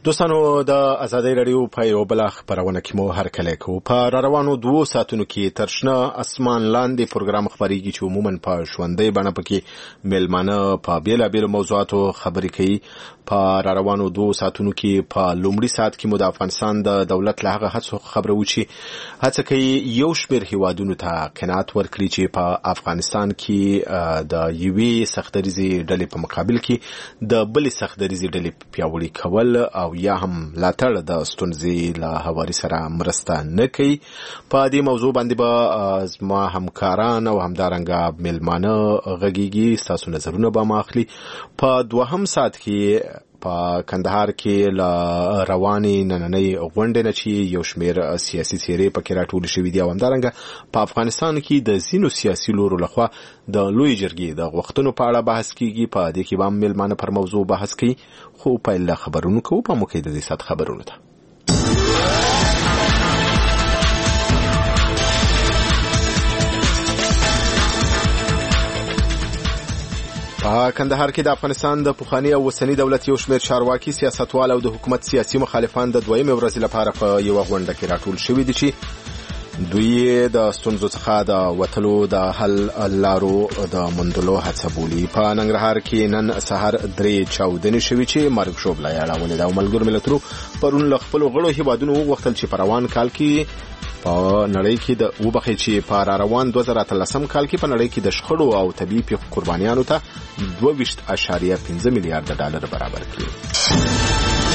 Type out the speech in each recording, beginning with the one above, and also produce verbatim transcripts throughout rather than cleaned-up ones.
دوستانو د ازادۍ رادیو په یو بل خبرونه کې مو هر کله کو په روانو دوه ساعتونو کې ترشنه اسمان لاندې پروګرام خبريږي چې عموما په ژوندۍ بڼه پکې ملمانه په بیل بیل موضوعاتو خبرې کوي. په روانو دوه ساعتونو کې په لومړي ساعت کې مو د افغانستان د دولت له هغه هڅو خبرو وچی هڅه کوي یو شمېر هیوادونو ته قناعت ورکړي چې په افغانستان کې د یوې سختدریزي ډلې په مقابل کې د بلې سختدریزي ډلې پیاوړي کول او یا هم لاتړ د ستونزې له حوالې سره مرسته نه کوي. په دې موضوع باندې به زما همکاران او همدارنګه ملمانه غږیږي، ستاسو نظرونه به ما اخلي. په دوهم ساعت کې په کندهار کې ل رواني نننۍ غونډې نه چې یو شمېر سیاسي څېرې پکې راټول شوي دي او همدارنګه په افغانستان کې د ځینو سیاسي لورو لخوا د لوی جرګې د غوښتنو په اړه بحث کیږي. په دې کې به هم ملمانه پر موضوع بحث کوي، خو پیل خبرونو کوو په موقع د دې سات خبرونو ته. په کندهار کې د افغانستان د پخوانی او وسنی دولت یو شمېر چارواکي، سیاستوال او د حکومت سیاسي مخالفان د دویمې ورځې لپاره په یو غونډه کې راټول شوي دي چې دوی د ستونزو څخه د وتلو د حل لارو د موندلو هڅه بولي. په ننګرهار کې نن سهار درې چاودنې شوي چې مرګ ژوبله یې اړولې ده او ملګرو ملتونو پرون له خپلو غړو هیوادونو وغوښتل چې په روان کال کې په نړۍ کې د وبخې چې په را روان دوه زره اتلسم کال کې په نړۍ کې د شخړو او طبيعي پیښو قربانیانو ته دوه ویشت اعشاریه پنځه میلیارډ ډالر برابر کړي.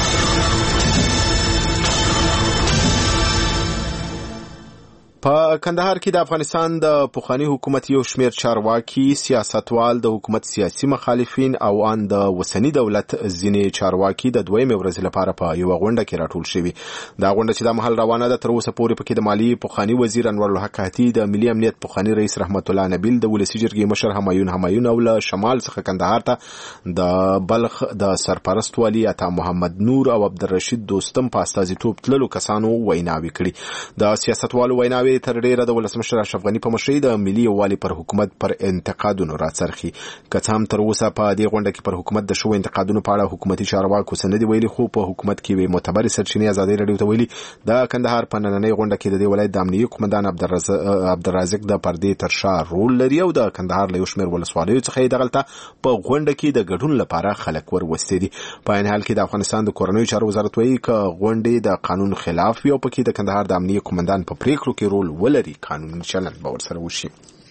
په کندهار کې د افغانستان د پخوانی حکومت یو شمېر چارواکي، سیاستوال، د حکومت سیاسي مخالفین او ان د وسنی دولت ځینې چارواکي د دویمې ورځې لپاره په یو غونډه کې راټول شوي. دا غونډه چې د محل روانه ده تر اوسه پورې پکې د مالی پخوانی وزیر انور الحق حتی، د ملي امنیت پخوانی رئیس رحمت الله نبیل، د ولسی جرګې مشر همایون همایون او له شمال څخه کندهار ته د بلخ د سرپرست والی عطا محمد نور او عبدالرشید دوستم په استازیتوب تللو کسانو ویناوي کړي. د سیاستوالو ویناوي تر ډیره د ولسمشر اشرف غني په مشرۍ د ملي یووالي پر حکومت پر انتقادونو راڅرخي. که څه هم تر اوسه په دې غونډه کې پر حکومت د شوو انتقادونو په اړه حکومتي چارواکو څه نه دي ویلي، خو په حکومت کې وي معتبرې سرچینې ازادۍ رادیو ته ویلي د کندهار په نننۍ غونډه کې د دې ولایت د امنیه قومندان عبدالرازق د پردې تر شا رول لري او د کندهار له یو شمېر ولسوالیو څخه یې دغلته په غونډه کې د ګډون لپاره خلک ور وستي دي. په عین حال کې د افغانستان د کورنیو چارو وزارت وایي که غونډې د قانون خلاف وي او پکې د کندهار د امنیه قومندان په پریکړو کې رول ولري، قانوني چلند به ورسره وشي.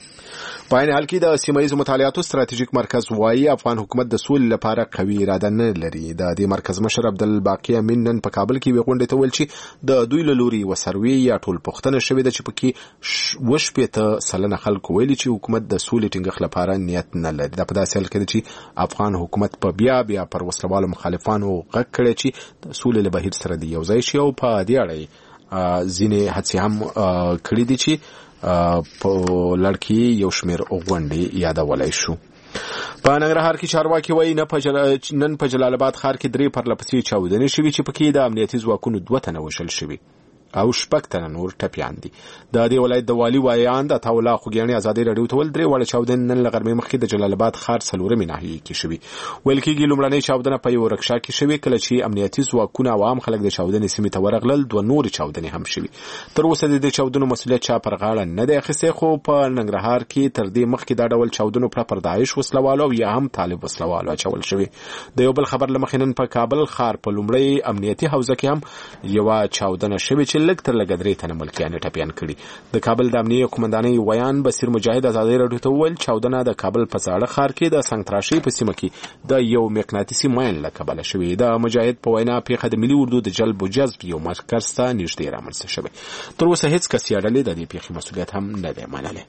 په عین حال کې د سیمه ییزو مطالعاتو ستراتیژیک مرکز وایي افغان حکومت د سولې لپاره قوي اراده نه لري. د دې مرکز مشر عبدالباقي امین نن په کابل کې یوې غونډې ته ویل چې د دوی له لوري یوه سروې یا ټولپوښتنه شوې ده چې پکې اووه شپېته سلنه خلکو ویلي چې حکومت د سولې ټینګښت لپاره نیت نه لري. دا په داسې حال کې ده چې افغان حکومت په بیا بیا پر وسلوالو مخالفانو غږ کړی چې د سولې له بهیر سره د یو ځای شي او په دې اړه ځینې هڅې هم کړي دي چې په لړ کې یو شمېر غونډې یادولی شو. په ننګرهار کې چارواکي وایي نن په جلال آباد ښار کې درې پرله پسې چاودنې شوي چې پکې د امنیتي ځواکونو دوه تنه وژل شوي او شپږ تنه نور ټپیان دي. د دې ولایت د والي وایاند عطاالله خوږیاڼي ازادۍ رادیو ته ویل درې واړه چاودنې نن له غرمې مخکې د جلال آباد ښار څلورمې ناحیې کې شوي. ویل کېږي لومړنۍ چاودنه په یو رکشا کې شوې، کله چې امنیتي ځواکونه او عام خلک د چاودنې سیمې ته ورغلل دوه نورې چاودنې هم شوي. تر اوسه د دې چاودنو مسؤلیت چا پر غاړه نه دی اخیستی، خو په ننګرهار کې تر دې مخکې دا ډول چاودنو پړه پر داعش وسلوالو او یا هم طالب وسلوالو اچول شوي. د یو بل خبر له مخې نن په کابل ښار په لومړۍ امنیتي حوزه کې هم یوه چاودنه شوې چې لږ تر لږه درې تنه ملکیان ټپیان کړي. د کابل د امنیه قومندانۍ ویان بصیر مجاهد ازادۍ رادیو ته وویل چاودنه د کابل په زاړه ښار کې د سنګتراشۍ په سیمه کې د یو مقناطیسي ماین له کبله شوې. د مجاهد په وینا پیښه د ملي اردو د جلب و جذب یو مرکز ته نږدې رامنځته شوې. تر اوسه هیڅ کس یا ډلې د دې پیښې مسؤلیت هم نه دی منلی.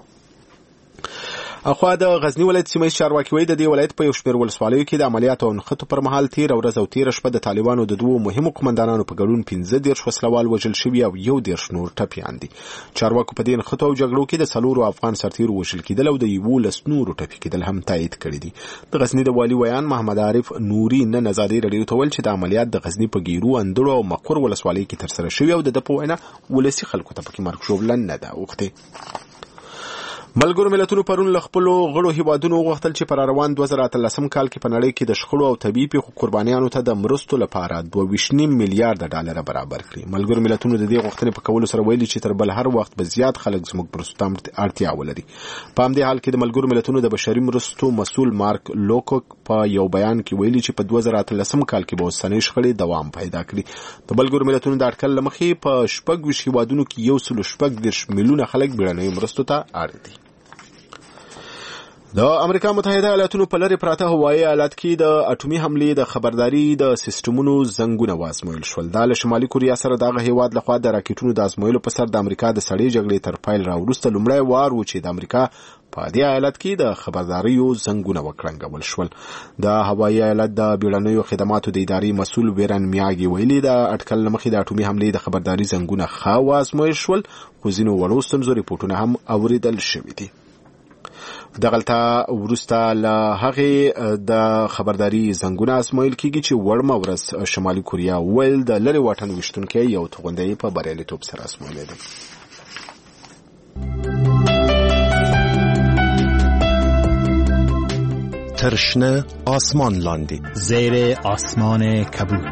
اخوا د غزنی ولایت سیمه چارواکي وایي د دې ولایت په یو شمېر ولسوالیو کې د عملیاتو او نښتو پر مهال تېره ورځ او تېره شپه د طالبانو د دوو مهمو قمندانانو په ګډون پنځه دېرش وسلوال وژل شوي او یو دېرش نور ټپیان دي. چارواکو په دې نښتو او جګړو کې د څلورو افغان سرتېرو وژل کېدل او د یولس نورو ټپي کېدل هم تایید کړي دي. د غزني د والي ویان محمد عارف نوري نن ازادۍ رادیو ته ویل چې د عملیات د غزني په ګیرو، اندړو او مقر ولسوالیو کې ترسره شوي او د ده په وینا ولسي خلکو ته پکې مرګ ژوبله نه ده اوښتې. ملګرو ملتونو پرون له خپلو غړو هیوادونو وغوښتل چې پر روان دوه زره اتلسم کال کې په نړۍ کې د شخړو او طبيعي پیښو قربانیانو ته د مرستو لپاره دوه ویشت میلیارډ ډالر برابر کړي. ملګرو ملتونو د دې غوښتنې په کولو سره ویلي چې تر بل هر وخت به زیات خلک زموږ مرستو ته اړتیا ولري. په همدې حال کې د ملګرو ملتونو د بشري مرستو مسؤل مارک لوکوک په یو بیان کې ویلي چې په دوه زره اتلسم کال کې به اوسنۍ شخړې دوام پیدا کړي. د ملګرو ملتونو د اټکل لمخې په شپږ ویشت هیوادونو کې یو سل شپږ دېرش میلیونه خلک بیړنۍ مرستو ته اړ دي. د امریکا متحده ایالاتونو په لری پراته هوایي ایالت کې د اټومي حملې د خبرداري د سیستمونو زنګونه وازمویل شول. د شمالي کوریا سره دغه هیواد لخوا د راکټونو د ازمویلو په سر د امریکا د سړې جګړې تر پایل راوروسته لومړی وار و چې د امریکا په دې ایالت کې د خبرداريو زنګونه وکړنګول شول. د هوایي ایالت د بیړنیو خدماتو د ادارې مسؤل ویرن میاګي ویلي د اټکل لمخې د اټومي حملې د خبرداري زنګونه خاص وازمویل شول، خو ځینو وړو ستونزو ریپورتونه هم اوریدل شوي دي. دغلطه ورسته له هغه د خبرداري زنګونه ازمویل کیږي چې ورمه ورځ شمالي کوریا ویل د لری واټن وشتونکو یو توغندې په بریالیتوب سره ازمویل دي. ترشنه آسمان لاندې زیر آسمان کبود.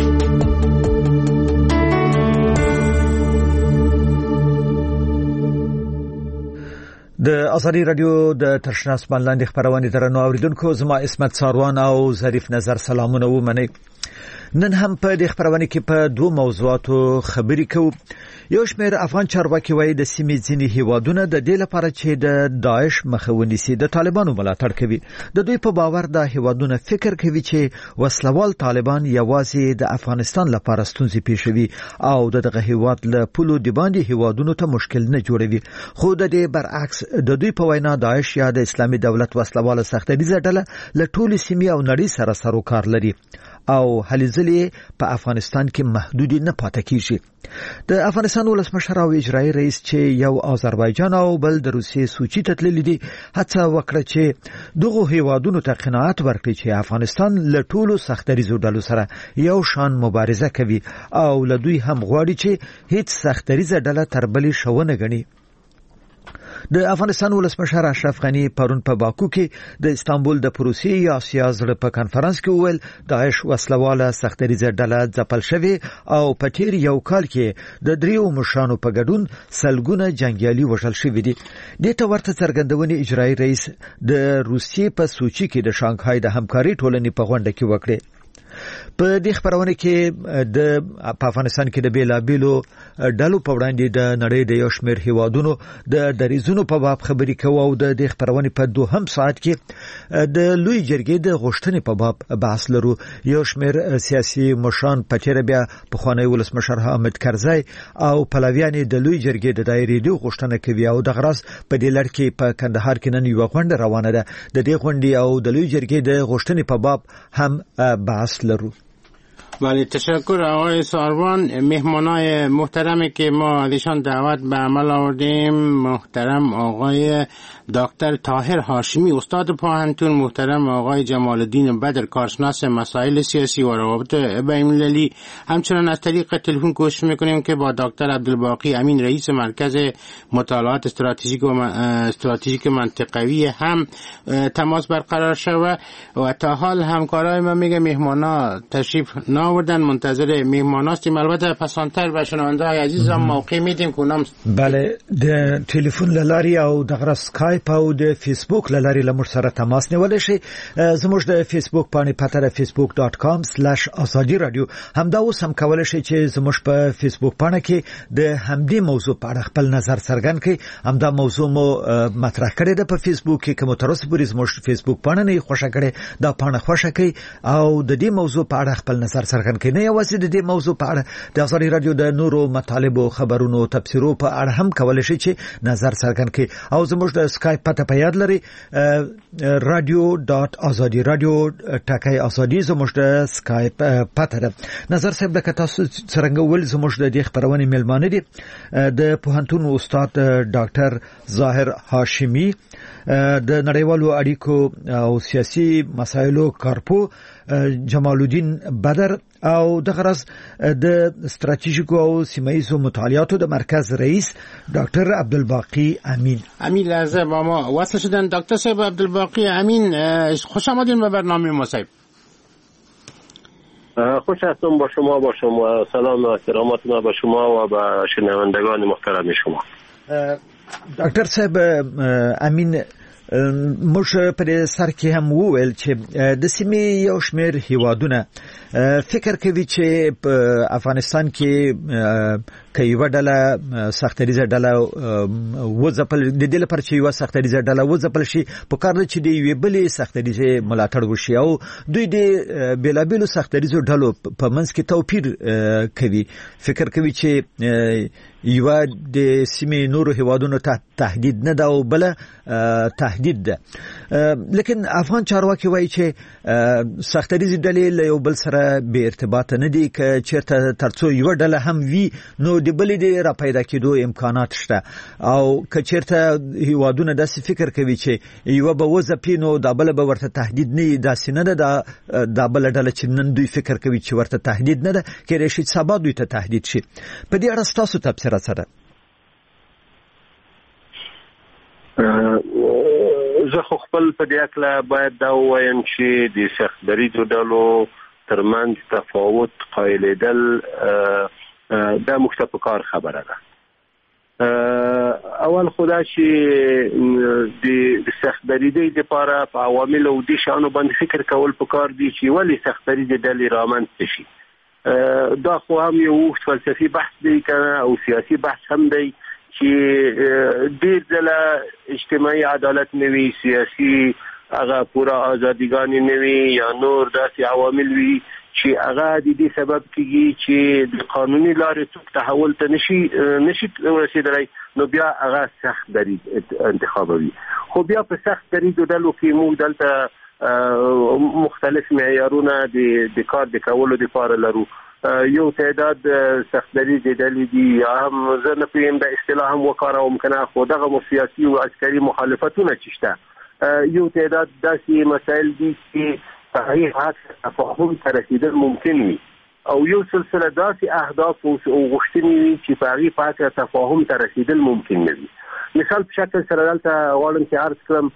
د ازادي رادیو د ترشنه آسمان لاندې خبرونه درنو اوریدونکو، زما اسمت ساروان او ظریف نظر سلامونه ومنئ. نن هم په دې خبرونه کې په دوه موضوعاتو خبرې کوو. یو شمېر افغان چارواکي وایي د سیمې ځینې هیوادونه د دې لپاره چې د داعش مخه ونیسي د طالبانو ملاتړ کوي. د دوی په باور د هیوادونه فکر کوي چې وسلوال طالبان یوازې د افغانستان لپاره ستونزې پیښوي او دغه هیواد له پولو د باندې هیوادونو ته مشکل نه جوړوي. خو د دې برعکس د دوی په وینا داعش یا د اسلامي دولت وسلواله سختریزه ډله له ټولې سیمې او نړۍ سره سروکار لري او هلې ځلې په افغانستان کې محدود نه پاتې کیږي. د افغانستان ولسمشر او اجرایي رئیس چې یو آذربایجان او بل د روسیې سوچي ته تللی دي هڅه وکړه چې دغه هیوادونو ته قناعت ورکړي چې افغانستان له ټولو سختریزو ډلو سره یو شان مبارزه کوي او له دوی هم غواړي چې هیڅ سختریزه ډله تر بلې شونه غني. د افغانستان ولسمشر اشرف غنی پرون په باکو کې د استانبول د پروسې یا سیاست په کانفرنس کې ویل داعش وسلواله سختریزه ډله ځپل شوی او په تیر یو کال کې د دریو مشرانو په ګډون سلګونه جنگیالي وژل شوی دي. د ته ورته څرګندونې اجرایي رئیس د روسیې په سوچي کې د شانګهای د همکاري ټولنې په غونډه کې وکړه. په دې خبرونه کې د افغانستان کې د بیلابیلو ډلو په وړاندې د نړۍ د یو شمېر هیوادونو د دریزونو په باب خبرې کوو او د دې خبرونه په دوهم ساعت کې د لوی جرګې د غوښتنې په باب بحث لرو. یو شمېر سیاسي مشران په تیر بیا په خوانی ولسمشر حامد کرزی او پلویان د لوی جرګې د دایرې د غوښتنه کوي او د غرض په دې لړ کې په کندهار کې نن یو غونډه روانه ده. د دې غونډې او د لوی جرګې د غوښتنې په باب هم بحث لرو. بله، تشکر آقای ساروان. مهمانای محترمی که ما ازشان دعوت به عمل آوردیم محترم آقای دکتر طاهر هاشمی استاد پوهنتون، محترم آقای جمال الدین بدر کارشناس مسائل سیاسی و روابط بین‌المللی. همچنان از طریق تلفن کوشش میکنیم که با دکتر عبدالباقی امین رئیس مرکز مطالعات استراتژیک و استراتژیک منطقوی هم تماس برقرار شود و تا حال همکارای ما میگه مهمانا تشریف ناوردن، منتظر مهمان هستیم. البته پسانتر به شنونده‌های عزیز هم موقع میدیم که اونم بله د ټلیفون لاري او د غره سکایپ او د فیسبوک لاري لمر سره تماس نیول شي. زموږ د فیسبوک باندې پته ده facebook dot com slash azadi radio. همدا اوس هم کولای شي چې زموږ په فیسبوک باندې کې د همدې موضوع په اړه خپل نظر څرګند کړئ. همدا موضوع مو مطرح کړی ده په فیسبوک کې، کوم تر اوسه پورې زموږ فیسبوک باندې نه خوښه کړي دا باندې خوښه کړئ او د دې موضوع په اړه خپل نظر څرګند کړئ. نه یوازې د دې موضوع په اړه د ازادي رادیو د نورو مطالبو خبرونو تفسیرو په اړه هم کولای شي چې نظر څرګند کړئ. او زموږ د سکایپ پته په یاد لري radio dot azadi radio ټاکي ازادي زموږ د سکایپ پته ده. نظر صاحب د تاسو څنګه ول زموږ د دې خبرونه ملمانه دي د پوهنتون استاد ډاکټر ظاهر هاشمی، د نړیوالو اړیکو او سیاسي مسایلو کارپو جمال الدین بدر او د غرض د ستراتیژیکو او سیمایي مطالعاتو د مرکز رئیس دکتر عبدالباقی امین. امین لحظه با ما وصل شدن. دکتر صاحب عبدالباقی امین، خوش آمدین به برنامه ما صاحب. خوش هستم با شما با شما سلام و احترامات ما به شما و به شنوندگان محترم شما. دکتر صاحب امین، موږ په سر کې هم وویل چې د سیمې یو شمېر هیوادونه فکر کوي چې په افغانستان کې که یوه ډله سختریزه ډله وځپل د دې لپاره چې یوه سختریزه ډله وځپل شي په کار ده چې د یوې بلې سختریزې ملاتړ وشي او دوی د بېلابېلو سختریزو ډلو په منځ کې توپیر کوي. فکر کوي چې یوه د سیمې نورو هیوادونو ته تهدید نه ده او بله تهدید ده. لیکن افغان چارواکي وایي چې سختریزې ډلې له یو بل سره بې ارتباطه نه دي، که چېرته تر څو یوه ډله هم وي نو د بلې د را پیدا کېدو امکانات شته، او که چېرته هیوادونه داسې فکر کوي چې یوه به وځپي نو دا بله به ورته تهدید نه وي، داسې نه ده. دا بله ډله چې نن دوی فکر کوي چې ورته تهدید نه ده، کېدای شي سبا دوی ته تهدید شي. په دې اړه ستاسو تبصره څه ده؟ زه خو خپل په دې اړه باید دا ووایم چې د سختدریځو ډلو ترمنځ تفاوت قایلېدل دا موږ ته په کار خبره ده. اول خو دا چې د سختدریځۍ لپاره په عواملو او دې شیانو باندې فکر کول په کار دي چې ولې سختدریځې ډلې رامنځته شي. دا خو هم یو اوږد فلسفي بحث دی کنه او سیاسي بحث هم دی چې ډېر ځله اجتماعي عدالت نه وي، سیاسي هغه پوره ازادیګانې نه وي یا نور داسې عوامل وي چې هغه د دې سبب کېږي چې د قانوني لارې څوک تحول ته نشي نشي رسېدلی، نو بیا هغه سخت دریځ انتخابوي. خو بیا په سخت دریځو ډلو کې موږ دلته مختلف معیارونه د کار د کولو لپاره لرو. یو تعداد سختدریځې ډلې دي یا هم زه نه پوهیم د اصطلاح هم وکاروم که نه، خو دغه سیاسي او عسکري مخالفتونه چې شته، یو تعداد داسې مسایل دي چې په هغې حد تفاهم ته رسېدل ممکن وي او یو سلسله داسې اهداف او غوښتنې وي چې په هغې په حد تفاهم ته رسېدل ممکن نه وي. مثال په شکل سره دلته غواړم چې عرض کړم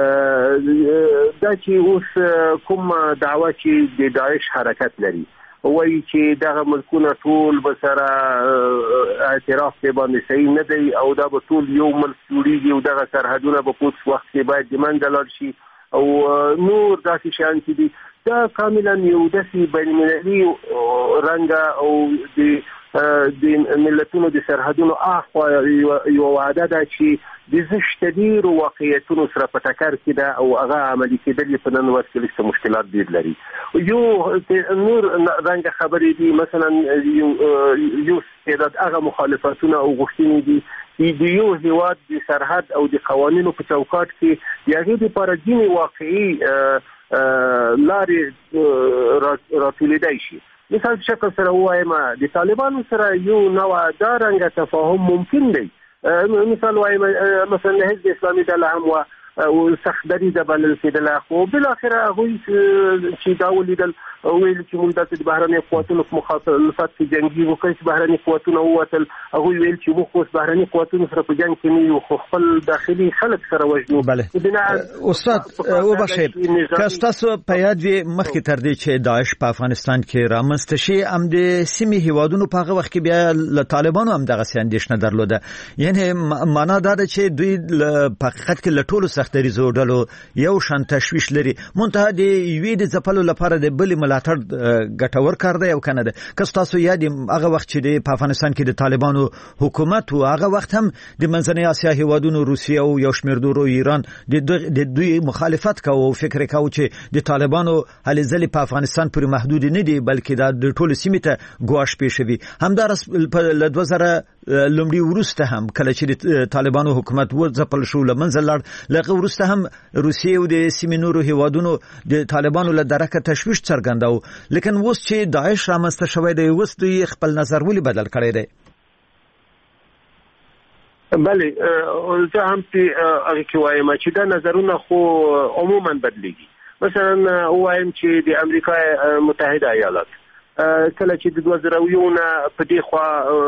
دا چې اوس کوم دعوه چې د داعش حرکت لري وایي چې دغه ملکونه ټول به سره اعتراف پرې باندې صحیح نه دی او دا به ټول یو ملک جوړېږي او دغه سرحدونه به په اوس وخت کې باید د منځه لاړ شي او نور داسې شیان چې دي، دا کاملا یو داسې بین المللي رنګه او د د ملتونو د سرحدونو اخوا یو وعده ده چې د زشت ډېرو واقعیتونو سره په ټکر کې ده او هغه عملي کېدل یې په نن ورځ کې لږ مشکلات ډېر لري. یو نور رنګه خبرې دي، مثلا یو تعداد هغه مخالفتونه او غوښتنې دي چې د یو هېواد د سرحد او د قوانینو په چوکاټ کې د هغې دپاره ځینې واقعي لارې راټولېدی شي. مثال په شکل سره ووایم د طالبانو سره یو نوع دا رنګه تفاهم ممکن دی. مثال وایم مثلا حزب اسلامي ډله هم وه او سختدریځه بلل کېدله، خو بالاخره هغوی چې دا ولیدل ویل چې موږ داسې د بهرنیو قوتونو په مخالفت کې جنګي وکړي چې بهرني قوتونه ووتل، هغوی ویل چې موږ اوس بهرني قوتونو سره په جنګ کې نه یو خو خپل داخلي خلک سره وژنو. استاد وبخښئ که ستاسو په یاد وي مخکې تر دې چې داعش په افغانستان کې رامنځته شي هم د سیمې هیوادونو په هغه وخت کې بیا له طالبانو هم دغسې اندېښنه درلوده، یعنې معنا دا ده چې دوی په حقیقت کې له ټولو سختدریځو ډلو یو شان تشویش لري، منتها د یوې د ځپلو لپاره د بلې ملاتړ ګټور کار دی او که نه ده. که ستاسو یاد هغه وخت چې په افغانستان کې د طالبانو حکومت و، هغه وخت هم د منځنۍ اسیا هیوادونو روسیه او یو شمېر نورو ایران د دوی مخالفت کوه او فکر کوه چې د طالبانو هلې ځلې په افغانستان پورې محدود نه دي بلکې دا د ټولو سیمې ته ګواښ پېښوي. همداراز له دوه زره لومړي وروسته هم کله چې د طالبانو حکومت وځپل شو له منځه لاړ، له هغه وروسته هم روسیې او د سیمې نورو هیوادونو د طالبانو له درکه تشویش څرګنداو. لیکن اوس چې داعش رامنځته شوی دی اوس دوی خپل نظر ولې بدل کړی دی؟ بله زه هم هغې کې وایم چې دا نظرونه خو عموما بدلیږي. مثلا وایم چې د امریکا متحده ایالات کله چې د دوه زره او یو نه په دې خوا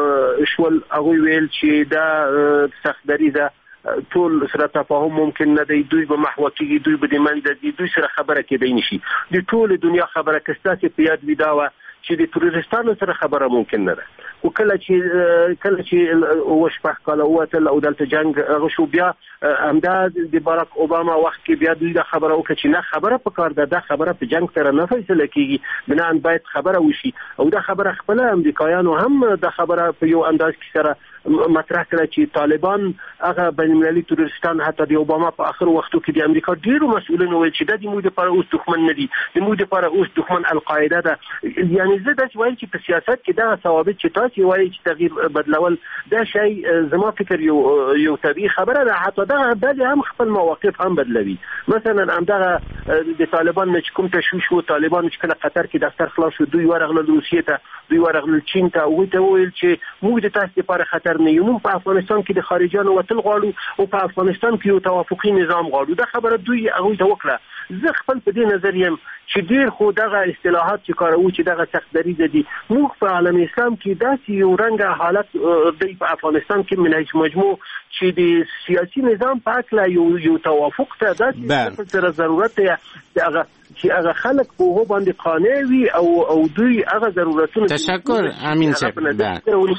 شول هغه ویل چې دا سخت دریزه ټول سره تفاهم ممکن نه دی، دوی به محو کېږي، دوی به د منځ دي، دوی سره خبره کېدای نشي. د ټول دنیا خبره کستاسي په یاد وی دا و چې د تروریستانو سره خبره ممکن نه ده. او کله چې کله چې وشپه کاله وته او دلته جنگ هغه شو، بیا همدا د باراک اوباما وخت کې بیا دوی دا خبره وکړه چې نه خبره په کار ده، دا خبره په جنگ سره نه فیصله کېږي، بنا ان باید خبره وشي. او دا خبره خپل امریکایانو هم دا خبره په یو انداز کې سره مطرح کړه چې طالبان هغه بین المللي تروریستان حتی د اوباما په اخر وختو کې د امریکا ډیرو مسؤلینو ویل چې د دې موږ لپاره اوس دښمن نه دي، د موږ لپاره اوس دښمن القاعده ده. یعنی زه دا وایم چې په سیاست کې دا ثوابت چې تاسو وایي چې تغییر بدلول دا شی زما فکر یو یو طبيعي خبره ده. حتی دا بعضی هم خپل مواقف هم بدلوي. مثلا همدغه د طالبان نه کوم تشویش و طالبان چې کله قطر کې دفتر خلاص شو، دوی ورغله روسیې ته، دوی ورغله چین ته، او ته ویل چې موږ د تاسو لپاره خطر نه یو، په افغانستان کې د خارجيانو وتل غواړو او په افغانستان کې یو توافقي نظام غواړو. دا خبره دوی هغه ته وکړه. زه خپل په دې نظر یم چې ډیر خو دغه اصطلاحات چې کارو چې دغه سخت دریزه دي، موږ په عالم اسلام کې داسې یو رنګه حالت دی په افغانستان کې منهج مجموع چې د سیاسي نظام په اړه یو یو توافق ته داسې سره ضرورت دی هغه چې هغه خلک په هغه باندې قانع وي او او دوی هغه ضرورتونه. تشکر امین صاحب.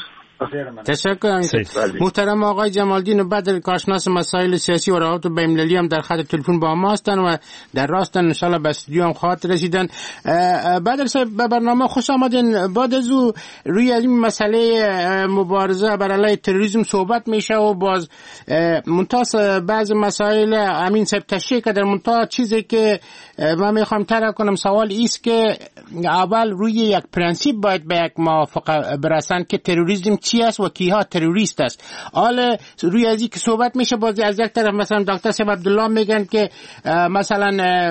تشکر. محترم آقای جمالدین بدر، کارشناس مسائل سیاسی و روابط بین‌المللی هم در خط تلفن با ما هستند و در راستن ان شاء الله به استودیو هم خواهد رسیدن. بدر صاحب به برنامه خوش آمدین. بعد از او روی این مسئله مبارزه بر علیه تروریسم صحبت میشه و باز منتاس بعض مسائل امین صاحب تشریح کرد. منتها چیزی که من میخوام طرح کنم سوال ایست که اول روی یک پرنسیپ باید به یک موافقه برسن که تروریسم چی است و کیها تروریست است. حالا روی ازی که صحبت میشه باز از یک طرف مثلا دکتر صاحب عبدالله میگن که مثلا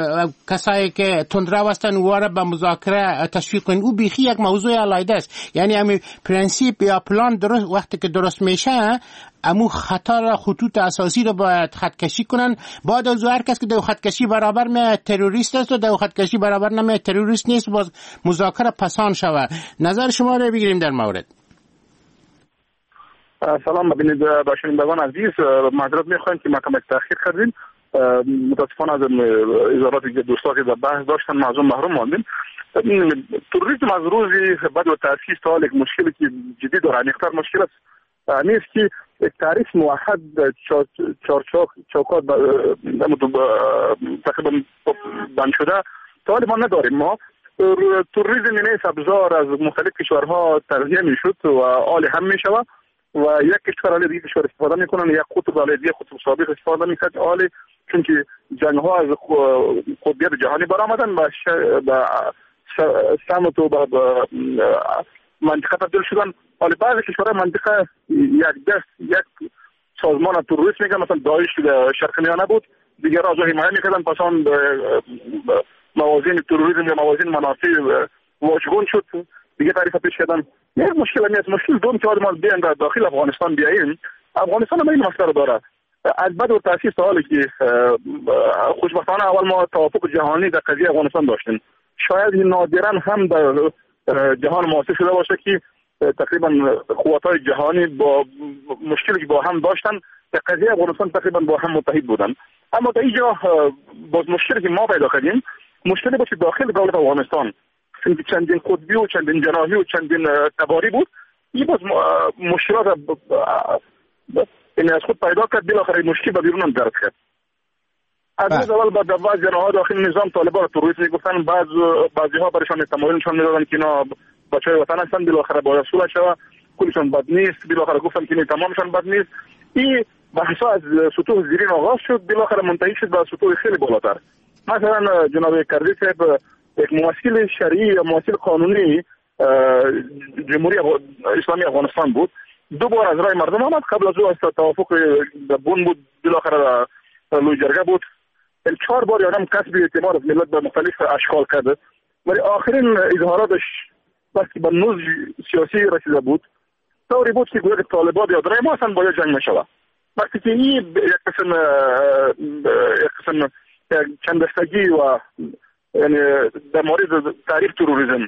کسایی که تندرو هستن واره به مذاکره تشویق کنن، او بیخی یک موضوع علیحده است. یعنی همین پرنسیپ یا پلان درست وقتی که درست میشه امو خطر خطوط اساسی رو باید خطکشی کنن. بعد از هر کس که دو خطکشی برابر می تروریست است و دو خطکشی برابر نمی تروریست نیست باز مذاکره پسان شود. نظر شما رو بگیریم در مورد. سلام ببینید با شنوندگان عزیز، معذرت میخوایم که ما کمی تاخیر کردیم. متاسفانه از اظهاراتی که دوستان که در بحث داشتن معذور محروم ماندیم. تروریسم از روزی بعد از تأسیس تا حال یک مشکلی که جدی داره، عمیق‌تر مشکل است نیست که یک تعریف موحد چارچوک چوکات تقریبا بند شده تا حال ما نداریم. ما تروریسم نیست ابزار از مختلف کشورها تغذیه میشد و آل هم میشود و یک کشور علیه دیگه کشور استفاده میکنن، یک قطب علیه دیگه قطب سابق استفاده میکرد آل، چون که جنگ ها از قطبیت جهانی برآمدن و سمت و منطقه تبدیل شدن. حالا بعضی کشورها منطقه یک دست یک سازمان تروریست میگن، مثلا داعش در شرق میانه بود، دیگه را از حمایت میکردن، پس آن موازین تروریسم یا موازین منافع واژگون شد، دیگه تعریف پیش کردن. یک مشکل نیست. مشکل دوم که ما بیان در داخل افغانستان بیاییم، افغانستان هم این مسئله رو داره. از بعد از تأسیس تا حالی که خوشبختانه اول ما توافق جهانی در قضیه افغانستان داشتیم، شاید نادراً هم در جهان معاصر شده باشه که تقریبا قوت‌های جهانی با مشکلی که با هم داشتن در قضیه افغانستان تقریبا با هم متحد بودن. اما در اینجا باز مشکلی که ما پیدا کردیم مشکلی بود که داخل دولت افغانستان چندین قطبی و چندین جناحی و چندین تباری بود. این باز مشکلات این از خود پیدا کرد، بالاخره مشکل به بیرون درد کرد. از اول بعد بعض جناح‌ها داخل نظام طالبان تروریست میگفتن، بعض بعضی‌ها برشان تمایلشان میدادن که اینا بچه‌های وطن هستن، بالاخره باید صلح شود، کلشون بد نیست، بالاخره گفتن که تمامشان بد نیست. این بحث‌ها از سطوح زیرین آغاز شد، بالاخره منتهی شد به سطوح خیلی بالاتر. مثلا جناب کردی صاحب یک ممثل شرعی یا ممثل قانونی جمهوری اسلامی افغانستان بود، دو بار از رای مردم آمد، قبل از او از توافق بون بود، بالاخره لوی جرگه بود، چهار بار یادم کسب اعتماد از ملت به مختلف اشکال کرده، ولی آخرین اظهاراتش وقتی به نوز سیاسی رسیده بود طوری بود که گویا که طالبان یا رای ما اصلا باید جنگ نشود. وقتی که این یک قسم یک قسم چندستگی و یعنی در مورد تعریف تروریسم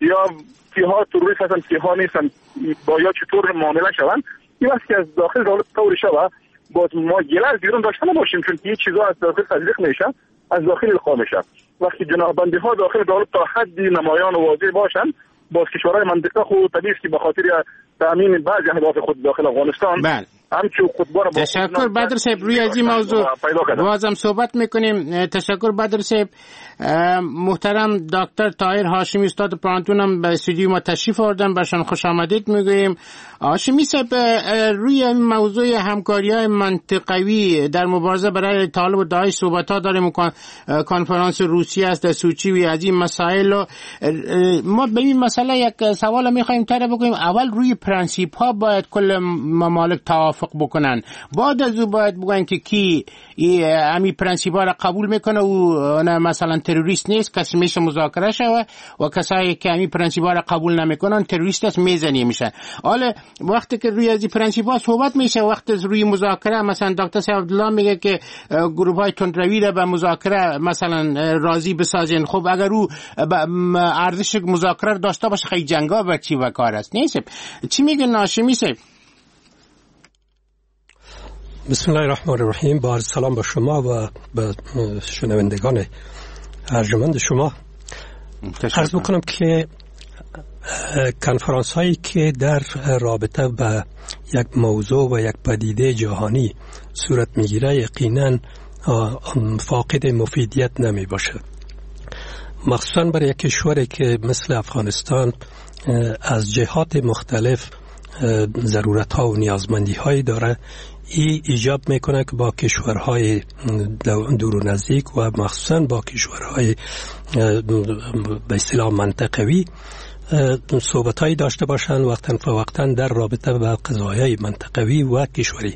یا کیها تروریست هستن کیها نیستن با یا چطور معامله شوند این وقتی که از داخل دولت طور شوه باز ما گله از بیرون داشته نباشیم چون یه چیزا از داخل تزریق میشه از داخل القا میشه وقتی جناحبندی ها داخل دولت تا حدی نمایان و واضح باشن باز کشورهای منطقه خود طبیعی است که به خاطر تامین بعضی اهداف خود داخل افغانستان بله همچون خودبار تشکر بدر صاحب روی از این موضوع بازم صحبت میکنیم. تشکر بدر صاحب. محترم دکتر طاهر هاشمی استاد پانتونم به استودیو ما تشریف آوردن برشان خوش آمدید میگوییم. هاشمی صاحب روی موضوع همکاری‌های منطقوی در مبارزه برای طالب و داعش صحبت‌ها داریم کنفرانس روسیه است در سوچی و از این مسائل ما به این مسئله یک سوال می‌خوایم طرح بکنیم. اول روی پرنسیپ‌ها باید کل ممالک توافق بکنن بعد از او باید بگن که کی امی پرنسیپ‌ها را قبول میکنه و نه مثلا تروریست نیست کسی میشه مذاکره شوه و کسایی که امی پرنسیپ‌ها را قبول نمیکنن تروریست است میزنی میشه. حالا وقتی که روی از این پرنسیپ‌ها صحبت میشه وقتی روی مذاکره مثلا دکتر سید عبدالله میگه که گروه‌های تندروی را به مذاکره مثلا راضی بسازین. خب اگر او ارزش مذاکره داشته باشه خیلی جنگا به چی وکار است نیست. چی میگه هاشمی صاحب؟ بسم الله الرحمن الرحیم. با عرض سلام به شما و به شنوندگان ارجمند شما. عرض بکنم که کنفرانس هایی که در رابطه به یک موضوع و یک پدیده جهانی صورت میگیره یقینا فاقد مفیدیت نمی باشه، مخصوصا برای یک کشوری که مثل افغانستان از جهات مختلف ضرورت ها و نیازمندی هایی داره. ای ایجاب میکنه که با کشورهای دور و نزدیک و مخصوصا با کشورهای به اصطلاح منطقوی صحبتایی داشته باشند وقتا فوقتا در رابطه با قضایای منطقوی و کشوری.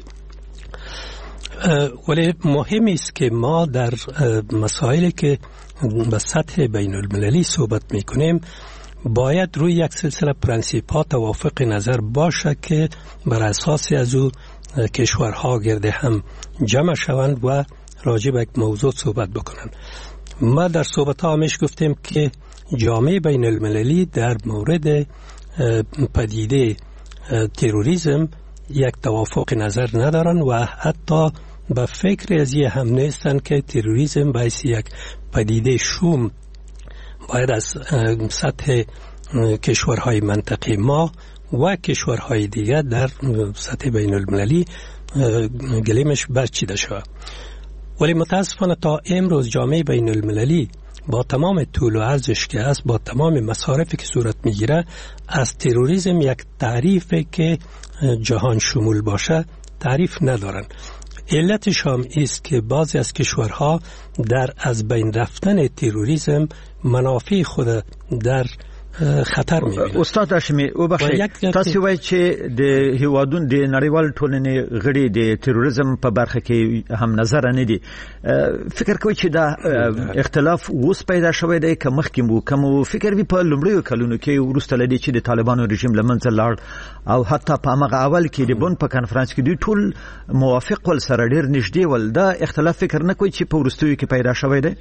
ولی مهم است که ما در مسائلی که به سطح بین المللی صحبت میکنیم باید روی یک سلسله پرنسیپ ها توافق نظر باشه که بر اساس از او کشورها گرد هم جمع شوند و راجع به یک موضوع صحبت بکنند. ما در صحبت ها همیشه گفتیم که جامعه بین المللی در مورد پدیده تروریسم یک توافق نظر ندارن و حتی به فکر از یه هم نیستن که تروریسم باعث یک پدیده شوم باید از سطح کشورهای منطقه ما و کشورهای دیگر در سطح بین المللی گلیمش برچیده شود. ولی متاسفانه تا امروز جامعه بین المللی با تمام طول و عرضش که است با تمام مصارفی که صورت میگیره از تروریسم یک تعریفی که جهان شمول باشه تعریف ندارن. علتش هم است که بعضی از کشورها در از بین رفتن تروریسم منافع خود در خطر میبینه. استاد هاشمی او بخشی تاسو وایي چې د هیوادون د نړیوال ټولنې غړي د تروریزم په برخه کې هم نظر نه دي. فکر کوي چې دا اختلاف اوس پیدا شوی دی که مخکې مو کوم فکر وی په لومړیو کلونو کې ورسته لدی چې د طالبانو رژیم لمنځه لاړ او حتی په هغه اول کې د بون په کانفرنس کې دوی ټول موافق ول سره ډیر نږدې ول. دا اختلاف فکر نه کوي چې په ورستیو کې پیدا شوی دی؟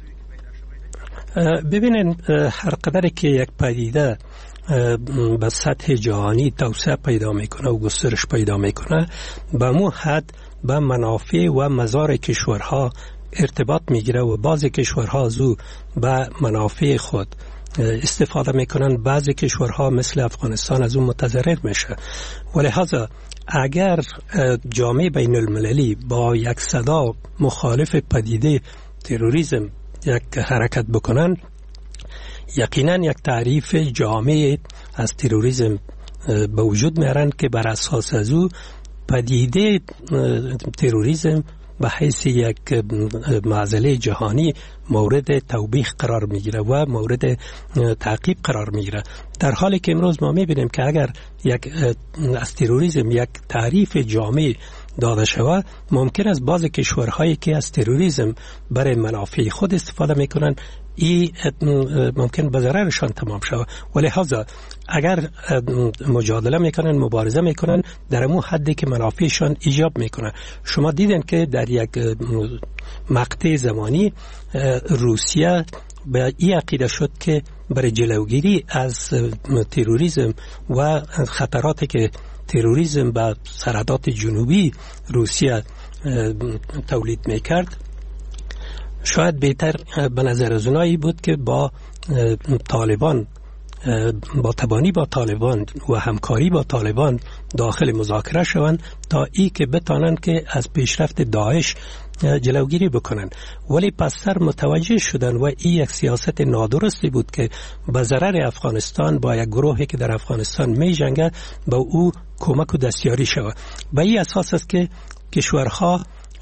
ببینین هر قدر که یک پدیده به سطح جهانی توسعه پیدا میکنه و گسترش پیدا میکنه به مو حد به منافع و مزار کشورها ارتباط میگیره و بعضی کشورها زو به منافع خود استفاده میکنن، بعضی کشورها مثل افغانستان از اون متضرر میشه. ولهذا اگر جامعه بین المللی با یک صدا مخالف پدیده تروریسم یک حرکت بکنن یقینا یک تعریف جامع از تروریسم به وجود میارن که بر اساس از او پدیده تروریسم به حیث یک معضله جهانی مورد توبیخ قرار میگیره و مورد تعقیب قرار میگیره، در حالی که امروز ما میبینیم که اگر یک از تروریسم یک تعریف جامع داده شود ممکن است بعض کشورهایی که از تروریسم برای منافع خود استفاده میکنن این ممکن به ضررشان تمام شود. ولی لحاظا اگر مجادله میکنن، مبارزه میکنن، در امو حدی که منافعشان ایجاب میکنن. شما دیدن که در یک مقطع زمانی روسیه به این عقیده شد که برای جلوگیری از تروریسم و خطراتی که تروریسم به سرحدات جنوبی روسیه تولید میکرد، شاید بهتر به نظر از اونایی بود که با طالبان، با تبانی با طالبان و همکاری با طالبان داخل مذاکره شوند تا ای که بتانند که از پیشرفت داعش جلوگیری بکنن. ولی پس‌تر متوجه شدن و این یک سیاست نادرستی بود که به ضرر افغانستان با یک گروهی که در افغانستان می جنگه با او کمک و دستیاری شود. به این اساس است که کشورها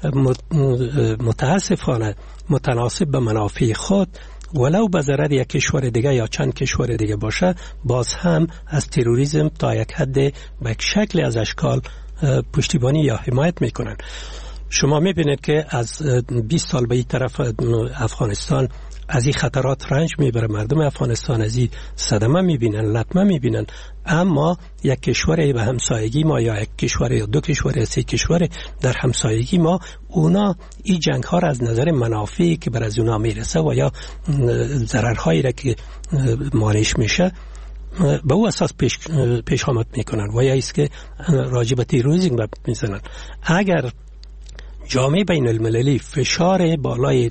متاسفانه متناسب به منافع خود ولو به ضرر یک کشور دیگه یا چند کشور دیگه باشه، باز هم از تروریسم تا یک حد به یک شکل از اشکال پشتیبانی یا حمایت میکنن. شما میبینید که از بیست سال به این طرف افغانستان از این خطرات رنج میبره، مردم افغانستان از این صدمه میبینن، لطمه میبینن، اما یک کشور به همسایگی ما یا یک کشور یا دو کشور یا سه کشور در همسایگی ما، اونا این جنگ ها را از نظر منافعی که بر از اونا میرسه و یا ضررهایی را که مانعش میشه به او اساس پیش, پیش آمد میکنن و یا ایست که راجع به تروریسم میزنن. اگر جامعه بین المللی فشار بالای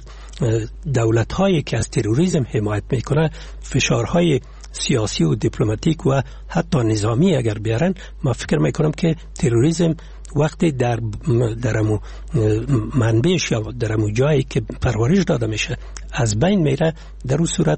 دولت هایی که از تروریسم حمایت میکنه، فشارهای سیاسی و دیپلماتیک و حتی نظامی اگر بیارن، ما فکر میکنم که تروریسم وقتی در درمو منبعش یا درمو جایی که پرورش داده میشه از بین میره، در اون صورت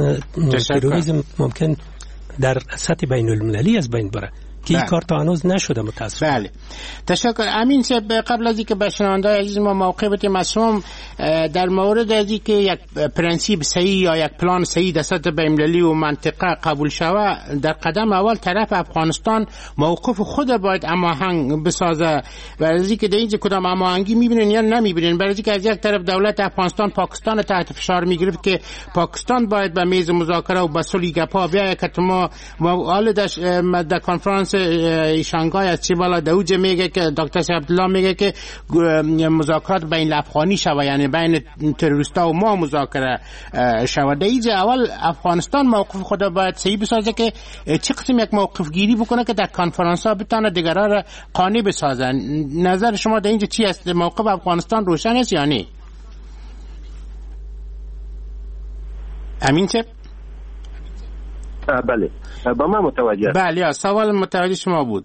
تروریسم ممکن در سطح بین المللی از بین بره که این کار تا هنوز نشده متاسفانه. بله، تشکر. امین صاحب، قبل از اینکه به شنونده‌های عزیز ما موقع بدیم مسئول در مورد از اینکه یک پرنسیپ صحیح یا یک پلان صحیح در سطح بین‌المللی و منطقه قبول شود، در قدم اول طرف افغانستان موقف خود باید هماهنگ بسازه. برای اینکه در اینجا کدام هماهنگی میبینن یا نمیبینن، برای اینکه از یک طرف دولت افغانستان پاکستان تحت فشار میگرفت که پاکستان باید به میز مذاکره و به صلح گپا بیاید که ما حال در کنفرانس شانگهای از چی بالا دوجه میگه که دکتر عبدالله میگه که مذاکرات بین افغانی شود، یعنی بین تروریستا و ما مذاکره شود. در اینجا اول افغانستان موقف خود باید صحیح بسازه که چه قسم یک موقف گیری بکنه که در کنفرانس ها بتونه دیگرها را قانع بسازن. نظر شما در اینجا چی است؟ موقف افغانستان روشن است یا نه؟ امین چه؟ بله، با من متوجه. بله، سوال متوجه شما بود.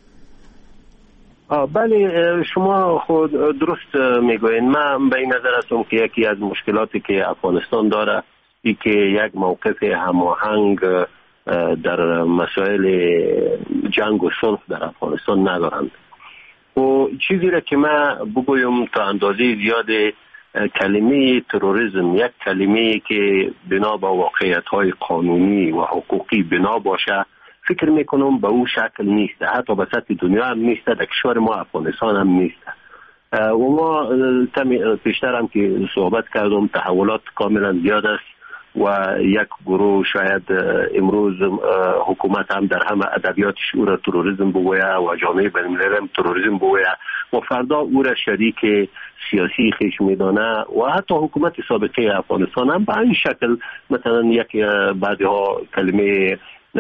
بله، شما خود درست میگوین. من به این نظر هستم که یکی از مشکلاتی که افغانستان داره ای که یک موقف هماهنگ در مسائل جنگ و صلح در افغانستان ندارند. و چیزی را که من بگویم تا اندازه زیاد، کلمه تروریسم یک کلمه که بنا با واقعیت‌های قانونی و حقوقی بنا باشه، فکر میکنم به او شکل نیست، حتی به سطح دنیا هم نیست، در کشور ما افغانستان هم نیست. و ما پیشتر هم که صحبت کردم، تحولات کاملا زیاد است و یک گروه شاید امروز حکومت هم در همه ادبیاتش او را تروریسم بگویه و جامعه بین‌المللی هم تروریسم بگویه و فردا او را شریک سیاسی خیش میدانه و حتی حکومت سابقه افغانستان هم به این شکل مثلا یک بعضی ها کلمه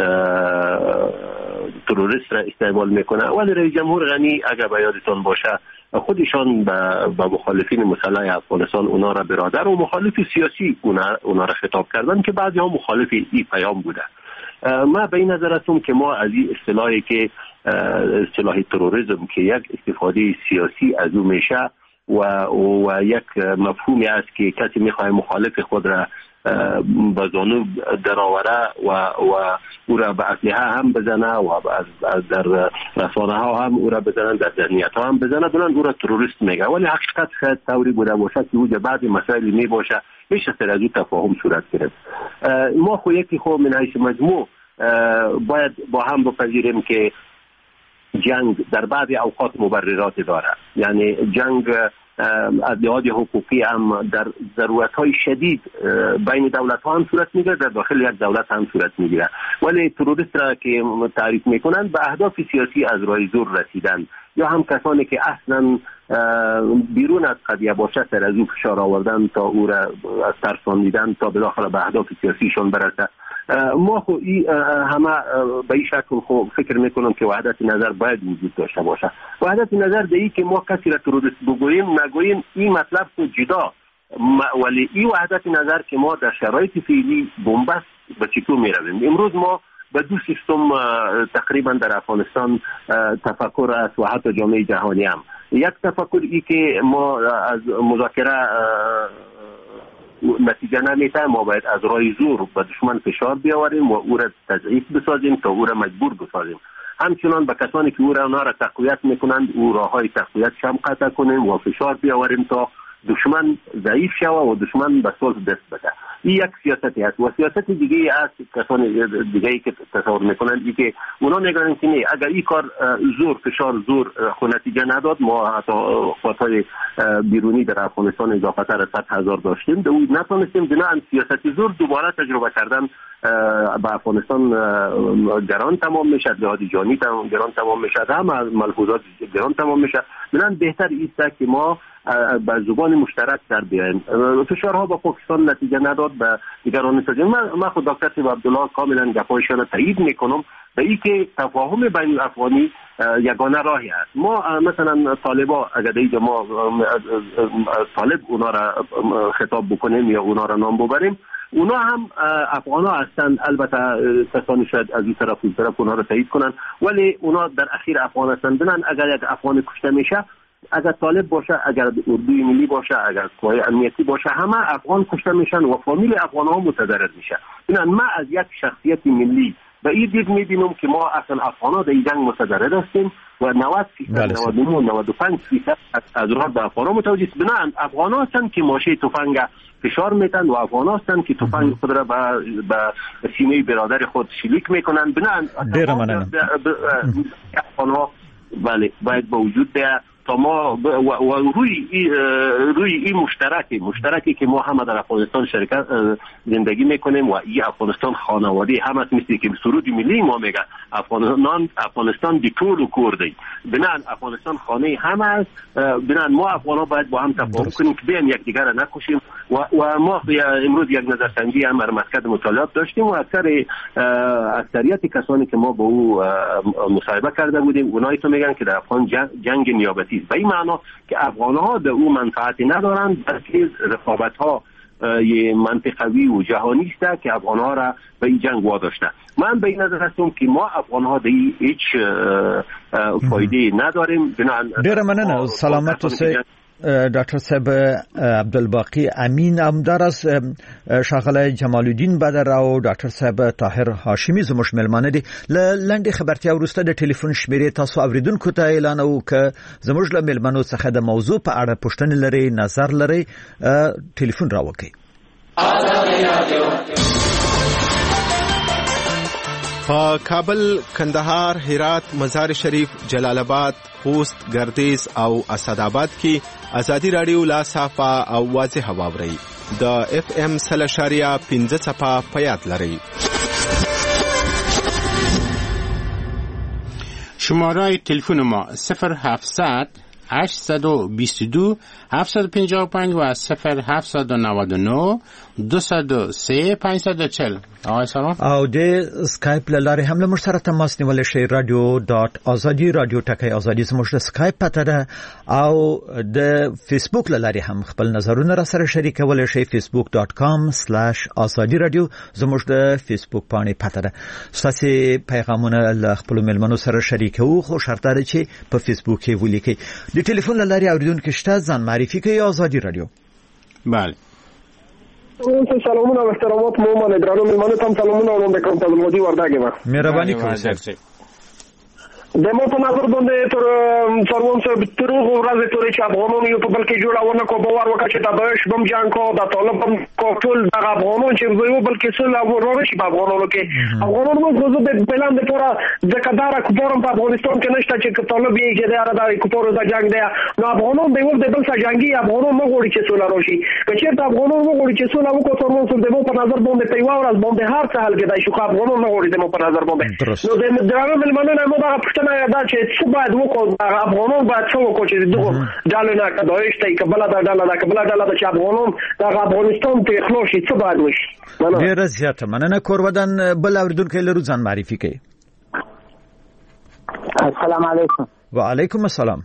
تروریست را استعمال میکنه. ولی رئیس جمهور غنی اگر به یادتان باشه خودشان به مخالفین مسلح افغانستان اونا را برادر و مخالف سیاسی اونا, اونا را خطاب کردن که بعضی ها مخالف این پیام بوده. ما به این نظر هستم که ما از این اصطلاحی که اصطلاح تروریسم که یک استفاده سیاسی از او میشه و, و یک مفهومی است که کسی میخواه مخالف خود را به زانو درآوره و و او را به اسلحه هم بزنه و از در رسانه ها هم او را بزنن، در ذهنیت ها هم بزنه، بلند او را تروریست میگه. ولی حقیقت شاید طوری بوده باشه که او بعضی مسائل می باشه میشه سر از او تفاهم صورت گرفت. ما خو یکی خو من حیث مجموع باید با هم بپذیریم که جنگ در بعضی اوقات مبررات داره. یعنی جنگ از لحاظ حقوقی هم در ضرورت‌های شدید بین دولت‌ها هم صورت میگیره، در داخل یک دولت هم صورت میگیره. ولی تروریست را که تعریف میکنند به اهداف سیاسی از راه زور رسیدن، یا هم کسانی که اصلا بیرون از قضیه باشه سر از او فشار آوردن تا او را از ترساندن تا به داخل به اهداف سیاسیشون برسه. ما خو همه به این شکل خو فکر میکنم که وحدت نظر باید وجود داشته باشه. وحدت نظر دهی که ما کسی را تروریست بگوییم نگوییم این مطلب خو جدا، ولی این وحدت نظر که ما در شرایط فعلی بنبست به چطور میرویم. امروز ما به دو سیستم تقریبا در افغانستان تفکر است و حتی جامعه جهانی هم. یک تفکر ای که ما از مذاکره نتیجه نمیده، ما باید از راه زور به دشمن فشار بیاوریم و او را تضعیف بسازیم تا او را مجبور بسازیم. همچنان به کسانی که او را اونا را تقویت میکنند او راههای تقویت هم قطع کنیم و فشار بیاوریم تا دشمن ضعیف شوه و دشمن به صلح دست بده. این یک سیاستی است. و سیاست دیگه است کسانی دیگه که تصور میکنند ای که اونا میگن که نه، اگر این کار زور فشار زور خود نتیجه نداد، ما حتی قوت‌های بیرونی در افغانستان اضافه تر از صد هزار داشتیم، دو نتونستیم بنا سیاست زور دوباره تجربه کردن به افغانستان گران تمام میشه، لحاظ جانی گران تمام میشه، هم ملحوظات گران تمام میشه. بنان بهتر است که ما با زبان مشترک در بیایم. فشارها با پاکستان نتیجه نداد، به دیگران سازیم. من من خود دکتر سیب عبدالله کاملا گپایشان تایید میکنم به این که تفاهم بین الافغانی یگانه راهی است. ما مثلا طالبا اگر دیگه ما طالب اونا را خطاب بکنیم یا اونا را نام ببریم، اونا هم افغان ها هستند. البته کسانی شاید از این طرف و طرف اونا را تایید کنن، ولی اونا در اخیر افغان هستند. بنان اگر یک افغان کشته میشه، اگر طالب باشه، اگر اردوی ملی باشه، اگر قوای امنیتی باشه، همه افغان کشته میشن و فامیل افغان ها متضرر میشه. بنان ما از یک شخصیت ملی به این دید میبینم که ما اصلا افغان ها در این جنگ متضرر هستیم و نود فیصد نود و نه نود و پنج فیصد از راه به افغان ها متوجه است. بنان افغان ها هستند که ماشه تفنگ فشار میتن و افغان ها هستند که تفنگ خود را به سینه برادر خود شلیک میکنن. بنان افغان ها بله باید با وجود بیاید تا ما ب... و... و روی ای... روی این مشترکی مشترکی که ما همه در افغانستان شرکت زندگی میکنیم و این افغانستان خانواده هم است، مثل که سرود ملی ما میگه افغانستان افغانستان دی ټولو کور دی. بنان افغانستان خانه هم است. بنان ما افغانا باید با هم تفاهم کنیم که بیان یکدیگر را نکشیم و... و ما امروز یک نظرسنجی هم در مرکز مطالعات داشتیم و اکثر اکثریت کسانی که ما با او مصاحبه کرده بودیم اونایی تو میگن که در افغان جنگ, جنگ نیابتی به این معنا که افغان‌ها به او منفعتی ندارند، بلکه رقابت‌ها یه منطقوی و جهانی است که افغان‌ها را به این جنگ واداشته. من به این نظر هستم که ما افغان‌ها در هیچ فایده نداریم. ډیره مننه. سلامت اوسئ. ډاکټر صاحب عبدالباقی امین همدار از ښاغلی جمال الدین بدر او ډاکټر صاحب طاهر هاشمی زموږ مېلمانه دي. له لنډې خبرتیا وروسته د ټلیفون شمیرې تاسو اوریدونکو ته اعلانوو که زموږ له مېلمنو څخه د موضوع په اړه پوښتنې لرئ، نظر لرئ، ټلیفون راوکئ. په کابل، کندهار، هرات، مزار شریف، جلال آباد، خوست، گردیز او اسداباد کې ازادي رادیو لا صافه او واضح واوري د اف ام سلشاریا پنځه صفه په یاد لري. شماره تلفن ما صفر هفتصد هشتصد و بیست و دو هفتصد و پنجاه و پنج و صفر هفتصد و نود و نه دویست و سه پانصد و چهل. آقای سلام. او د اسکایپ لاره هم له موږ سره تماس نیول شي. رادیو ډاټ ازادي رادیو ټکی ازادي زموږ د اسکایپ پته ده او د فیسبوک لاره هم خپل نظرونه را سره شریکول شي. فیسبوک ډاټ کام سلاش ازادي رادیو زموږ د فیسبوک باندې پته ده. تاسو پیغامونه له خپل ملمنو سره شریکو، خو شرط ده چې په فیسبوک کې ولیکئ. د ټلیفون لاره اوریدونکو شته ځان معرفي کوي. ازادي رادیو. بله. سلامونه و احترامات مومن درانو میلمانو تام سلامونه و نام بکنم تازمادی وردگه من مهربانی کنید. د مو په نظر باندې تر څوروم سره تر ورځې تورې چې افغانانو یو په بل کې جوړونه کو باور وکړي چې د داعش بم جنگ کو د طالب بم کو ټول د افغانانو چې یو بل کې سره ورور شي په افغانانو کې افغانانو خو د پلان د پورا د کدار کوپورم په افغانستان کې نشته چې طالب یې چې دا د کوپورو د جنگ دی نو افغانانو د یو د بل سره جنگي افغانانو نه غوړي چې سره راشي چې د افغانانو غوړي چې سره وکړو څوروم سره د مو په نظر باندې په یو ورځ باندې هر څه حل کېدای شي خو افغانانو نه غوړي د مو په نظر باندې نو د درانه ملمنه مو دا پښتنه یاد چې څه باید وکړو افغانان باید څه وکړو چې دغه ډالو نه کداعش ته کبل دا ډاله دا کبل ډاله چې افغانان د افغانستان ته خلاص شي څه باید وشي ډیر زیاته مننه کورودن بل اوریدونکو لرو ځان معرفي کوي. السلام علیکم. وعلیکم السلام.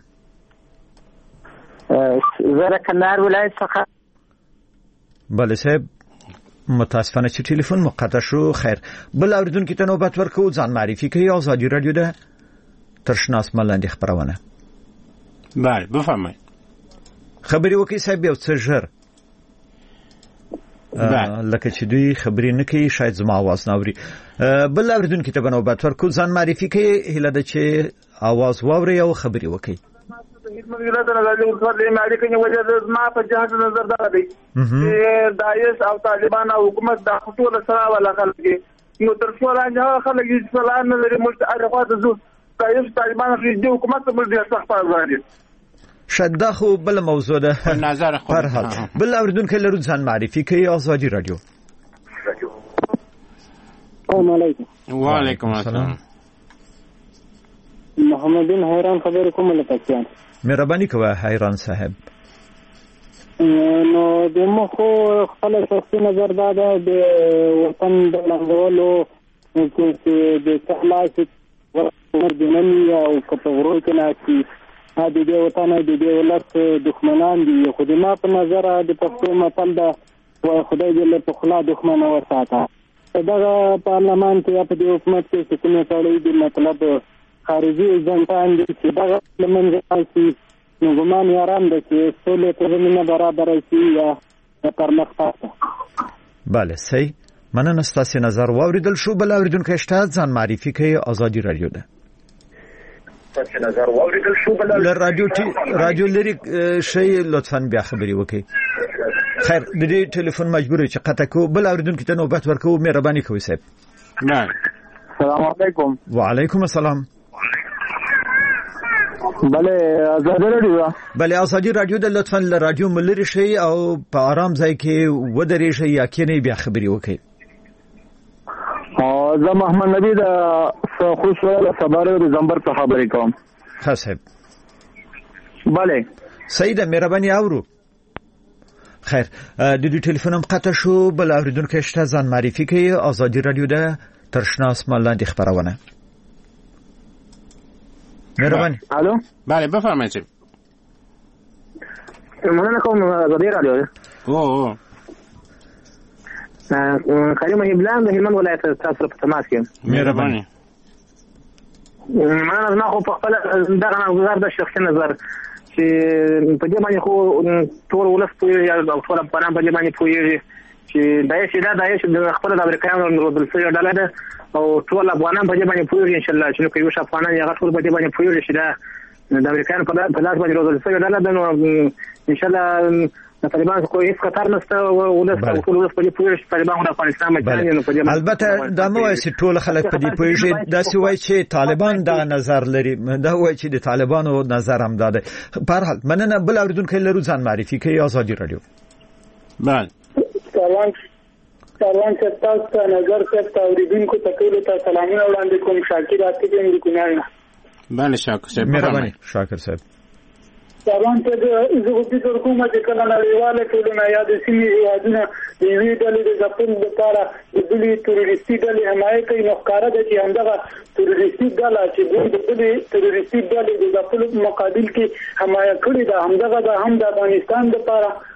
زه کندهار ولایت څخه. بله صاحب متاسفانه چې ټلیفون مقطع شو. خیر بل اوریدونکو ته نوبت ورکو ځان معرفي کوي. آزادی رادیو ده ترشناس ملاندې خبرونه. بله بفرمایید. خبري وکي صاحب یو څه ژر لکه چې دوی خبرې نه کوي شاید زما आवाज نه اوري. بل اوریدونکو ته نوبت ورکو ځان معرفي کوي هله د چې आवाज واوري او خبري وکي. خدمت ویلات راځي او څه دې مالي کې وجه ما په جهاد نظر دا دی چې داعش او طالبان او حکومت د خطوله سره ولا خلک نو تر څو راځي خلک چې سلام نه لري ملتعرفات زو داعش طالبان د حکومت په دې سخت راځي شاید دا خو بل موضوع ده نظر خو فرحال بل اوریدونکو لرو ځان معرفي کوي. آزادی رادیو. السلام علیکم. وعلیکم السلام. محمد بن حیران خبر کوم له پاکستان. مهرباني کوه حیران صاحب. نو د مخو خپل شخصي نظر دا ده د وطن د لنګولو چې د تخلاص ورګننی او کټورو کې ناشي ا د دې وطن د دې ولادت دښمنان دي خو د ما په نظر د پښتو متل دا خدای دې له خلا دښمن وساته دا پارلمان کې په دې حکومت کې چې کومه ټولې د مطلب خارجي ځنټان دي چې دا لمنځه راځي نو ګمان یاران د چې ټول ته زمينه برابر شي یا پرمختګ. بله صحیح مننه ستاسو نظر واوریدل شو. بل اوریدونکو شته ځان معرفي کوي. آزادی رادیو ده ستاسو نظر واوریدل شو. بل ل رادیو ټي رادیو لري شي لطفا بیا خبري وکي. خیر د دې ټلیفون مجبور چې قطع کو. بل اوریدونکو ته نوبت ورکو. مهرباني کوئ صاحب. نه السلام علیکم. وعلیکم السلام. بله آزادی رادیو. بله آزادی رادیو د لطفا ل رادیو ملری شي او په آرام ځای کې ودرې شي یا کینې بیا خبري وکي. او زه محمد نبی د خوشاله خبرو د زمبر څخه خبرې کوم. ښه صاحب. بله صحیح ده مهرباني اورو. خیر د دې ټلیفون هم قطع شو. بل اوریدونکو شته ځان معرفي کوي. آزادی رادیو ده ترشناس ملاندې خبرونه. مهرباني. الو بله بفرمایید. مننه کوم. آزادی رادیو ده. او او کریم ایبلان د هلمند ولایت تاسو په تماس کې. مهرباني. ما نه خو په خپل دغه نظر د شخصي نظر چې په دې باندې خو ټول ولس په یا ټول افغانان په دې باندې پوهیږي چې دایښ دا دایښ د خپل د امریکایانو د بل څه ډله ده او ټول افغانان په دې باندې پوهیږي ان شاء الله چې یو شي افغانان یا ټول په دې باندې پوهیږي چې دا د امریکایانو په لاس باندې روزل څه ډله ده نو ان شاء الله د طالبان کوی هیڅ خطر نشته ولس ټول ولس په دې پوهیږي چې طالبان د افغانستان مجبوري نه پدې. البته دا مو چې ټول خلک په دې پوهیږي دا څه وایي چې طالبان دا نظر لري دا وایي چې د طالبانو نظر هم داده. په هر حال مننه. بل اوریدونکو لرو ځان معرفي کوي. آزادی رادیو. بله سلام سلام تاسو نظر څه اوریدونکو ته ټول ته سلامونه وړاندې کوم. شاکر اتګم د کونړ. بله شاکر صاحب. مهرباني شاکر صاحب. سلام ته د زغوتی حکومت کله نړیواله ټولنه یا د سیمې هیوادونه د یوې ډلې د ځپل لپاره د بلې تروریستي ډلې حمایه کوي نو ښکاره ده چې همدغه تروریستي ډله چې دوی د بلې تروریستي ډلې د ځپلو په مقابل کې حمایه کړې ده همدغه د هم د افغانستان لپاره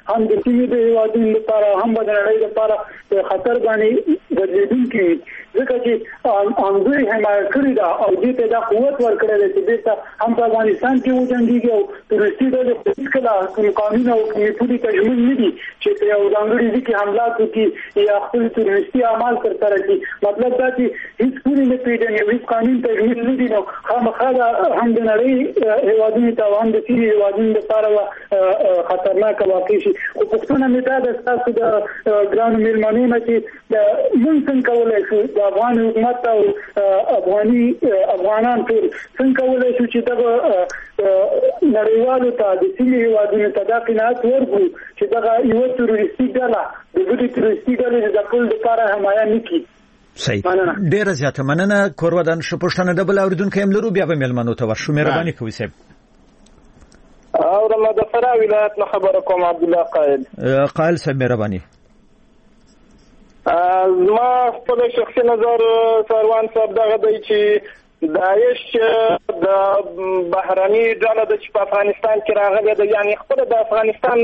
هم د سیمې د هیوادونو لپاره هم د نړۍ لپاره خطر باندې بدلیدونکي ځکه چې انګوی حمایت کړی دا او دې ته دا قوت ورکړل چې بیرته هم په افغانستان کې وځندېږي او ترورستي ډلې هیڅکله کوم قانون او کومې پولي تجویز نه دي چې په یو ځانګړي ځای کې حملات وکړي یا خپل ترورستي اعمال ترسره کړي. مطلب دا چې هیڅ پولي نه پیژني هیڅ قانون تجویز نه دي نو خامخا هم د نړۍ هیوادونو ته هم د سیمې هیوادونو لپاره خطرناک واقع شي. خو پوښتنه مې دا ده ستاسو د ګرانو مېلمنو نه چې موږ څنګه کولی شو د افغان حکومت او افغاني افغانان ټول څنګه کولی شو چې دغه نړیوالو ته د سیمې هیوادونو ته دا قناعت ورکړو چې دغه یوه ترورستي ډله د بلې ترورستي ډلې د ځپلو لپاره حمایه نه کړي. صحیح. ډیره زیاته مننه. کورودان شو پښتنه د بل اوریدونکو هم لرو بیا به مېلمنو ته ورشو. مهرباني کوئ صاحب. او د فراه ولایت نه خبره کوم عبد الله قائل. قائل صاحب مهرباني. ما خپل شخصي نظر سروان صاحب دغه دی چې داعش د بهراني ډله د چې په افغانستان کې راغلي ده یعنی خپل د افغانستان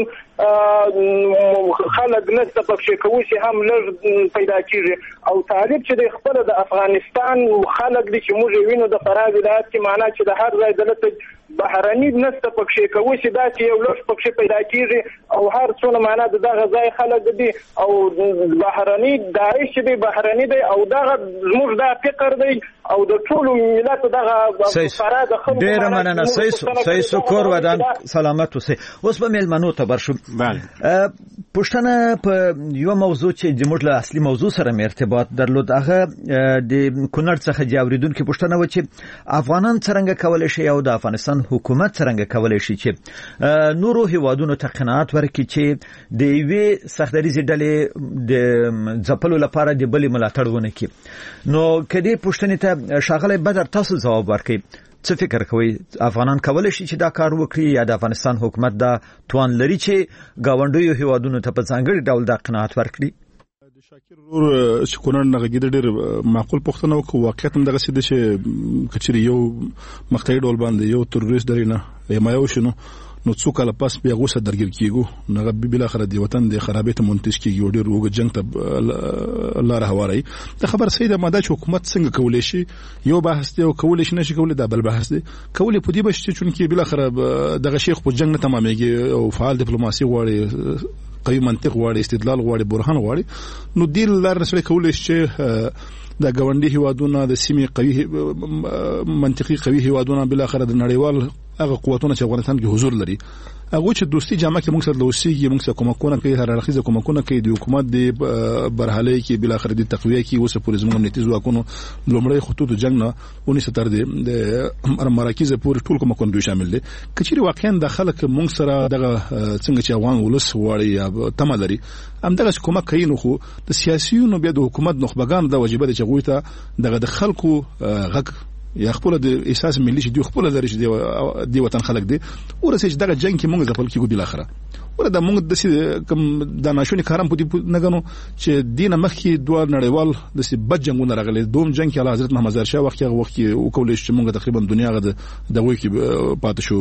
خلک نسته پکې کوي چې هم لږ پیدا کیږي او طالب چې د خپل د افغانستان خلک دي چې موږ وینو د فراه ولایت کې معنا چې د هر ځای دلته بهراني نسته پکې کوي چې دا چې یو لږ پکې پیدا کیږي او هر څونه معنا د دغه ځای خلک دي او بهراني داعش دی بهراني دی او دغه زموږ د فکر دی او د ټولو ملت دغه فراد خلک ډیر مننه. صحیح سو کور ودان سلامت اوسئ. اوس به مېلمنو ته برشو. بله پښتنه په یو موضوع چې د موږ له اصلي موضوع سره ارتباط درلود هغه د کونړ څخه جوړیدونکو پښتنه و چې افغانان څنګه کولای شي او د افغانستان حکومت څنګه کولای شي چې نورو هیوادونو ته قناعت ورکړي چې د یوې سختدریزې ډلې د ځپلو لپاره د بلې ملاتړ ونه کړي. نو کدی پښتنې ته شاغله بدر تاسو جواب ورکړي څه فکر کوي افغانان کولای شي چې دا کار وکړي یا د افغانستان حکومت دا توان لري چې گاونډیو هیوادونو ته په ځانګړي ډول د قناعت ورکړي؟ شاکر ور چې کونړ نه غږیده ډېر معقول پوښتنه وکړه. واقعیت هم دغه څه ده چې کچري یو مقطعي ډول باندې یو تروریست درینه حمایه وشنو نو څو کاله پس بیا غوسه درګیر کیږو نو بل اخر دی وطن د خرابې ته منتج کیږي او ډېر وګ جنگ ته الله راهواري. د خبر سیده ماده چې حکومت څنګه کولای شي یو بحث دی او کولای شي نشي کولای دا بل بحث دی. کولای په دې بشي چې بل اخر دغه شیخ په جنگ نه تمامېږي او فعال ډیپلوماسي غواړي قوي منطق غواړي استدلال غواړي برهان غواړي نو دیل لار سره کولای شي د گاونډي هیوادونو د سیمې قوي منطقي قوي هیوادونو بل اخر د نړیوال هغه قوتونه چې افغانستان کې حضور لري هغه چې دوستي جامه کې موږ سره لوسیږي موږ سره کومکونه کوي هر اړخیزه کومکونه کوي د حکومت د برحالي کې بل اخر د تقویه کې اوس پورې زموږ امنیتي ځواکونو لومړی خطوط جنگ نه ونی ستر دي د مراکز پورې ټول کومکونه دوی شامل دي. کچېری واقعا د خلک موږ سره دغه څنګه چې افغان ولس وړي یا تمه لري هم دغه کومک کوي نو خو د سیاسيونو بیا د حکومت نخبگان د واجبات چې غوي ته دغه د خلکو غږ یا خپل د احساس ملي چې دوی خپل لري چې دی وطن خلک دي ورسې چې دغه جنگ کې موږ ځپل کېږو بل اخره ورته موږ د کوم د ناشونی کارم په دې نه غنو چې دینه مخکې دوه نړیوال د سي بد جنگونه راغلي دوم جنگ کې حضرت محمد زهر شاه وخت هغه وخت او کولای شي موږ تقریبا دنیا غد دغه کې پات شو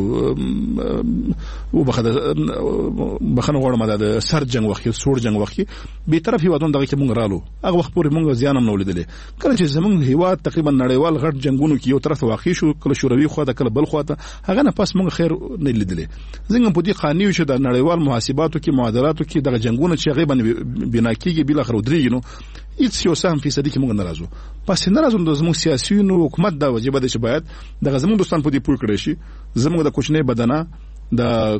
او بخد بخنه غوړم د سر جنگ وخت سور جنگ وخت به طرف هیوادون دغه کې موږ رالو هغه وخت پورې موږ زیان هم نه ولیدلې کله چې زمونږ هیواد تقریبا نړیوال غټ جنگونو کې یو طرف واقع شو کله شوروي خو دا کله بل خو ته هغه نه پس موږ خیر نه لیدلې زنګ په دې قانوني شو د نړیوال محاسباتو کې معادلاتو کې دغه جنگونه چې غیبا بنا کېږي بل اخر ودرېږي نو هیڅ یو سهم فیصدي کې موږ ناراضو پس ناراضو د زموږ سیاسيونو حکومت دا واجب ده چې باید دغه زموږ دوستان په دې پوه کړی شي زموږ د کوچنی بدنه د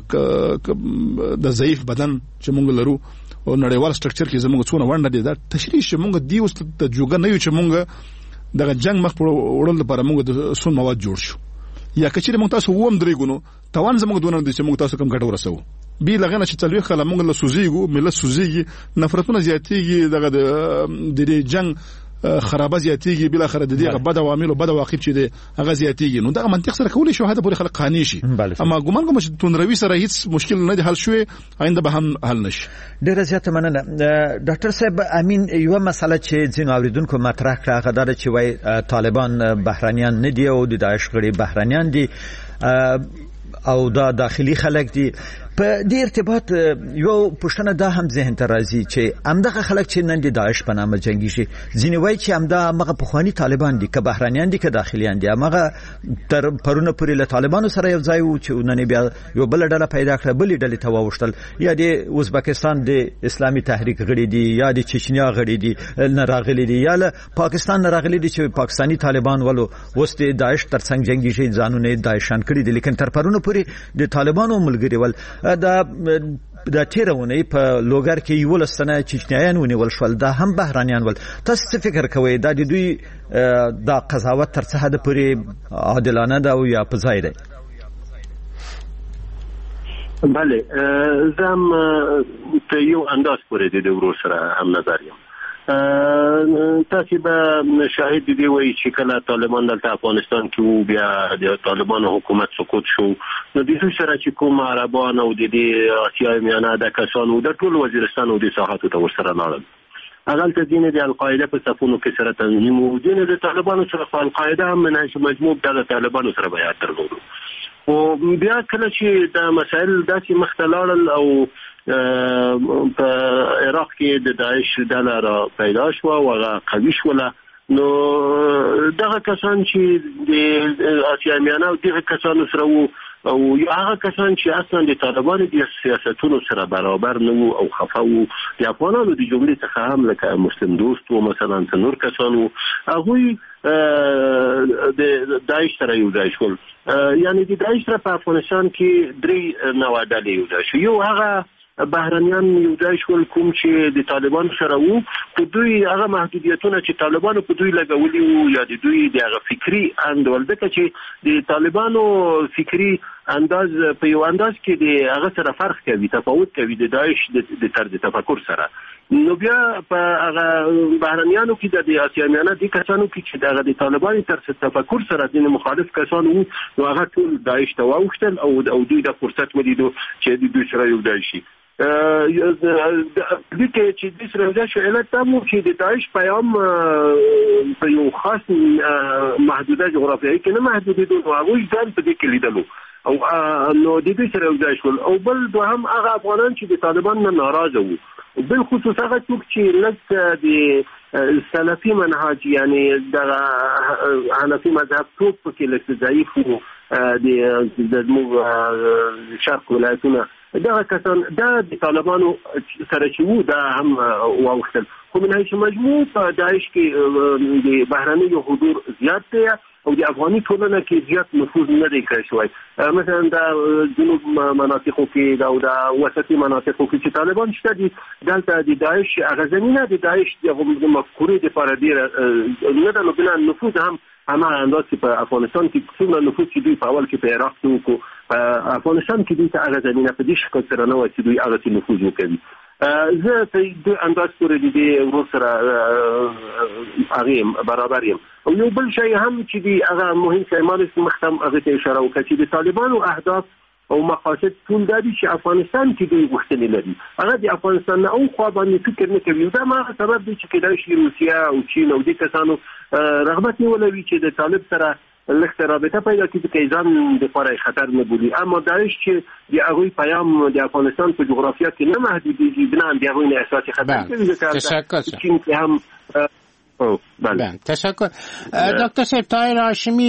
د ضعیف بدن چې موږ لرو او نړیوال سټرکچر کې زموږ څونه ونده دي دا تشریح چې موږ دی اوس د جوګه نه یو چې موږ دغه جنگ مخ په وړل لپاره موږ د سون مواد جوړ شو یا کچېره موږ تاسو ووم درېګونو توان زموږ دونه د چې موږ تاسو کوم ګټه ورسو بي لغنه چې تلوي خلک موږ له سوزيګو ملت سوزيږي نفرتونه زیاتېږي دغه د جنگ خرابه زیاتېږي بل اخر د دې بد عوامل او بد واقع چې دی هغه زیاتېږي نو دغه منطق سره کولای شو هدا پورې خلک قانع شي اما ګومان کوم چې تونروي سره هیڅ مشکل نه دی حل شوی آینده به هم حل نشي. ډیره زیاته مننه ډاکټر صاحب امین یو مسله چې ځین اوریدونکو مطرح کړه غدار چې وای طالبان بهرانيان نه دی او د داعش غړي بهرانيان دي او دا داخلي خلک دي په دې ارتباط یو پښتنه دا هم ذهن ته راځي چې همدغه خلک چې نن د داعش په نامه جنگي شي ځینې وایي چې همدا مغه پخوانی طالبان دي که بهرانيان دي که داخليان دي هغه تر پرونه پورې له طالبانو سره یو ځای وو چې نن بیا یو بل ډله پیدا کړه بلې ډلې ته واوښتل یا د ازبکستان د اسلامي تحریک غړي دي یا د چچنیا غړي دي نه راغلي دي یا له پاکستان نه راغلي دي چې پاکستانی طالبان ولو وست داعش ترڅنګ جنگي شي ځانونه داعشان کړي دي لیکن تر پرونه پورې د طالبانو ملګری ول دا د تیرونی په لوګر کې یو لسنه چچنیان ونیول شول دا هم بهرانيان ول تاسو فکر کوئ دا د دوی دا قضاوت تر څه حد پورې عادلانه ده او یا په ځای ده؟ بله زم ته یو انداز پورې د ورو سره هم نظر یم. تاسو به شاهد دی وایي چې کله طالبان دلته افغانستان کې وو بیا د طالبان حکومت سقوط شو نو د دوی سره چې کوم عربان او د آسیا میانه د کسانو د ټول وزیرستان او د ساحاتو ته ورسره لاړل. اغل ته دین د القاعده په صفونو کې سره تنظیم او دین د طالبانو سره القاعده هم من هیڅ مجموع د طالبانو سره بیات درلودو او بیا کله چې د مسائل داسې مختلال او په عراق کې د داعش ډله را پیدا شو او هغه قوي شوله نو دغه کسان چې د آسیا میانه او دغه کسانو سره وو او هغه کسان چې اصلا د طالبانو د سیاستونو سره برابر نه وو او خفه وو د افغانانو د جملې څخه هم لکه مسلم دوست و مثلا نور کسانو هغوی د داعش سره یو ځای شول. یعنی د داعش سره په افغانستان کې درې نوع ډلې یو ځای شو. یو هغه بهرانيان یو ځای شول کوم چې د طالبان سره وو په دوی هغه محدودیتونه چې طالبانو په دوی لګولي وو یا د دوی د هغه فکری اندول دغه چې د طالبانو فکری انداز په یو انداز کې د هغه سره فرق کوي تفاوت کوي د داعش د طرز تفکر سره. نو بیا په هغه بهرانيانو کې د آسیا میانه د کسانو کې چې دغه د طالبانو طرز تفکر سره د مخالف کسانو وو نو هغه ټول داعش ته واوښتل او دوی د فرصت ولیدو چې د دوی سره یو ځای شي. د دې چې د سره شو علت تاسو چې د داعش پیغام په یو خاص محدوده جغرافیایي کې نه محدودیدو او هغه ځان په دې کې لیدلو او نو د دې سره ځای شول او بل دوهم هغه افغانان چې د طالبان نه ناراضه وو بل خصوص هغه څوک چې لږ د سلفي منهج یعنی د حنفي مذهب ټوک په کې لږ ضعیف وو د شرق ولایتونه دا کسان دا د طالبانو سره چې وو دا هم واوښتل خو من هیڅ مجموع په داعش کې د بهراني حضور زیات دی او د افغاني ټولنه کې زیات نفوذ نه دی کړی شوی. مثلا د جنوب مناطقو کې دا او د وسطي مناطقو کې چې طالبان شته دي دلته د داعش هغه زمینه د داعش د مفکورې لپاره ډېره نه ده نو بنا نفوذ هم همه انداز چې په افغانستان کې څومره نفوذ چې دوی په اول کې په عراق کې وکړو په افغانستان کې دوی ته هغه زمینه په دې شکل سره نه وه چې دوی هغه نفوذ وکړي. زه په دې انداز پورې د دې ورور سره هغه برابر یم. او یو بل شی هم چې دی هغه مهم شی مال مختم هغه ته اشاره وکړه چې د طالبانو اهداف او مقاصد ټول د دې چې افغانستان کې دوی غوښتنې لري هغه د افغانستان نه او خو باندې فکر نه کوي دا ما سبب دی چې کله شي روسیا او چین او د کسانو رغبت نیولوي چې د طالب سره لکه رابطه پیدا کړي چې ځان د لپاره خطر نه بولي اما داعش چې د هغوی پیام د افغانستان په جغرافیا کې نه محدودیږي بنا د هغوی نه احساس خطر کوي تشکر چین کې هم او بله تشکر دکتر صاحب طاهر هاشمی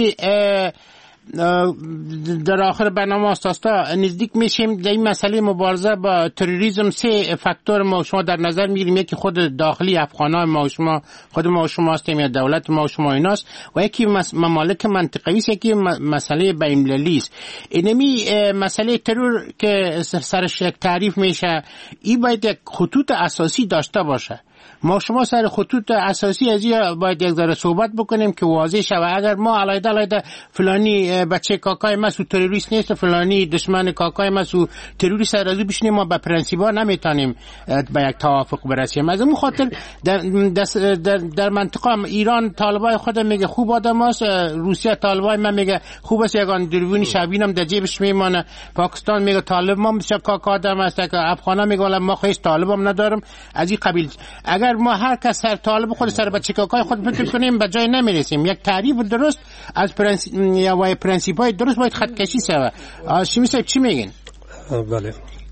در آخر برنامه استاستا نزدیک میشیم در این مسئله مبارزه با تروریسم سه فاکتور ما شما در نظر میگیریم یکی خود داخلی افغانان ما شما خود ما شما هستیم یا دولت ما شما ایناست و یکی ممالک منطقه‌ای است یکی مسئله بین‌المللی است. اینمی مسئله ترور که سرش یک تعریف میشه این باید یک خطوط اساسی داشته باشه. ما شما سر خطوط اساسی از این باید یک ذره صحبت بکنیم که واضح شود. اگر ما علیده علیده فلانی بچه کاکای ما سو تروریست نیست فلانی دشمن کاکای ما سو تروریست از او بشنیم ما به پرنسیبا نمیتونیم به یک توافق برسیم. از اون خاطر در, در, در منطقه ایران طالبای خود میگه خوب آدم است، روسیه طالبای من میگه خوب است یگان دوربین شبینم در جیبش میمانه، پاکستان میگه طالب ما بسیار کاکا آدم است، که افغان میگه ما خیلی طالبم ندارم. از این قبیل اگر ما هر کس سر طالب خود سر بچه کاکای خود فکر کنیم به جای نمیرسیم. یک تعریف درست از پرنسیپ یا وای پرنسیپای درست باید خط کشی شود. هاشمی صاحب چی میگین؟ بله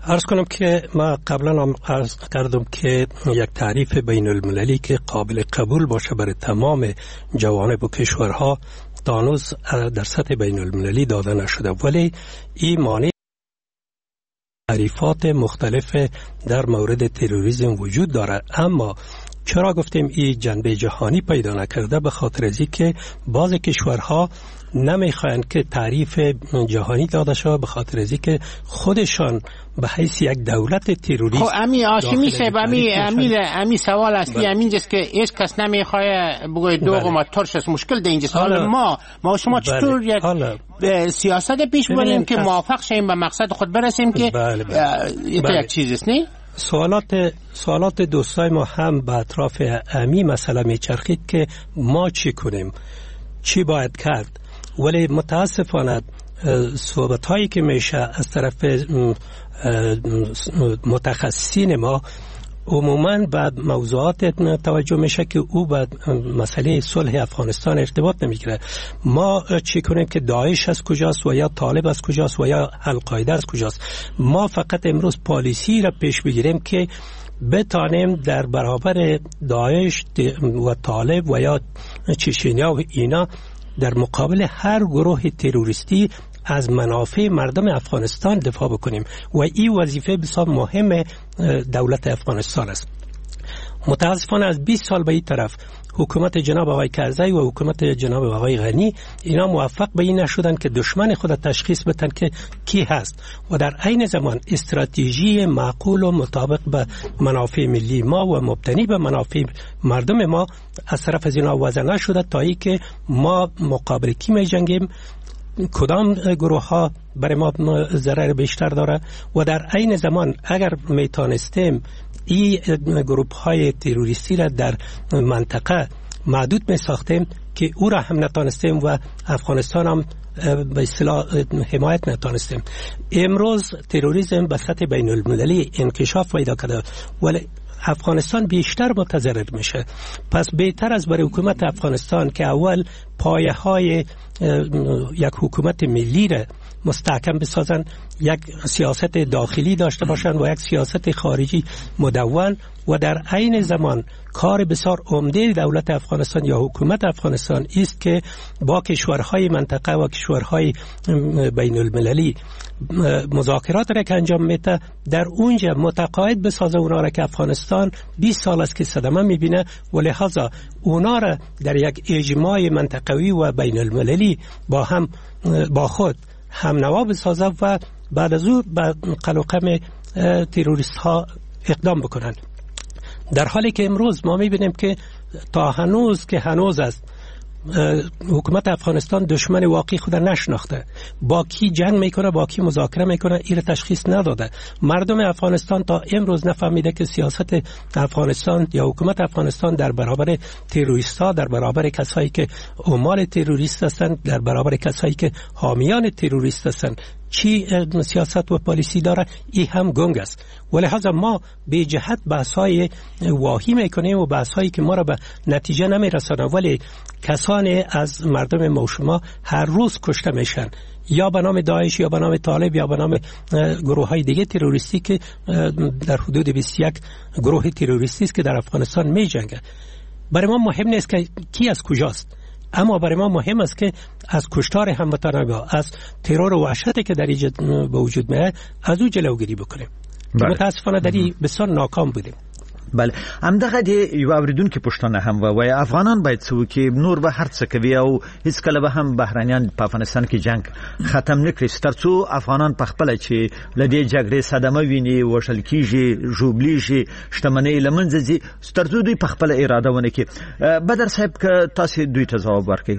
عرض کنم که ما قبلا هم عرض کردم که یک تعریف بین المللی که قابل قبول باشه برای تمام جوانب و کشورها تا هنوز در سطح بین المللی داده نشده، ولی این مانع تعریفات مختلف در مورد تروریسم وجود داره. اما چرا گفتیم این جنبه جهانی پیدا نکرده؟ به خاطر از اینکه بعضی کشورها نمیخواین که تعریف جهانی داده شود، به خاطر از اینکه خودشان به حیث یک دولت تروریست. خب امی هاشمی صاحب امی امی امی سوال اصلی همین است که هیچ کس نمیخواد بگه دوغ ما ترش است. مشکل در اینجا سوال ما ما شما چطور یک سیاست پیش ببریم که موافق شیم به مقصد خود برسیم که یک چیز است؟ نه سوالات سوالات دوستای ما هم به اطراف امی مسئله میچرخید که ما چی کنیم، چی باید کرد. ولی متاسفانه صحبت هایی که میشه از طرف متخصصین ما عموماً به موضوعات توجه میشه که او به مسئله صلح افغانستان ارتباط نمیگیره. ما چی کنیم که داعش از کجاست و یا طالب از کجاست و یا القاعده از کجاست؟ ما فقط امروز پالیسی را پیش بگیریم که بتانیم در برابر داعش و طالب و یا چچنیا و اینا در مقابل هر گروه تروریستی از منافع مردم افغانستان دفاع بکنیم و این وظیفه بسیار مهم دولت افغانستان است. متاسفانه از بیست سال به این طرف حکومت جناب آقای کرزی و حکومت جناب آقای غنی اینا موفق به این نشدن که دشمن خود تشخیص بدن که کی هست و در عین زمان استراتژی معقول و مطابق به منافع ملی ما و مبتنی به منافع مردم ما از طرف از اینا وضع نشده تا ای که ما مقابل کی می جنگیم، کدام گروه ها برای ما ضرر بیشتر داره و در عین زمان اگر میتونستیم این گروه های تروریستی را در منطقه محدود می ساختیم که او را هم نتانستیم و افغانستان هم به اصطلاح حمایت نتانستیم. امروز تروریسم به سطح بین المللی انکشاف پیدا کرده ولی افغانستان بیشتر متضرر میشه. پس بهتر از برای حکومت افغانستان که اول پایه های یک حکومت ملی را مستحکم بسازن، یک سیاست داخلی داشته باشند و یک سیاست خارجی مدون و در عین زمان کار بسیار عمده دولت افغانستان یا حکومت افغانستان است که با کشورهای منطقه و کشورهای بین المللی مذاکرات را که انجام میده در اونجا متقاعد بسازه اونا را که افغانستان بیست سال است که صدمه میبینه و لحاظا اونا را در یک اجماع منطقوی و بین المللی با هم با خود هم نوا بسازه و بعد از او به قلقم تروریست ها اقدام بکنند. در حالی که امروز ما میبینیم که تا هنوز که هنوز است حکومت افغانستان دشمن واقعی خود نشناخته، با کی جنگ میکنه با کی مذاکره میکنه این تشخیص نداده. مردم افغانستان تا امروز نفهمیده که سیاست افغانستان یا حکومت افغانستان در برابر تروریست ها، در برابر کسایی که عمال تروریست هستند، در برابر کسایی که حامیان تروریست هستند چی سیاست و پالیسی داره، این هم گنگ است. ولهذا ما به جهت بحث‌های واهی میکنیم و بحث‌هایی که ما را به نتیجه نمیرسانه، ولی کسانی از مردم ما و شما هر روز کشته میشن یا به نام داعش یا به نام طالب یا به نام گروه‌های دیگه تروریستی که در حدود بیست و یک گروه تروریستی است که در افغانستان میجنگه. برای ما مهم نیست که کی از کجاست، اما برای ما مهم است که از کشتار هموطنان ما، از ترور و وحشتی که در اینجا به وجود میاد از او جلوگیری بکنیم. متاسفانه در این بسیار ناکام بودیم. بله همدغه دی یو اوریدونکو پښتنه هم وای افغانان باید څو کې نور به هر څه کوي او هیڅ کله به هم بهرانيان په افغانستان کې جنگ ختم نکړي ترڅو افغانان په خپل چې لدی جګړې صدمه ویني وشل کیږي ژوبلیږي شتمنۍ لمنځه ځي ترڅو دوی په خپل اراده ونه کې. بدر صاحب که تاسو دوی ته ځواب ورکړئ.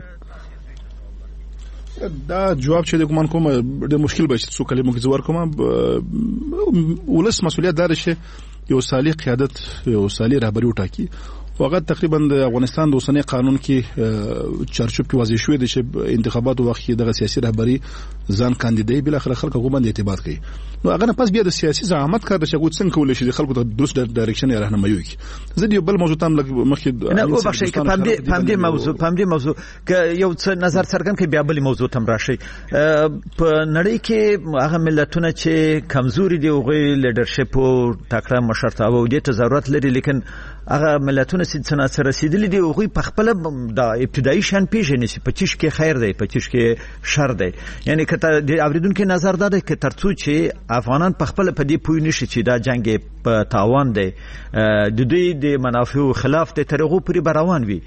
دا جواب چې کوم کوم د مشکل به څو کلمو کې ځور کوم ولس مسؤلیت دار شي یو صالح قیادت یو صالح رهبری وټاکي واقعا تقریبا د افغانستان د اوسنۍ قانون کې چارچوب کې واضح شوی دی چې انتخاباتو وخت کې د سیاسي رهبری ځان کاندیدای بل اخر خلک غوښمن اعتماد کوي نو هغه نه پس بیا د سیاسي زعامت کار د شګوت څنګه کولای شي خلکو ته درست ډایرکشن یا راهنمایي وکړي زه د بل موضوع تام مخکې نه او بخښي کې پام دې پام دې موضوع پام دې موضوع ک یو څه نظر څرګند کې بیا بل موضوع تم راشي په نړۍ کې هغه ملتونه چې کمزوري دي او لیدرشپ او تکړه مشرتابه او دې ته ضرورت لري لیکن هغه ملتونه چې څنګه سره رسیدلي دي او په خپل د ابتدایي شان پیژني چې پچیش کې خیر دی پچیش کې شر دی یعنی کته د اوریدونکو نظر ده چې ترڅو چې افغانان په خپل په دې پوی نشي چې دا جنگ په تاوان دی د دوی د منافع خلاف د ترغو پرې بروان وي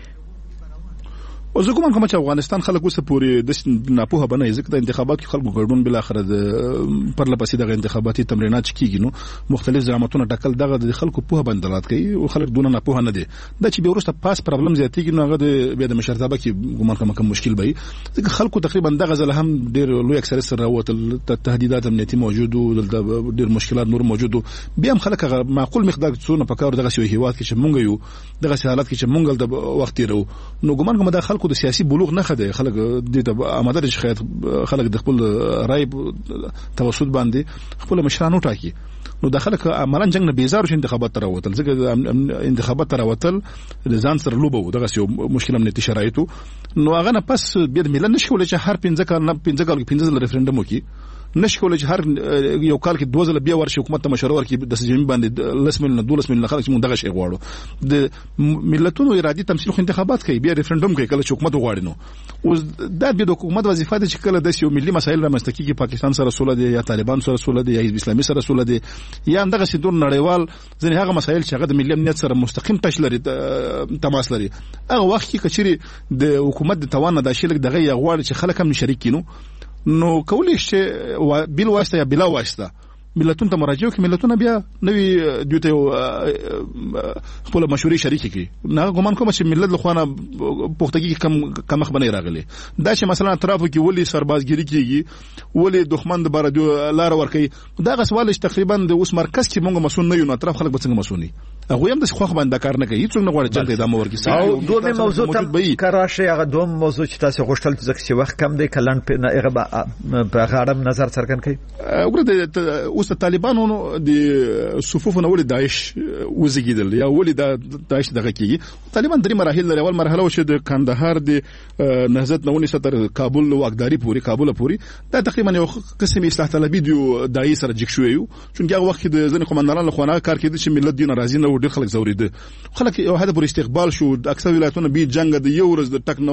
او زه کوم کوم چې افغانستان خلک اوس پورې د ناپوهه بنای ځکه د انتخابات کې خلکو ګډون بل اخر د پر لپسې د انتخاباتي تمرینات کیږي نو مختلف زعامتونه ټاکل دغه د خلکو په بندلات کوي او خلک دونه ناپوهه نه دي د چې به ورسته پاس پرابلم زیاتېږي نو هغه د بیا د مشرتابه کې ګومان کوم کوم مشکل به ځکه خلکو تقریبا دغه ځل هم ډیر لوی اکثریت سره راوته تهدیدات امنیتي موجود او ډیر مشکلات نور موجود بیا هم خلک معقول مقدار څونه پکار دغه شوی هیواد کې چې مونږ یو دغه حالت کې چې مونږ د وخت تیرو نو ګومان کوم د خلکو د سیاسي بلوغ نه خده خلک د آماده دي چې خلک د خپل رای توسط باندې خپل مشرانو ټاکي نو د خلک عملاً جنگ نه بیزار شو انتخابات تر وتل ځکه انتخابات تر وتل ځان سره لوبو دغه یو مشکل امنیتي شرایطو نو هغه نه پس بیا د ملت نشو چې هر پنځه کال نه پنځه کال کې پنځه ریفرندوم وکي نشکول چې هر یو کال کې دوه ځله بیا ورشي حکومت ته مشوره ورکړي د سجن باندې لسمل نه دولس مل خلک چې مونږ دغه شی غواړو د ملتونو ارادي تمثيل خو انتخابات کوي بیا ریفرندوم کوي کله چې حکومت غواړي نو او دا د حکومت وظیفه ده چې کله د یو ملي مسایل رامنځته کیږي پاکستان سره سوله دي یا طالبان سره سوله دي یا حزب اسلامي سره سوله دي یا دغه سیدور نړیوال ځنې هغه مسایل چې هغه د ملي امنیت سره مستقیم تش لري تماس لري هغه وخت کې کچري د حکومت د توان د شیلک دغه یا غواړي چې خلک هم شریک کینو نو کولی شي بل واسطه یا بلا واسطه ملتونو ته مراجعه کوي ملتونه بیا نوې دوی ته خپل مشورې شریک کړي نه ګومان کوم چې ملت له خوانه پختګي کم کم خبرې راغلي دا چې مثلا اطرافو کې ولي سربازګری کیږي ولي دښمن د بار لار ور کوي دا غسوال چې تقریبا د اوس مرکز کې مونږ مسؤل نه یو اطراف خلک به څنګه مسؤلي هغه هم د خوخ باندې کار نه کوي هیڅ نه غواړي چې د امور کې او دوه موضوع ته کراشه هغه دوه موضوع چې تاسو غوښتل ځکه چې وخت کم دی کلن په هغه په غاړم نظر څرګند کړي وګوره اوس د طالبانو د صفوفونو ولې داعش وزګیدل یا ولې د داعش دغه کیږي طالبان درې مراحل لري اول مرحله وشه د کندهار د نهضت نونی ستر کابل واکداري پوری کابل پوری دا تقریبا یو قسم اصلاح طلبي دی داعش سره جګ شوی چون هغه وخت د ځنې قومندانانو خونه کار کړي چې ملت دین راضي نه ډیر خلک زوريده خلک یو هدف پر استقبال شو د اکثر ولایتونو بي جنگ د یو ورځ د ټکنو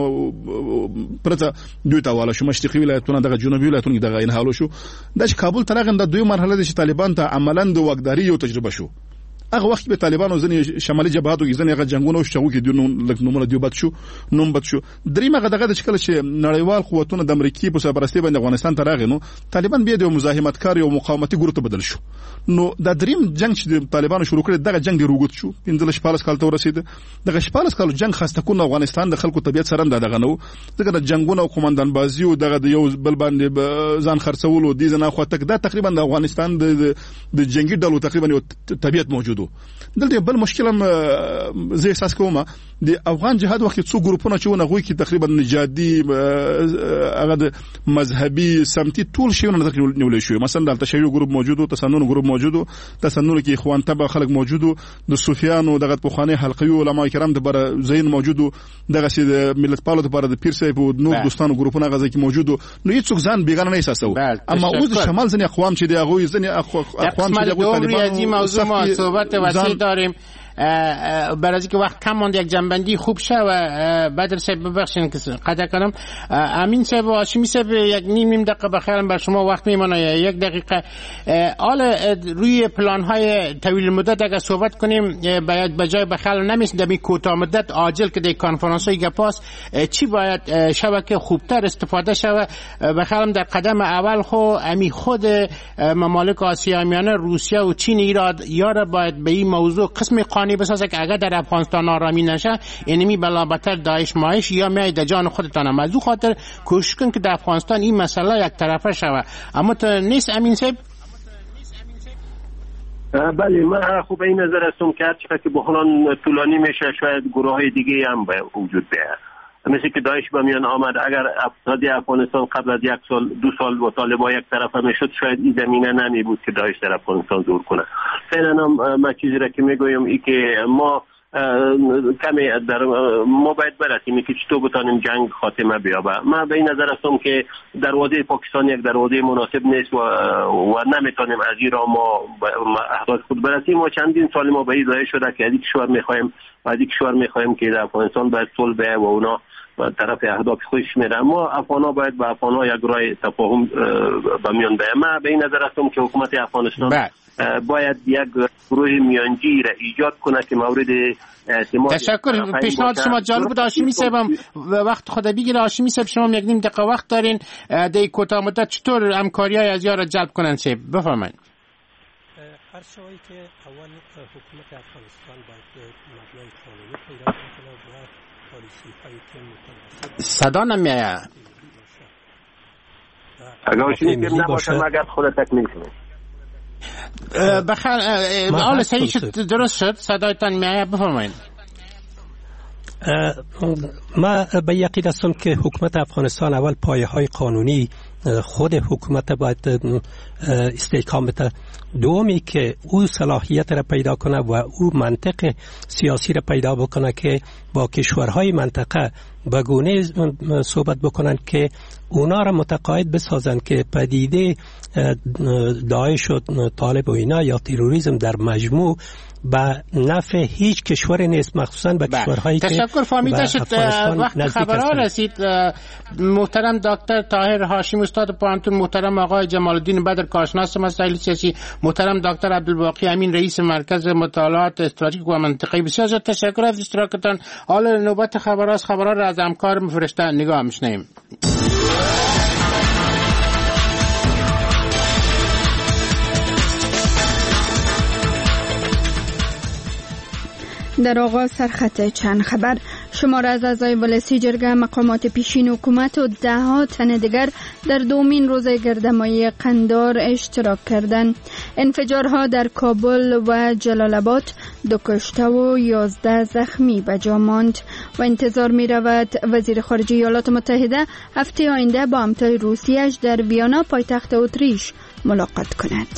پرته دوی ته والا شو مشرقي ولایتونو دغه جنوبي ولایتونو دغه ان حالو شو د کابل ترغه د دوی مرحله د طالبان ته عملاً د واکداري یو تجربه شو هغه وخت به طالبانو ځنې شمالي جبهاتو کې ځنې هغه جنگونه او شغو کې د نوم نومونه دی بد شو نوم بد شو درې مغه دغه د شکل چې نړیوال قوتونه د امریکای په سرپرستی باندې افغانستان ته راغی نو طالبان بیا د مزاحمتکار او مقاومتي ګروپ ته بدل شو نو د دریم جنگ چې د طالبانو شروع کړ دغه جنگ دی روغت شو پنځه شپږ کال ته ورسید دغه شپږ کال جنگ خاصه کو افغانستان د خلکو طبيعت سره دغه نو دغه د جنگونه او قومندان بازی او دغه د یو بل باندې ځان خرڅول او دي زنه خو تک دا تقریبا د افغانستان د د جنگي ډلو تقریبا یو طبيعت موجوده دلته بل مشکل هم زه احساس کوم د افغان جهاد وخت څو ګروپونه چې ونه غوي کې تقریبا نجادي هغه د مذهبي سمتي ټول شیونه تقریبا نیول شوی مثلا د تشیع ګروپ موجود او تسنن ګروپ موجود تسنن کې اخوان تبع خلک موجود د صوفیانو دغه پوخانه حلقي علماء کرام د بر زین موجود دغه سي د ملت پالو د بر د پیر صاحب او نور دوستانو ګروپونه غزه کې موجود نو هیڅ ځان بیگانه نه احساسو اما اوس د شمال ځنې اقوام چې دی هغه ځنې اقوام چې د طالبان صحبت وسیع داریم برای اینکه وقت کم مونده یک جنبندی خوب شه و بدر صاحب ببخشید که قطع کنم امین صاحب و هاشمی صاحب یک نیم نیم دقیقه بخیرم بر شما وقت میمونه یک دقیقه حالا روی پلان های طویل مدت اگر صحبت کنیم باید به جای بخیل نمیسیم در این کوتاه مدت عاجل که در کنفرانس های گپاس چی باید شبکه خوبتر استفاده شود بخیرم در قدم اول خو امی خود ممالک آسیای میانه روسیه و چین ایراد یاره باید به این موضوع قسم قانی بسازه که اگر در افغانستان آرامی نشه اینمی بلابتر داعش مایش یا میای در جان خودتان هم از او خاطر کوشش کن که در افغانستان این مسئله یک طرفه شوه اما تو نیست امین صاحب بله، من خوب این نظر هستم که هر چقدر که بحران طولانی میشه شاید گروه های دیگه هم وجود بیاد، مثل که داعش به میان آمد. اگر افراد افغانستان قبل از یک سال دو سال با طالبان یک طرفه میشد شاید این زمینه نمی بود که داعش در افغانستان دور کنه. فعلا ما چیزی را که میگویم ای که ما کمی در ما باید برسیم که چطور بتانیم جنگ خاتمه بیابه. من به این نظر هستم که دروازه پاکستان یک دروازه مناسب نیست و و نمیتونیم از این را ما اهداف خود برسیم. و چندین سال ما به این ظاهر شده که از این کشور میخوایم و از این کشور میخوایم که در افغانستان باید صلح بیاید و اونا و طرف اهداف خودش میرن. ما افغانا باید با افغانا یک راه تفاهم به میان بیایم. من به این نظر هستم که حکومت افغانستان باید یک گروه میانجی را ایجاد کنه که مورد اعتماد. تشکر. پیشنهاد شما جالب بود هاشمی صاحب. وقت خدا بگیره هاشمی صاحب، شما یک نیم دقیقه وقت دارین. در کوتاه مدت چطور همکاری‌های از یا را جلب کنن صاحب؟ بفرمایید. هر شوی که اول حکومت افغانستان باید مبنای قانونی پیدا کنه و پالیسی‌هایی که متناسب صدا نمیاد. اگر هاشمی که نباشه مگر خود تکمیل کنه. بخیر حالا صحیح شد، درست شد، صدایتان میاد، بفرمایید. ما به یقین هستم که حکومت افغانستان اول پایه های قانونی خود حکومت باید استحکام بده. دومی که او صلاحیت را پیدا کنه و او منطق سیاسی را پیدا بکنه که با کشورهای منطقه به گونه صحبت بکنن که اونا را متقاعد بسازن که پدیده داعش و طالب و اینا یا تروریسم در مجموع به نفع هیچ کشور نیست، مخصوصا به کشورهایی که تشکر. فهمیده شد. وقت خبرها رسید. محترم دکتر طاهر هاشمی استاد پوهنتون، محترم آقای جمال الدین بدر کارشناس مسائل سیاسی، محترم دکتر عبدالباقی امین رئیس مرکز مطالعات استراتژیک و منطقی، بسیار زیاد تشکر از اشتراکتان. حالا نوبت خبرهاست. خبرها را از همکارم فرشته نگاه می‌شنویم. در آغاز سرخط چند خبر. شمار از اعضای ولسی جرگه مقامات پیشین حکومت و ده ها تن دیگر در دومین روز گردمایی قندار اشتراک کردند. انفجارها در کابل و جلال آباد دو کشته و یازده زخمی به جا ماند و انتظار می رود وزیر خارجه ایالات متحده هفته آینده با همتای روسیه‌اش در ویانا پایتخت اتریش ملاقات کند.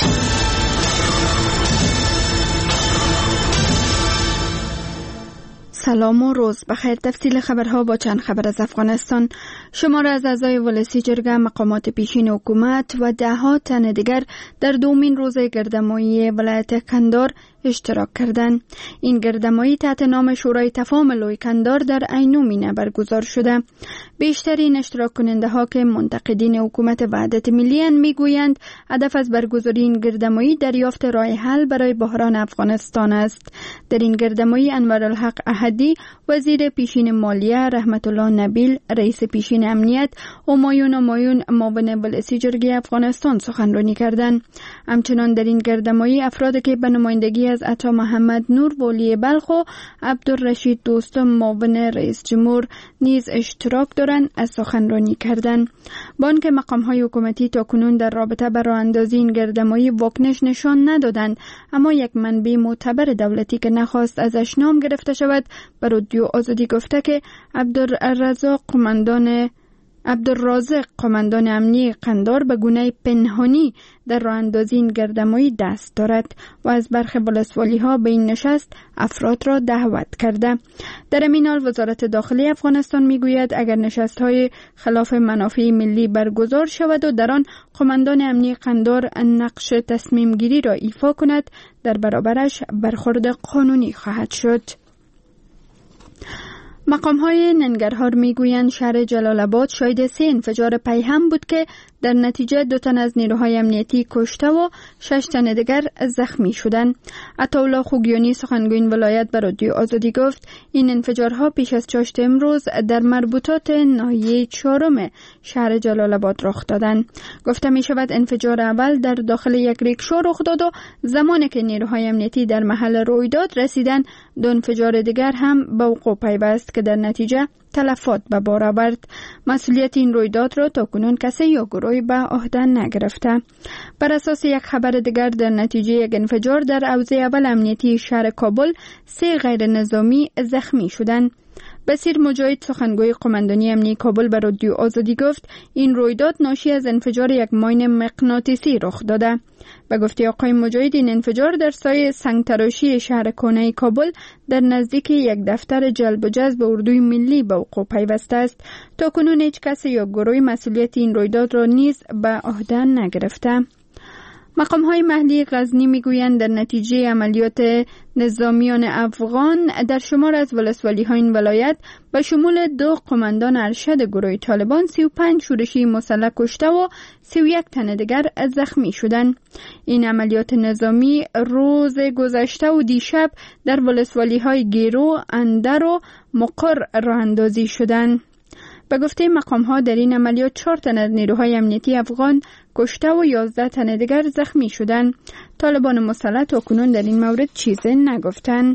سلام و روز بخیر. تفصیل خبرها با چند خبر از افغانستان. شمار از اعضای ولسی جرگه مقامات پیشین حکومت و ده ها تن دیگر در دومین روز گردمایی ولایت قندار اشتراک کردند. این گردمایی تحت نام شورای تفاهم لوی قندار در عینومینه برگزار شده. بیشترین اشتراک کننده ها که منتقدین حکومت وحدت ملی میگویند هدف از برگزاری این گردمایی دریافت راه حل برای بحران افغانستان است. در این گردمایی انورالحق احدی وزیر پیشین مالیه، رحمت الله نبیل رئیس پیشین امنیت، همایون همایون معاون ولسی جرگه افغانستان سخنرانی کردند. همچنان در این گردمایی افرادی که به نمایندگی از عطا محمد نور ولی بلخ و عبدالرشید دوستم معاون رئیس جمهور نیز اشتراک دارند از سخنرانی کردند. بانک مقام‌های حکومتی تاکنون در رابطه با راه‌اندازی این گردمایی واکنش نشان ندادند، اما یک منبع معتبر دولتی که نخواست ازش نام گرفته شود به رادیو آزادی گفته که عبدالرزاق قماندان عبدالرازق قماندان امنی قندار به گونه پنهانی در راه اندازی این گردمایی دست دارد و از برخی ولسوالی ها به این نشست افراد را دعوت کرده. در این حال وزارت داخلی افغانستان میگوید اگر نشست های خلاف منافع ملی برگزار شود و در آن قماندان امنی قندار نقش تصمیم گیری را ایفا کند، در برابرش برخورد قانونی خواهد شد. مقام‌های ننگرهار میگویند شهر جلال آباد شاهد سه انفجار پیهم بود که در نتیجه دو تن از نیروهای امنیتی کشته و شش تن دیگر زخمی شدند. عطاالله خوگیانی سخنگوی ولایت به رادیو آزادی گفت این انفجارها پیش از چاشت امروز در مربوطات ناحیه چهارم شهر جلال آباد رخ دادند. گفته می شود انفجار اول در داخل یک ریکشا رخ داد و زمانی که نیروهای امنیتی در محل رویداد رسیدند دو انفجار دیگر هم به وقوع پیوست که که در نتیجه تلفات به بار آورد. مسئولیت این رویداد را تاکنون کسی یا گروهی به عهده نگرفته. بر اساس یک خبر دیگر در نتیجه یک انفجار در حوزه اول امنیتی شهر کابل سه غیر نظامی زخمی شدند. بصیر مجاهد سخنگوی قماندانی امنیتی کابل به رادیو آزادی گفت این رویداد ناشی از انفجار یک ماین مغناطیسی رخ داده. به گفته آقای مجاهد این انفجار در سایه سنگتراشی شهر کهنه کابل در نزدیک یک دفتر جلب و جذب اردوی ملی به وقوع پیوسته است. تا کنون هیچ کسی یا گروهی مسئولیت این رویداد را نیز به عهده نگرفته. مقام های محلی غزنی میگویند در نتیجه عملیات نظامیان افغان در شمار از ولسوالی های این ولایت به شمول دو قماندان ارشد گروه طالبان سی و پنج شورشی مسلح کشته و سی و یک تن دیگر زخمی شدند. این عملیات نظامی روز گذشته و دیشب در ولسوالی های گیرو، اندر و مقر راه اندازی شدند. به گفته مقام ها در این عملیات چهار تن از نیروهای امنیتی افغان کشته و یازده تن دیگر زخمی شدند. طالبان مسلح تاکنون در این مورد چیزی نگفتند.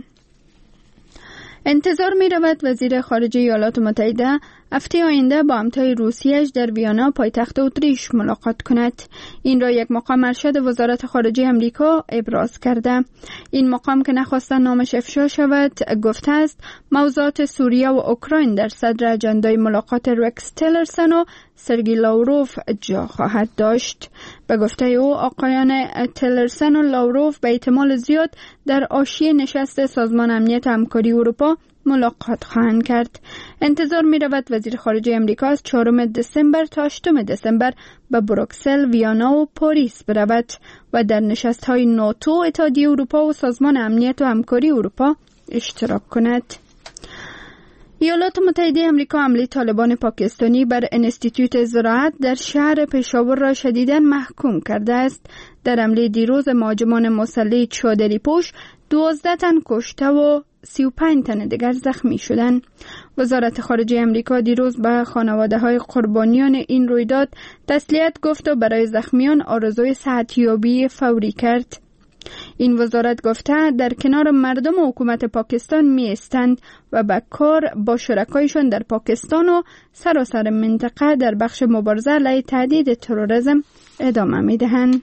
انتظار می رود وزیر خارجه ایالات متحده هفته آینده با همتای روسیه‌اش در ویانا پایتخت اتریش ملاقات کند. این را یک مقام ارشد وزارت خارجه امریکا ابراز کرده. این مقام که نخواستن نامش افشا شود گفته است موضوعات سوریه و اوکراین در صدر اجندای ملاقات رکس تیلرسن و سرگی لاوروف جا خواهد داشت. به گفته او آقایان تیلرسن و لاوروف به احتمال زیاد در حاشیه نشست سازمان امنیت همکاری اروپا ملاقات خواهند کرد. انتظار می رود وزیر خارجه امریکا از چهارم دسامبر تا هشتم دسامبر به بروکسل، ویانا و پاریس برود و در نشست های ناتو، اتحادیه اروپا و سازمان امنیت و همکاری اروپا اشتراک کند. ایالات متحده امریکا حمله طالبان پاکستانی بر انستیتوت زراعت در شهر پشاور را شدیداً محکوم کرده است. در حمله دیروز مهاجمان مسلح چادری پوش دوازده تن کشته و سی و پنج تن دیگر زخمی شدند. وزارت خارجه امریکا دیروز به خانواده های قربانیان این رویداد تسلیت گفت و برای زخمیان آرزوی صحتیابی فوری کرد. این وزارت گفته در کنار مردم و حکومت پاکستان می ایستند و به کار با شرکایشان در پاکستان و سراسر منطقه در بخش مبارزه علیه تهدید تروریسم ادامه می دهند.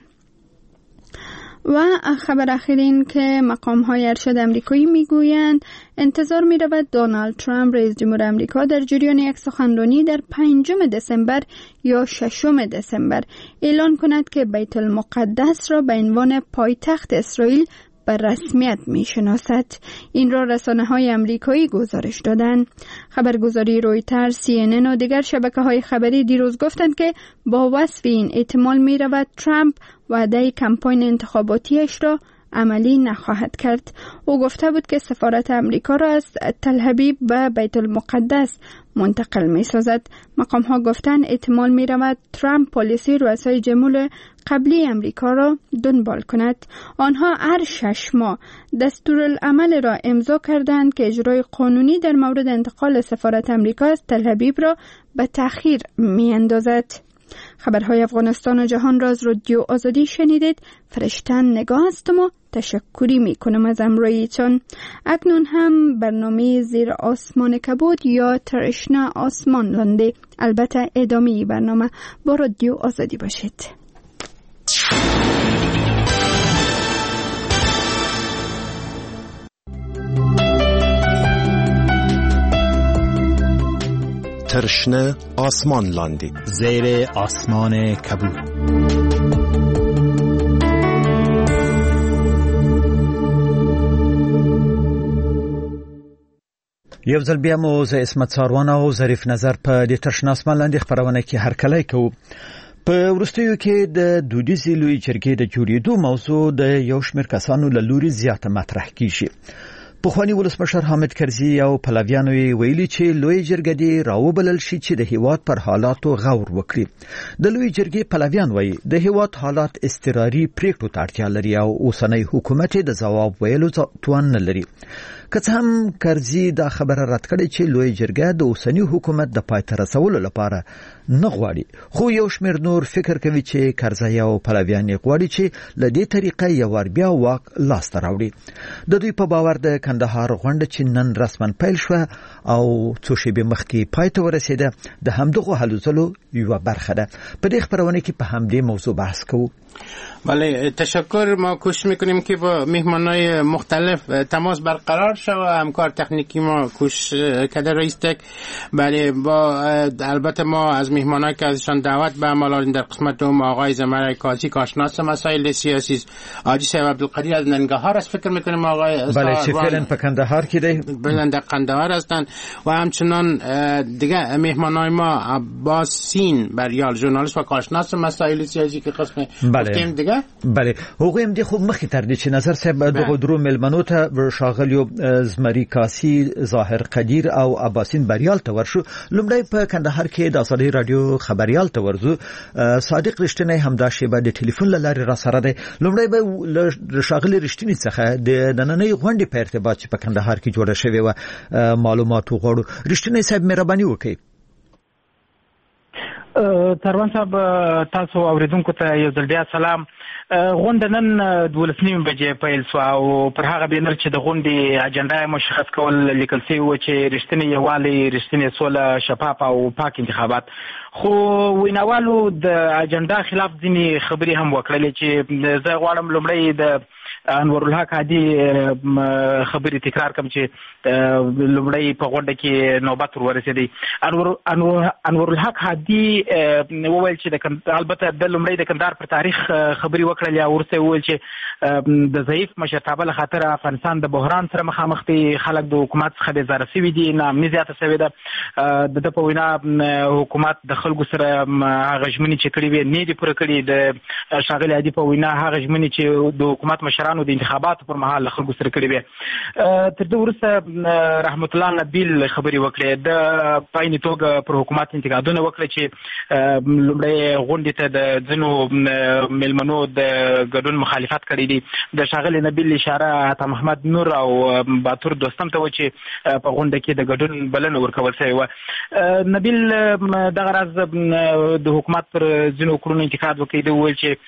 و خبر اخیر این که مقام های ارشد امریکایی می گویند انتظار می رود دونالد ترامپ رئیس جمهور امریکا در جریان یک سخنرانی در پنجم دسامبر یا ششم دسامبر اعلان کند که بیت المقدس را به عنوان پایتخت اسرائیل به رسمیت می شناسد. این را رسانه های امریکایی گزارش دادند. خبرگزاری رویترز، سی ان ان و دیگر شبکه های خبری دیروز گفتند که با وصف این احتمال می رود ترامپ وعده کمپاین انتخاباتیش را عملی نخواهد کرد. او گفته بود که سفارت امریکا را از تل ابیب به بیت المقدس منتقل می سازد. مقام ها گفتند احتمال می رود ترامپ پالیسی رؤسای جمهور قبلی امریکا را دنبال کند. آنها هر شش ماه دستورالعمل را امضا کردند که اجرای قانونی در مورد انتقال سفارت امریکا از تل ابیب را به تأخیر می اندازد. خبرهای افغانستان و جهان را از رادیو آزادی شنیدید. فرشتن نگاه هستم و تشکری می کنم از همراهیتان. اکنون هم برنامه زیر آسمان کبود یا ترشنه آسمان لنده، البته ادامه برنامه با رادیو آزادی باشید. ترشنه آسمان لاندی زیر آسمان کبود. یو ځل بیا مو زه اسمت ساروان او ظریف نظر په د ترشنه آسمان لاندې خبرونه کې هرکلی کوو. په وروستیو کې د دودیزې لویې جرګې د جوړېدو موضوع د یو شمېر کسانو له لوري زیاته مطرح کیږي. پخوانی ولسمشر حامد کرزي او پلویانو یې ویلي چې لویې جرګه دې راوبلل شي چې د هیواد پر حالاتو غور وکړي. د لویې جرګې پلویان وایي د هیواد حالات اضطراري پریکړو ته اړتیا لري او اوسنی حکومت د ځواب ویلو توان نه لري. که څه هم کرزي دا خبره رد کړې چې لوی جرګه د اوسنی حکومت د پای ته رسولو لپاره نه غواړي، خو یو شمېر نور فکر کوي چې کرزي او پلویان یې غواړي چې له دې طریقې یو ور بیا واک لاسته راوړي. د دوی په باور د کندهار غونډه چې نن رسما پیل شوه او څو شېبې مخکې پای ته ورسېده د همدغو هلو ځلو یوه برخه ده. په دې خبرونه کې په همدې موضوع بحث کوو. بله، تشکر. ما کوشش میکنیم که با مهمانای مختلف تماس برقرار شد و همکار تکنیکی ما کوشش کرده رئیس تک. بله، با البته ما از مهمانایی که ازشان دعوت به عمل آوریم در قسمت دوم آقای زمره کاظی کارشناس مسائل سیاسی است، حاجی صاحب عبدالقدیر از ننگهار است فکر میکنیم آقای بله چه فعلا په کندهار کې دی، بله در قندهار هستند و همچنان دیگه مهمانای ما عباسین بریال ژورنالیست و کارشناس مسائل سیاسی که قسم بله دیگه بله هغه هم دي خو مخې تر دې چې نظر صاحب دغه درو ملمنو ته شاغلیو زمری کاسی ظاهر قدیر او عباسین بریال ته ورشو. لومړی په کندهار کې د ازادي رادیو خبريال ته ورزو صادق رښتینی همدا شیبه د ټلیفون لارې را سره دی. لومړی به شاغلی رښتینی څخه د نننۍ غونډې په ارتباط چې په کندهار کې جوړه شوې و معلومات وغوړو. رښتینی صاحب مهرباني وکړئ. تروان صاحب تاسو اوریدونکو ته یو ځل بیا سلام. غونډه نن دولس نیم بجې پیل شوه او پر هغه بینر چې د غونډې اجنډا مشخص کول لیکل شوی و چې رښتینی یووالی، رښتینی سوله، شفاف او پاک انتخابات. خو ویناوالو د اجنډا خلاف ځینې خبرې هم وکړلې چې زه غواړم لومړی د انور الحق هادي خبرې تکرار کوم چې لومړی په غونډه کې نوبت ورسېدی. انور انور الحق هادي وویل چې د البته د لومړی د کندهار پر تاریخ خبرې وکړلې او ورسته وویل چې د ضعیف مشرتابه له خاطر افغانستان د بحران سره مخامخ دي، خلک د حکومت څخه بیزاره شوي دي، ناامني زیاته شوې ده. د په وینا حکومت د خلکو سره هغه ژمنې چې کړې وې نه دي پوره کړې. د ښاغلي هادي په وینا هغه ژمنې چې د حکومت مشرانو د انتخاباتو پر مهال له خلکو سره کړې وې. تر دې وروسته رحمت الله نبیل خبرې وکړې، د په عین توګه پر حکومت انتقادونه وکړه چې لومړی غونډې ته د ځینو مېلمنو د ګډون مخالفت کړی دی. د ښاغلي نبیل اشاره عطا محمد نور او باتور دوستم ته و چې په غونډه کې د ګډون بلنه ورکول شوې وه. نبیل دغه راز د حکومت پر ځینو کړنو انتقاد وکړي. د وویل چې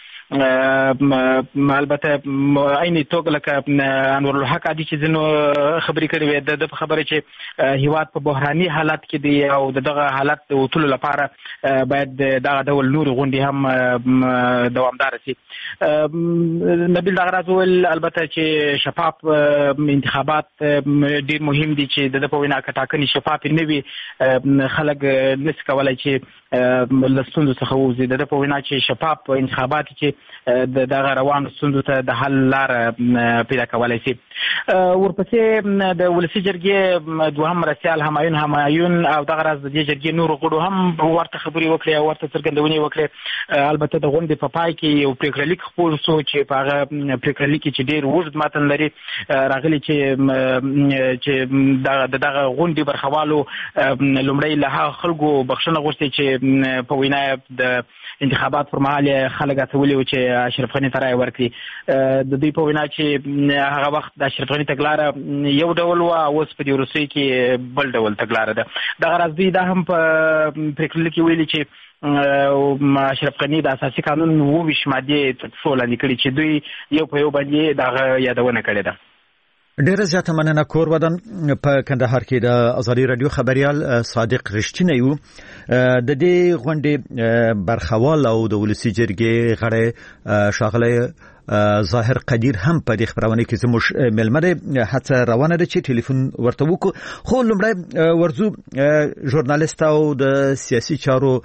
البته عین توګه لکه انور الحق هادي چې ځینو خبرې کړې وې د په خبره چې هیواد په بحراني حالت کې دی او دغه حالت د وټولو لپاره باید دغه ډول نور غونډې هم دوامدار شي. نبیل دغه راز وویل البته چې شفاف انتخابات ډیر مهم دي، چې د په وینا که ټاکنې شفاف نه وي خلک نشي کولی چې له ستونزو څخه ووځي. د په وینا چې شفاف انتخابات چې د دغه روانو ستونزو ته د حل لاره پیدا کولی شي. ورپسې د ولسي جرګې دوهم مرستیال همایون همایون او دغه راز د دې جرګې نورو غړو هم ورته خبرې وکړې او ورته څرګندونې وکړې. البته د غونډې په پای کې یو پریکړه لیک خپور شو چې په هغه پریکړه لیک کې چې ډېر اوږد متن لري راغلي چې چې د دغه غونډې برخوالو لومړی له هغه خلکو بخښنه غوښتې چې په وینا د انتخابات پر مهال خلک هڅولي وو چې اشرف غني ته رایه ورکړي. د دوی په وینا چې هغه وخت د اشرف غني تګلاره یو ډول وه، اوس په دې وروستیو کې بل ډول تګلاره ده. دغه راز دوی دا هم په پریکړه کې ویلي چې اشرف غني د اساسي قانون اووه ویشت مادې تر پښو لاندې کړي چې دوی یو په یو باندې دغه یادونه کړې ده. ډیره زیاته مننه. کور ودان په کندهار کې د ازادي رادیو خبريال صادق رښتینی و. د دې غونډې برخوال او د ولسی جرګې غړي شاغله ظاهر قدیر هم په دې خبرونه کې زموږ ملمره هڅه روانه ده چې ټلیفون ورته وکړو. خو لومړی ورزو ژورنالیست او د سیاسي چارو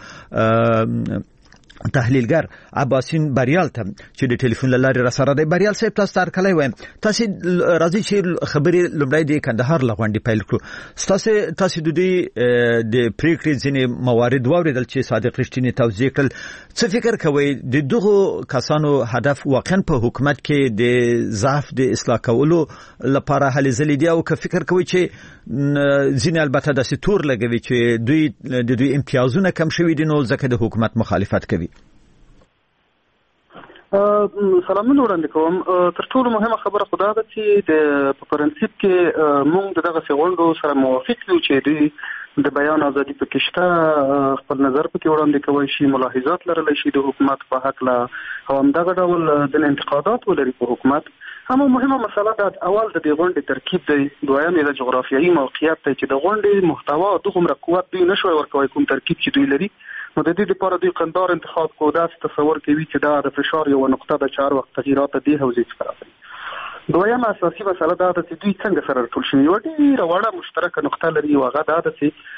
تحلیلګر عباسین بریال ته چې د ټلیفون لارې را سره دی. بریال صاحب تاسو تر کله وایم تاسو راځي چې خبرې لومړی د کندهار لغونډې پیل کړو. تاسو تاسو د دې د پریکړې ځینې موارد واوریدل چې صادق رښتینی توضیح کړل. څه فکر کوئ د دغه کسانو هدف واقعا په حکومت کې د ضعف د اصلاح کولو لپاره هلې ځلې دی او که فکر کوئ چې ځینې البته داسې تور لګوي چې دوی د دوی امتیازونه کم شوي دي نو ځکه د حکومت مخالفت کوي؟ سلامونه وړاندې کوم. تر ټولو مهمه خبره خو دا ده چې د په پرنسپ کې موږ دغه غونډو سره موافق یو چې دوی د بیان ازادي پکې شته، خپل نظر پکې وړاندې کوي شي، ملاحظات لرلی شي د حکومت په حق له او همدغه ډول د انتقادات ولري په حکومت. اما مهمه مسله ده اول د دې غونډې ترکیب دی، دویم د جغرافیایي موقعیت دی چې د غونډې محتوا دغومره قوت دوی نشوي ورکوي کوم ترکیب چې دوی لري. نو د دې لپاره دوی قندار انتخاب کو داسې تصور کوي چې دا د فشار یو نقطه د چار وخت تغیرات دی حوزې څخه راځي. دویم اساسي مسله دا ده چې دوی څنګه سره ټول شي یو ډیره وړه مشترکه نقطه لري او هغه دا ده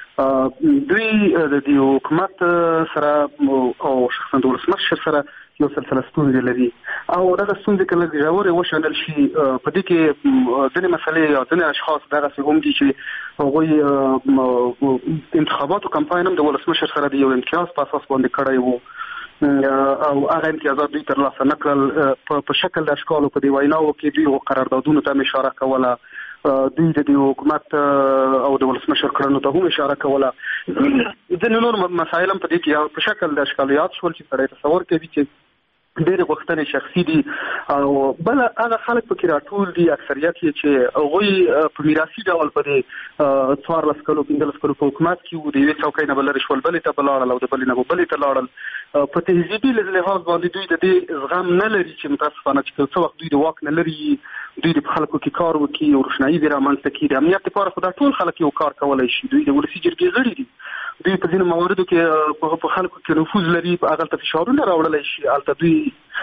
چې دوی د دې حکومت سره او شخصا د ولسمشر سره یو سلسله ستونزې لري او دغه ستونزې کله ژورې وشنل شي په دې کې ځینې مسلې او ځینې اشخاص دغه هم دي چې هغوی انتخاباتو کمپاین هم د ولسمشر سره د یو امتیاز په اساس باندې کړی وو او هغه امتیازات دوی ترلاسه نه کړل په شکل د اشکالو په دی ویناو کې دوی قراردادونو ته اشاره کوله، دوی د حکومت او د ولسمشر کړنو ته هم اشاره کوله. ځینې نور مسایل هم په دې کې په شکل د اشکالیات شول چې سړی تصور کوي چې ډېرې غوښتنې شخصي دي او بل هغه خلک پکې راټول دي اکثریت یې چې هغوی په میراثي ډول په دې څوارلس کلو پنځلس کلو په حکومت کې وو، د یوې څوکۍ نه به لرې شول بلې ته به لاړل او د بلې نه به بلې ته لاړل. په تهذیبي لحاظ باندې دوی د دې زغم نه لري چې متاسفانه چې څه وخت دوی د واک نه لري دوی د خلکو کې کار وکړي او روښنايي دې رامنځته کړي. د امنیت لپاره خو دا ټول خلک یو کار کولی شي، دوی د ولسي جرګې غړي دي، دوی په ځینو مواردو کې په خلکو کې نفوذ لري، هغه ته فشارونه راوړلی شي، هلته دوی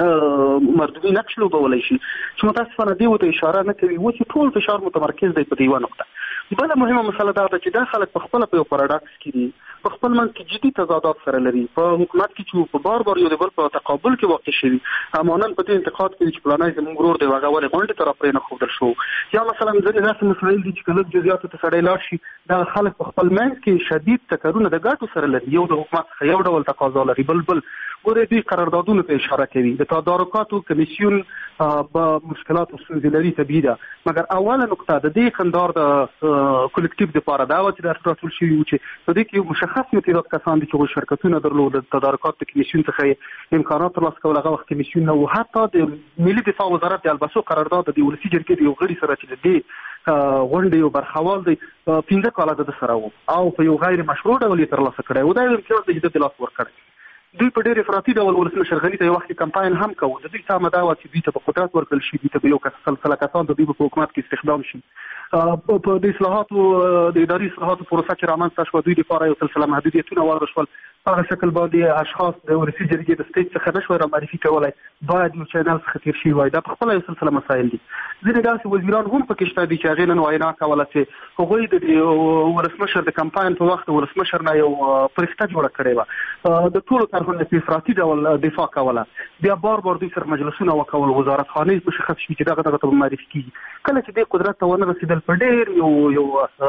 مردوي نقش لوبولی شي چې متاسفانه دې ورته اشاره نه کوي و چې ټول فشار متمرکز دی په دې یوه نقطه. بله مهمه مسله دا ده چې دا خلک په خپله په یو پاراډاکس کې دي، په خپل منځ کې جدي تضادات سره لري. په حکومت کې چې په بار بار یو د بل په تقابل کې واقع شوي، امانن په دې انتقاد کوي چې فلانی زموږ ورور دی هغه ولې غونډې ته راپرې نه ښودل شو، یا مثلا ځینې داسې مسایل دي چې کله جزئیاتو ته سړی لاړ شي دا خلک په خپل منځ کې شدید ټکرونه د ګټو سره لري، یو د حکومت څخه یو ډول تقاضا لري، بل بل ګورې دوی قراردادونو ته اشاره کوي. د تدارکاتو کمیسیون په مشکلاتو ستونزې لري طبیعي ده، مګر اوله نقطه د دې قندار د کلکټیو دپاره دا وه چې دا راټول شوي وو چې په دې کې یو مشخص متعدد کسان دي چې هغوی شرکتونه درلود، د تدارکاتو د کمیسیون څخه امکانات ترلاسه کول هغه وخت کمیسیون نه و، حتی د ملي دفاع وزارت د البسو قرارداد د ولسي جرګې د یو غړي سره چې د دې غونډې یو برخوال دی پنځه کاله د سره و او په یو غیر مشروع ډول یې ترلاسه کړی و، دا یو امتیاز دی چې د لاس ورکړی. دوی په ډېر افراطي ډول ولسمشر غني ته یو وخت کمپاین هم کوو، د دوی سمه دا وه چې دوی ته په قدرت ورکړل شي، دوی ته به یو سلسله کسان د دوی په حکومت کې استخدام شي. په د اصلاحاتو د اداري اصلاحاتو پروسه چې رامنځته شوه دوی دپاره یو سلسله محدودیتونه وضع شول، په هغه شکل باندې اشخاص د ولسي جرګې د سټیج څخه نشوی رامعرفي کولی، باید یو چینل څخه تېر شوي وای. دا په خپله یو سلسله مسایل دي. ځینې داسې وزیران هم پکې شته دي چې هغې نن وینا کوله چې هغوی د ولسمشر د کمپاین په وخت د ولسمشر نه یو فرښته جوړه کړې وه، د ټولو طرفونو په افراطي ډول دفاع کوله، بیا بار بار دوی سره مجلسونه وکول، وزارت خانې مشخص شوي چې دغه دغه ته به معرفي کېږي. کله چې دې قدرت ته ونه رسېدل په ډېر یو یو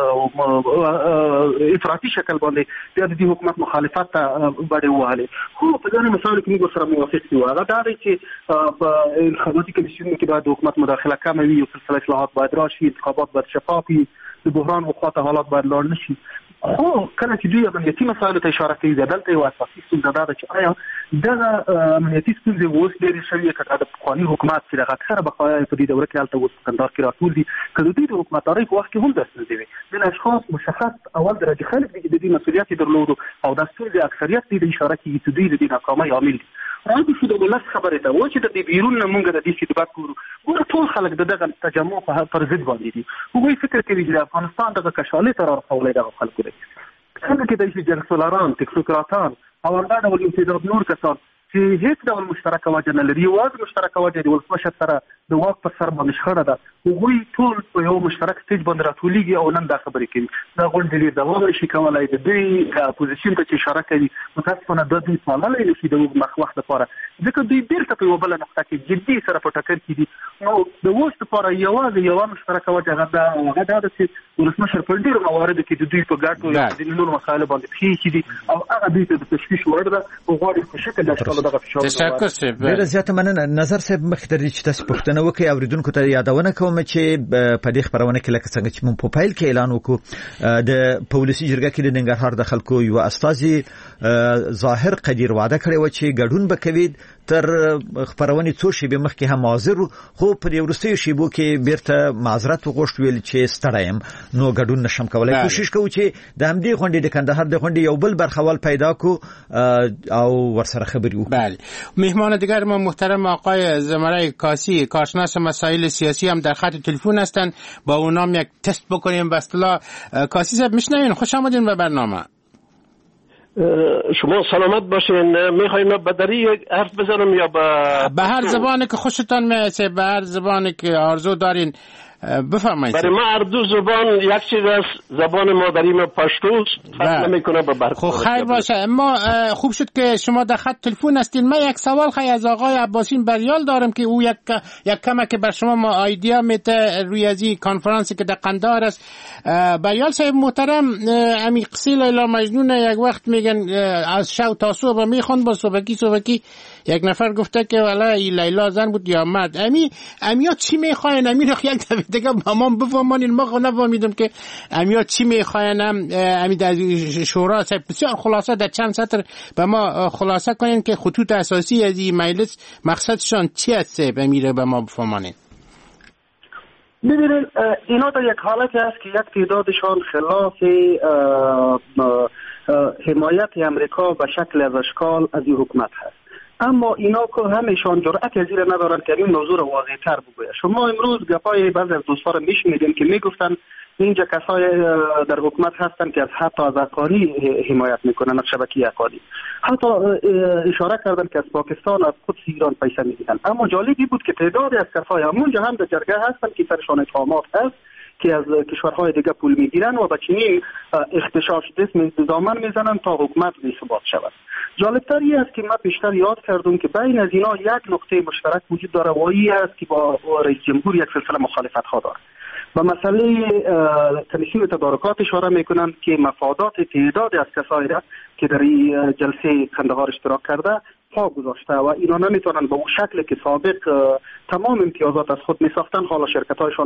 افراطي شکل باندې بیا د دې حکومت مخالفت ته بډې ووهلې. خو په ځینو مسایلو کې موږ ورسره موافق یو، هغه دا دی چې په انتخاباتي کمیسیونونو کې باید د حکومت مداخله کمه وي، یو سلسله اصلاحات باید راشي، انتخابات باید شفاف وي، د بحران وخواته حالات باید لاړ نه شي. خو کله چې دوی امنیتي مسایلو ته اشاره کوي، دلته یو اساسي ستونزه دا ده چې آیا دغه امنیتي ستونزې اوس ډېرې شوي که د پخواني حکومت چې دغه اکثره بقایا په دې دوره کې هلته اوس په کندهار کې راټول دي، که د دوی د حکومتدارۍ په وخت کې هم دا ستونزې وي. ځینې اشخاص مشخص اول درجې خلک دي چې د دې مسؤلیت یې درلودو او دا ستونزې اکثریت دې د اشاره کېږي چې دوی د دې ناکامۍ عامل دي. راځو شو د ولس خبرې ته و چې د دې بیرون نه مونږ د دې فیډبک ګورو. ګوره ټول خلک د دغه تجمع پر ضد باندې دي، هغوی فکر کوي چې د افغانستان دغه کشالۍ ته رارسولی دغه خلکو دی. څنګه کېدای شي جنګسالاران، ټیکنوکراتان او همدا ډول امتیازات نور کسان چې هیڅ ډول مشترکه وجه نه لري، یوازې مشترکه وجه د ولسمشر سره د واک پر سر باندې شخړه ده، هغوی ټول په یو مشترک سټیج باندې راټولېږي او نن دا خبرې کوي. دا غونډې ډېر دوام نه شي کولی، د دوی اپوزیسیون ته چې اشاره کوي متاسفانه دا دوی پاللی نه شي د اوږد وخت لپاره، ځکه دوی بېرته په یوه بله نقطه کې جدي سره په ټکر کې دي. نو د اوس لپاره یوازې یوه مشترکه وجه هغه دا ده چې ولسمشر په ډېرو مواردو کې د دوی په ګټو یا د نورو مسایلو باندې پښې ایښي دي او هغه دوی ته د تشویش وړ ده او غواړي په شکل د اشکالو دغه فشار. ډېره زیاته مننه. نظر صاحب مخکې تر دې چې تاسو پوښتنه وکړئ اوریدونکو ته یادونه کوم چې په دې خبرونه کې لکه څنګه چې موږ په پیل کې اعلان وکړو د پولیسي جرګه کې د ننګرهار د خلکو یو استازي ظاهر قدیر وعده کړې و چې ګډون به کوي تر خبرونه څو شیبې مخکې هم حاضر خو په دې ورستیو شیبو کې بیرته معذرت وغوښت ویل چې ستړیم نو ګډون نشم کولای. کوشش کوو چې د همدې غونډې د کندهار د غونډې یو بل برخوال پیدا کو او ورسره خبرې وکړو. بله. مهمان دیگر ما محترم آقای زمره کاسی کارشناس مسائل سیاسی هم در خط تلفن هستند. با اونام یک تست بکنیم. به اصطلاح کاسی صاحب میشنوین؟ خوش آمدین به برنامه. شما سلامت باشین. میخواین به دری حرف بزنم یا به به هر زبانی که خوشتان میاد، به هر زبانی که آرزو دارین بفرمایید. برای ما هر دو زبان یک چیز است. زبان مادری ما پشتو فرق نمیکنه به برخورد. خب خیر باشه. ما خوب شد که شما در خط تلفن هستین. من یک سوال خیلی از آقای عباسین بریال دارم که او یک یک کمه که بر شما ما ایدیا میته روی از این کنفرانسی که در قندهار است. بریال صاحب محترم، امی قصه لیلا مجنون یک وقت میگن از شب تا صبح میخوند با صبحکی صبحکی یک نفر گفته که والا لیلا زن بود یا مرد. امی امیا چی میخواین؟ امی رو یک دفعه دیگه مامان بفهمانین. ما نفهمیدم که امیا چی میخواین. امی در شورا بسیار خلاصه در چند سطر به ما خلاصه کنین که خطوط اساسی از این مجلس مقصدشان چی است. امی رو به ما بفهمانین. ببینید اینا در یک حالتی است که یک تعدادشان خلاف حمایت امریکا به شکل از اشکال از این حکومت هست، اما اینا که همیشان جرأت از این ندارن که این موضوع را واضح‌تر بگوید. شما امروز گپای بعضی از دوستان را میشنیدین که میگفتن اینجا کسای در حکومت هستن که از حتی از اقاری حمایت میکنن، از شبکه اقاری. حتی اشاره کردن که از پاکستان، از خود ایران پیسه میگیرن. اما جالبی بود که تعدادی از کسای همونجا هم در جرگه هستن که سرشان اتهامات هست که از کشورهای دیگه پول میگیرن و با چنین اختشاش دست دامن میزنن تا حکومت بی ثبات شود. جالبتر این است که من بیشتر یاد کردم که بین از اینا یک نقطه مشترک وجود داره و این است که با رئیس جمهور یک سلسله مخالفت ها داره. و مسئله کمیسیون تدارکات اشاره میکنند که مفادات تعدادی از کسایی را که در این جلسه کندهار اشتراک کرده پا گذاشته و اینا نمیتونن به اون شکل که سابق تمام امتیازات از خود میساختن حالا شرکت‌هایشان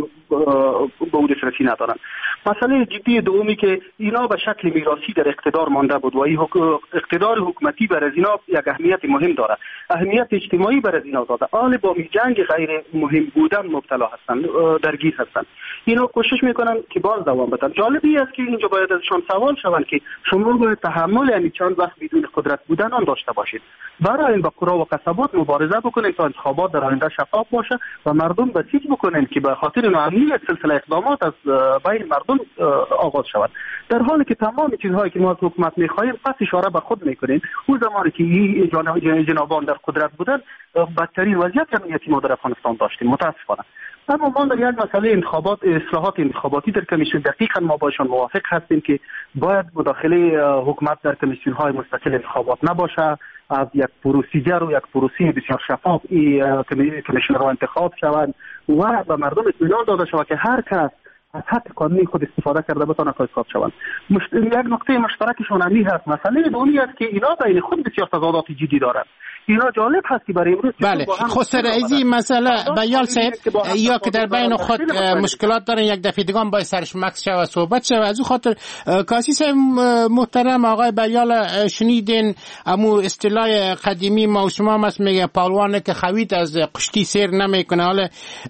به اون دسترسی ندارن. مسئله جدی دومی که اینا به شکل میراثی در اقتدار مانده بود و این اقتدار حکومتی بر از اینا یک اهمیت مهم داره، اهمیت اجتماعی بر از اینا داده. آل با جنگ غیر مهم بودن مبتلا هستن، درگیر هستن. اینا کوشش میکنن که باز دوام بدن. جالبی است که اینجا باید ازشان سوال شوند که شما باید تحمل یعنی چند وقت بدون قدرت بودن آن داشته باشید. برای این با قرا و قصبات مبارزه بکنید تا انتخابات در آینده شفاف باشه و مردم بسیج بکنید که به خاطر ناامنی سلسله اقدامات از بین مردم آغاز شود. در حالی که تمام چیزهایی که ما از حکومت می‌خواهیم پس اشاره به خود می‌کنیم. اون زمانی که این جنابان در قدرت بودن بدترین وضعیت امنیتی ما در افغانستان داشتیم متاسفانه. اما ما در یک مسئله انتخابات اصلاحات انتخاباتی در کمیسیون دقیقاً ما باشون موافق هستیم که باید مداخله حکومت در کمیسیون‌های مستقل انتخابات نباشه، از یک پروسیجر و یک پروسه بسیار شفاف این کمیسیون‌ها انتخاب شوند و به مردم اطمینان داده شود که هر کس از حق قانونی خود استفاده کرده بتونه انتخاب شوند. مشت... یک نقطه مشترکشون همین هست. مسئله دومی است که اینا بین خود بسیار تضادات جدی دارند. اینا جالب هست که برای امروز بله خسر ازی مسئله بیال صاحب یا که در بین خود مشکلات دارن یک دفعه دیگه باید سرش مکس شود صحبت شود. از او خاطر کاسی صاحب محترم آقای بیال شنیدین امو اصطلاح قدیمی ما و شما مست میگه پالوانه که خوید از قشتی سیر نمیکنه. حالا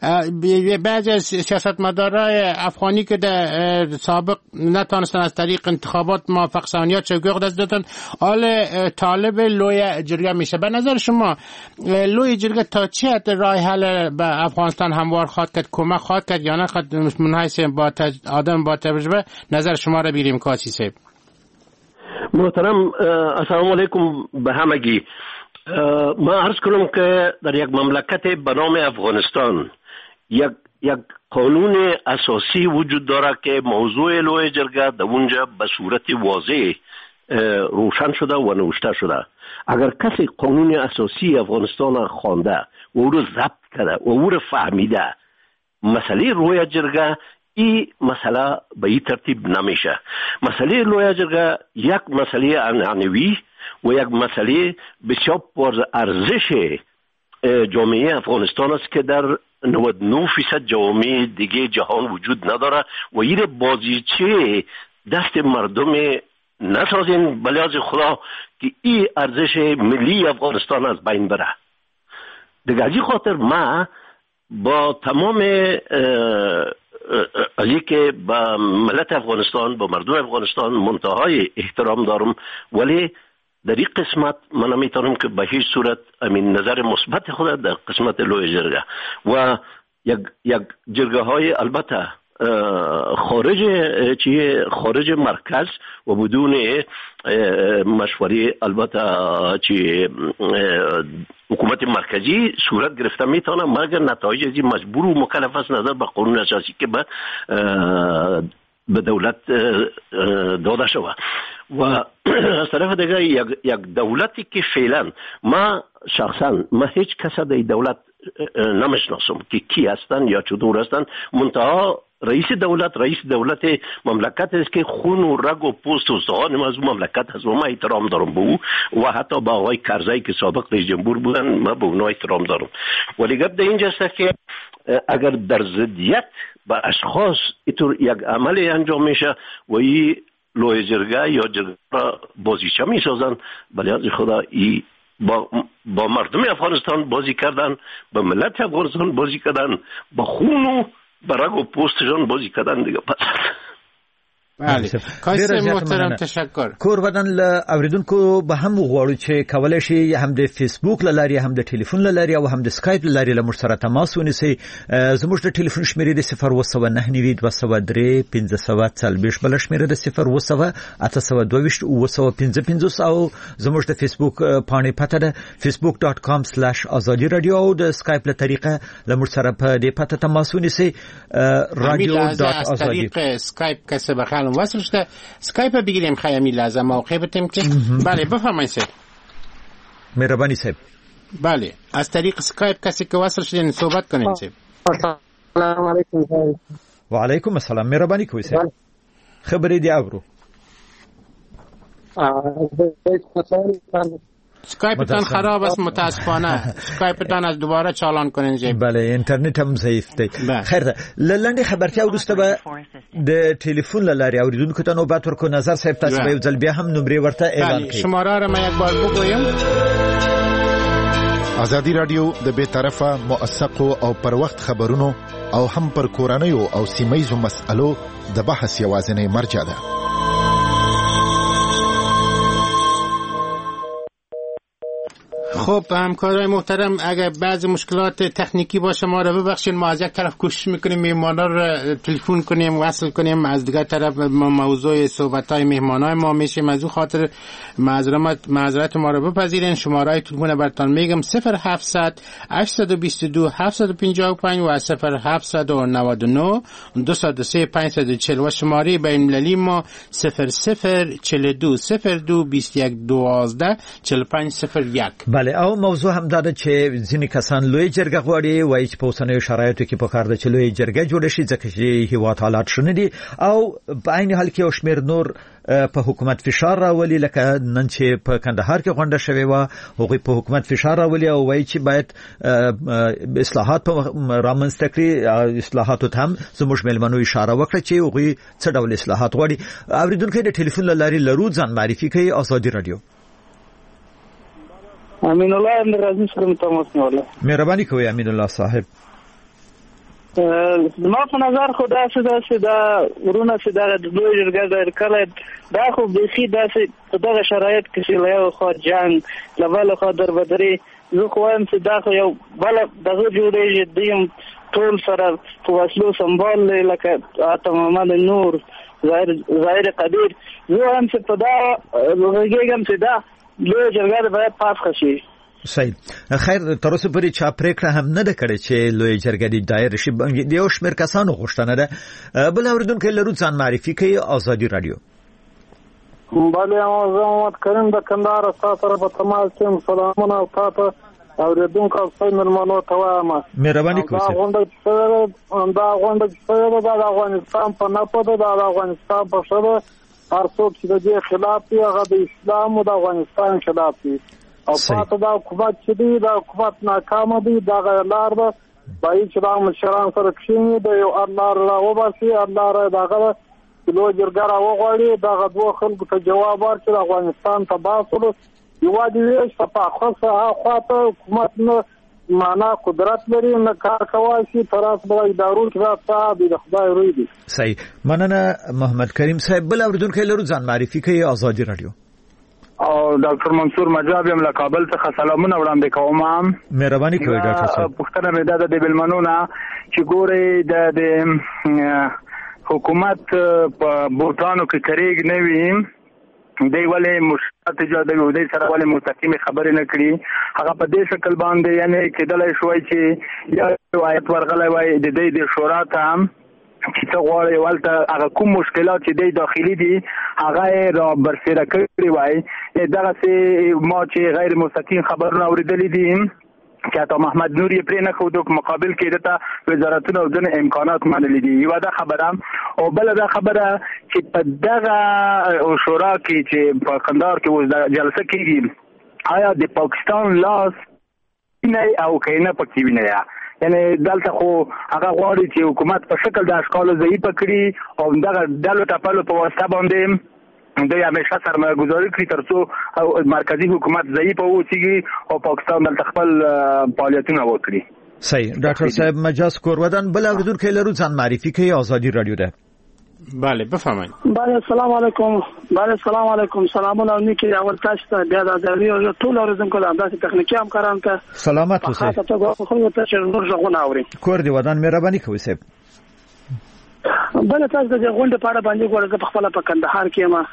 بعضی از سیاستمدارای افغانی که در سابق نتونستن از طریق انتخابات موفق سانیات چگوی دست دادن حالا طالب لوی جرگه میشه. به نظر شما لوی جرگه تا چه حد راه حل به افغانستان هموار خواهد کرد، کمک خواهد کرد یا نه خواهد منحیث با تج... آدم با تجربه؟ نظر شما را بگیریم کاسی صاحب. محترم السلام علیکم به همگی. ما عرض کنم که در یک مملکت به نام افغانستان یک یک قانون اساسی وجود داره که موضوع لوی جرگه در اونجا به صورت واضح روشن شده و نوشته شده. اگر کسی قانون اساسی افغانستان خوانده و او رو ضبط کرده و او رو فهمیده، مسئله لوی جرگه این مسئله به این ترتیب نمیشه. مسئله لوی جرگه یک مسئله عنعنوی و یک مسئله بسیار پر ارزش جامعه افغانستان است که در نود و نه فیصد جامعه دیگه جهان وجود نداره و این بازیچه دست مردم نسازین بلیاز خدا که این ارزش ملی افغانستان از بین بره. دیگه از این خاطر ما با تمام علی که با ملت افغانستان با مردم افغانستان منتهای احترام دارم، ولی در این قسمت من نمیتونم که به هیچ صورت امین نظر مثبت خود در قسمت لوی جرگه و یک یک جرگه های البته خارج چیه خارج مرکز و بدون مشوره البته چی حکومت مرکزی صورت گرفته میتونه، مگر نتایج از مجبور و مکلف است نظر به قانون اساسی که به به دولت داده شود. و از طرف دیگه یک یک دولتی که فعلا ما شخصا ما هیچ کس در دولت نمیشناسم که کی هستن یا چطور هستن، منتها رئیس دولت رئیس دولت مملکت است که خون و رگ و پوست و استخوان از اون مملکت هست و ما احترام دارم به او و حتی با آقای کرزی که سابق رئیس جمهور بودن ما به اونها احترام دارم. ولی گپ در اینجا است که اگر در ضدیت با اشخاص اینطور یک عملی انجام میشه و این لوی جرگه یا جرگه را بازیچه میسازن، بلی از خدا ای با, با مردم افغانستان بازی کردن، با ملت افغانستان بازی کردن، با خون و برگ و پوستشان بازی کردن دیگه. پس بله کایسته محترم تشکر. کور بدن ل اوریدونکو به هم غواړو چې کولای شي هم د فیسبوک لاري هم د ټلیفون لاري او هم د سکایپ لاري له موږ سره تماس ونیسي. زموږ د ټلیفون شمیرې د صفر اوه سوه نهه نوي دوه سوه درې پنځه سوه څلوېښت بل شمیرې د صفر اوه سوه اته سوه دوه ویشت اوه سوه پنځه پنځوس او زموږ د فیسبوک پاڼې پته ده facebook dot com slash azadi radio او د سکایپ له طریقه له موږ سره په دې پته تماس ونیسي radio.azadi. سکایپ کسه بخیر وصل شده. سکایپ بگیریم خیلی لازم موقع بتیم که بله بفرمایید سید. مهربانی صاحب. بله از طریق سکایپ کسی که وصل شده صحبت کنید صاحب. السلام علیکم. و علیکم السلام. مهربانی کوی صاحب. خبری دی اورو. سکایپتان خراب است متاسفانه. سکایپتان از دوباره چالان کنین جیب. بله اینترنت هم ضعیف دی. خیر ده لاندې خبرتیا ورسته به د ټلیفون لاري اوریدونکو ته نوبت ورکو. نظر صاحب تاسو به ځل بیا هم نمبر ورته اعلان کړئ. شماره را ما یک بار بگویم. ازادي رادیو د بے طرفه موثقو او پر وخت خبرونو او هم پر کورنیو او سیمایزو مسالو د بحث یوازینی مرجع ده. خب همکارای محترم اگر بعضی مشکلات تکنیکی باشه ما رو ببخشید. ما از یک طرف کوشش میکنیم مهمانا رو تلفن کنیم وصل کنیم، از دیگر طرف موضوع صحبت‌های مهمانای ما میشیم. از اون خاطر معذرت معذرت ما رو بپذیرین. شماره‌های تلفن براتون میگم صفر هفتصد هشتصد و بیست و دو هفتصد و پنجاه و پنج و صفر هفتصد و نود و نه دویست و سه پانصد و چهل و شماره بین المللی ما صفر صفر چهل و دو صفر دو بیست و یک دوازده چهل و پنج صفر یک. بله او موضوع هم دا ده چې ځینې کسان لوی جرګه غواړي وایي چې په اوسنیو شرایطو کې پکار ده چې لوی جرګه جوړه شي ځکه چې هیواد حالات ښه نه دي او په عین حال کې یو شمېر نور په حکومت فشار راولي لکه نن چې په کندهار کې غونډه شوې وه هغوی په حکومت فشار راولي او وایي چې باید اصلاحات رامنځته کړي. اصلاحاتو ته هم زموږ میلمنو اشاره وکړه چې هغوی څه ډول اصلاحات غواړي. اورېدونکی د ټلیفون له لارې لرو ځان معرفي کوي. ازادي رادیو. امین الله امراضی سره تماس نیوله. مهرباني کوي امین الله صاحب. ما په نظر خو دا څه دا څه دا ورونه څه دا د لوی جرګه د کله دا خو بيخي دا څه په دغه شرایط کې چې له خو جنگ لول خو دربدري زه خو هم څه دا خو یو بل دغه جوړې دیم ټول سره په وسلو سمبال لکه اتمامه نور ظاهر ظاهر قدیر زه هم څه په دا وګورم چې دا لوی جرګه باید پاس کړي. صحیح. خیر تر اوسه پورې چا پریکړه هم نه ده کړې چې لوی جرګه د دایر شي. د یو شمېر کسانو غوښتنه ده. بل اوریدونکو لرو ځان معرفي کوي. ازادي رادیو. بله محمد کریم د کندهار سره په تماس کې سلامونه او تاسو اوریدونکو څنګه ملمنو ته وایم. مهرباني کوئ. دا غونډه دا غونډه چې د افغانستان په نپد د افغانستان په شوه هر څوک چې د دې خلاف دی هغه د اسلام او د افغانستان خلاف دی او پاتې دا حکومت چې دی دا حکومت ناکام دی. دا غلار ده باید چې د مشران سره کښیني د یو الله را وباسي الله را دغه لو جرګه را وغواړي دغه دوه خلکو ته جواب ورکړي د افغانستان ته باسلو یو دی چې په خاصه خاطر حکومت نه معنا قدرت لري نه کار کوي چې تراس به ادارو کې راځي د خدای روي دي. صحیح مننه محمد کریم صاحب. بل اوریدونکو لرو ځان معرفي کوي آزادي رادیو. او ډاکټر منصور مجاب یم له کابل څخه سلامونه وړاندې کوم. مهرباني کوئ ډاکټر صاحب. پښتنه مې دا د بلمنونه چې ګوري د حکومت په بوتانو کې کریګ نه وي دی ولې مشکلات ایجاد وي دی سره ولې مستقیم خبرې نه کړي هغه په دې شکل باندې یعنی کېدلای شوی چې یا روایت ورغلی وای د دې د شورا ته چې څه غواړي ولته هغه کوم مشکلات چې دی داخلي دي هغه را برسېره کړي وای دغسې ما چې غیر مستقیم خبرونه اورېدلي دي چې عطا محمد نور یې پرې نه ښودو مقابل کې دته وزارتونه او ځینې امکانات منلي دي. یوه دا خبره او بله دا خبره چې په دغه شورا کې چې په کندهار کې اوس جلسه کېږي آیا د پاکستان لاس وینئ او که نه پکې وینئ یعنی دلته خو هغه غواړي چې حکومت په شکل د اشکالو ضعیفه کړي او دغه ډلو ټپلو په واسطه باندې دوی همیشه سرمایه گذاری کړي تر څو مرکزی حکومت ضعیف اوسیږي او پاکستان دلته خپل فعالیتونه وکړي. صحیح ډاکټر صاحب مجاز کورودان. بل اوریدونکو لرو ځان معرفي کوي آزادي رادیو ده. بله بفرمایید. بله السلام علیکم. بله السلام علیکم. سلامونه نیکی اول تاسو ته بیا د ازادي او ټول اوریدونکو له اندازې تخنیکی همکارانو ته سلامات اوسئ. تاسو ته خو ته چې نور ژغونه اوري کور دی ودان مهرباني کوئ صاحب. بل تاسو د غونډې په اړه باندې ګورئ په خپل په کندهار کې ما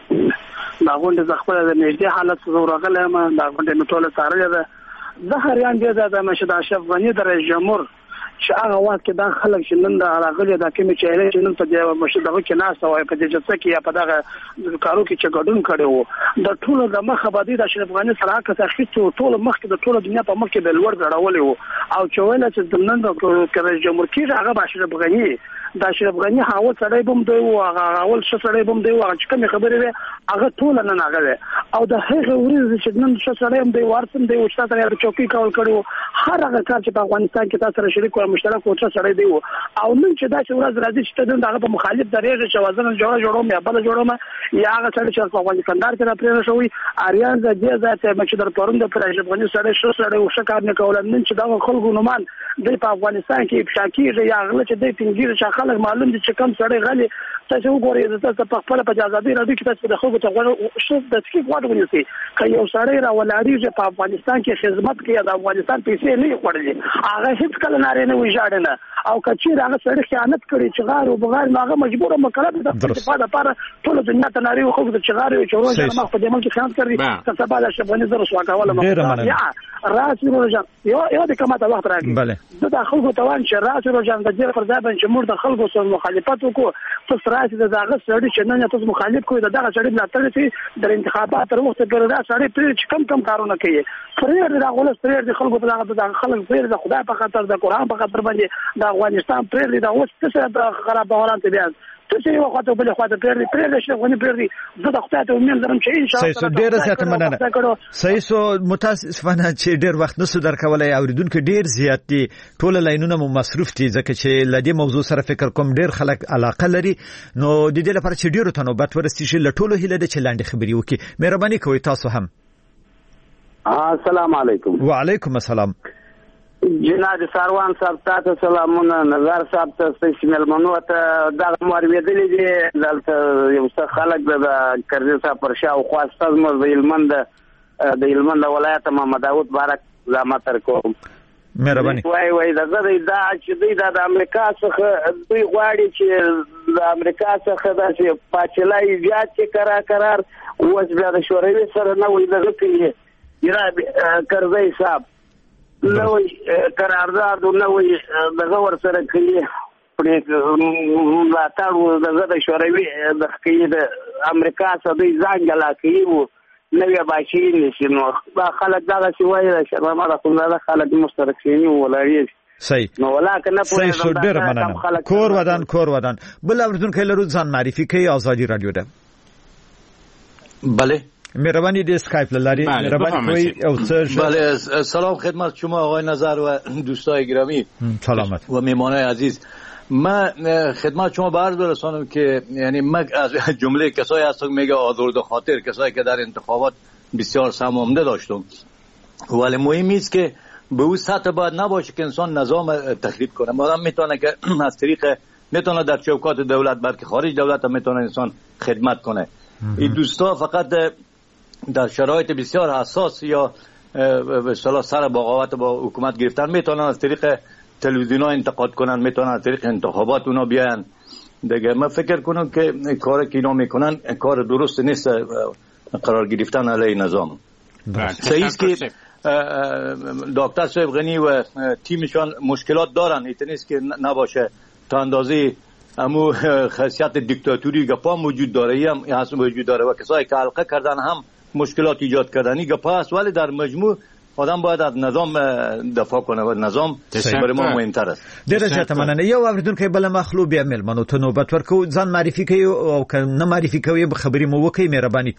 دا غونډه د خپل د نږدې حالت زورغله ما دا غونډه نو ټول سره ده زه هریان دي د مشهد اشرف غنی د رئیس جمهور چې هغه وخت کې دا خلک چې نن دا راغلي دا کوم چې چې نن په دې مشهد کې ناس او په دې جلسه کې یا په دغه کارو کې چې ګډون کړي وو د ټول د مخه باندې د اشرف غنی سره حق تخصیص ټول مخ کې د ټول دنیا په مخ کې بل ور غړولې وو او چې ویل چې د نن د رئیس جمهور کې هغه اشرف غنی دا اشرف غنی هاول سړی بم دی او هغه هاول څه سړی بم دی او چې کوم خبرې وي هغه ټول نه ناغله او د هغه ورځ چې نن څه سړی بم دی ورسم دی او چې تاسو یې چوکي کول کړو هر هغه کار چې په افغانستان کې تاسو سره شریک او مشترک او څه سړی دی او نن چې دا چې ورځ راځي چې دغه هغه په مخالف درېږي چې وزن جوړ جوړوم یا بل جوړوم یا هغه سړی چې په افغانستان کې را پرې شوی اریان د دې ذات چې در پروند پر اشرف غنی سره شو سره او څه کار نه کول نن چې دا خلکو نومان دی په افغانستان کې افشاکی یا غل چې دی پنځیر چې خلک معلوم دي چې کم سړی غلي تاسو وګورئ تاسو په خپل په ازادي راډیو کې تاسو د خلکو ته شو د څه غواړئ ونیسئ که یو سړی را ولاړیږي په افغانستان کې خدمت کوي د افغانستان پیسې نه خوري هغه هیڅ کله نارې نه ویژاړي نه او کچې هغه سړی خیانت کړي چې غار او بغار هغه مجبور مکلف د استفاده لپاره ټول دنیا ته نارې خو د چغار او چورو ما په دې ملک خیانت کړی څه بعد شپونه زره سوا کوله یا راځي روزان یو یو د کومه وخت راځي دا خلکو توان چې راځي روزان د دې پر ځای باندې موږ د خلکو سره مخالفت وکړو تاسو راځي د هغه سړی چې نه تاسو مخالف کوئ دغه سړی ملاتړ کوي د انتخابات تر وخت پورې دا سړی پرې چې کم کم کارونه کوي پرې د غول سره د خلکو په هغه د خلک پرې د خدای په خاطر د قران په خاطر باندې د افغانستان پرې د اوس څه د خراب حالات بیا څه یو خاطر بل خاطر پرې پرې د شي غونې پرې زه د خدای ته امید لرم چې ان شاء الله صحیح ډیر زیات مننه صحیح سو متاسفانه چې ډیر وخت نسو درکولای اوریدونکو ډیر زیات دي ټول لاینونه مو مصروف دي ځکه چې لدی موضوع سره فکر کوم ډیر خلک علاقه لري نو د دې لپاره چې ډیرو ته نوبت ورسې شي لټولو هله د چلاندې خبري وکي مهرباني کوئ تاسو هم. السلام علیکم. وعلیکم السلام. جناب ساروان صاحب تاسو سلامونه نظر صاحب تاسو ملمنو ته دا مور ویدلې دي دلته یو څه خلک د کرزي صاحب پر شاو خواسته مو د علمند د علمند ولایت محمد داوود بارک زما تر کوم مهرباني وای وای دا زه دا چې دوی د امریکا څخه دوی غواړي چې د امریکا څخه د پاتلای زیات قرار قرار اوس بیا د شوروي سره نه وي دغه کې یرا کرزي صاحب نوې قرارداد نوې دغه ور سره کوي پرې لا تاسو دغه د شوروي د کې د امریکا سره د ځانګلا کوي نوې باشي نشي نو دا خلک دا چې وایي چې ما دا کوم دا خلک مشترکین ولري صحیح نو ولکه نه پوهه ده کور ودان کور ودان بل اوردون کله روز ځان معرفي کوي آزادي رادیو ده. بله مهربانی دی اسکایپ لاری مهربانی کوئی او څه بله سلام خدمت شما آقای نظر و دوستای گرامی سلامت و میهمانای عزیز من خدمت شما به عرض برسانم که یعنی من از جمله کسایی هستم میگه آزرده خاطر کسایی که در انتخابات بسیار سهام داشتم ولی مهم است که به اون سطح باید نباشه که انسان نظام تخریب کنه. آدم میتونه که از طریق میتونه در چوکات دولت بلکه خارج دولت هم میتونه انسان خدمت کنه. این دوستا فقط در شرایط بسیار حساس یا به اصطلاح سر بغاوت با حکومت گرفتن میتونن از طریق تلویزیون ها انتقاد کنن، میتونن از طریق انتخابات اونا بیان دیگه. من فکر کنم که کاری که اینا میکنن کار درست نیست، قرار گرفتن علیه نظام. صحیح است که دکتر صاحب غنی و تیمشان مشکلات دارن، ایت نیست که نباشه. تا اندازه امو خاصیت دیکتاتوری گپا موجود داره، هم هست موجود داره و کسایی که حلقه کردن هم مشکلات ایجاد کردنی گپا است، ولی در مجموع آدم باید از نظام دفاع کنه و نظام برای ما مهمتر است. ډیره زیاته مننه. یو اوریدونکو بل مخلو بیا ملمنو ته نوبت ورکو، ځان معرفي کوي او که نه معرفي کوي خبرې مو وکړئ مهرباني.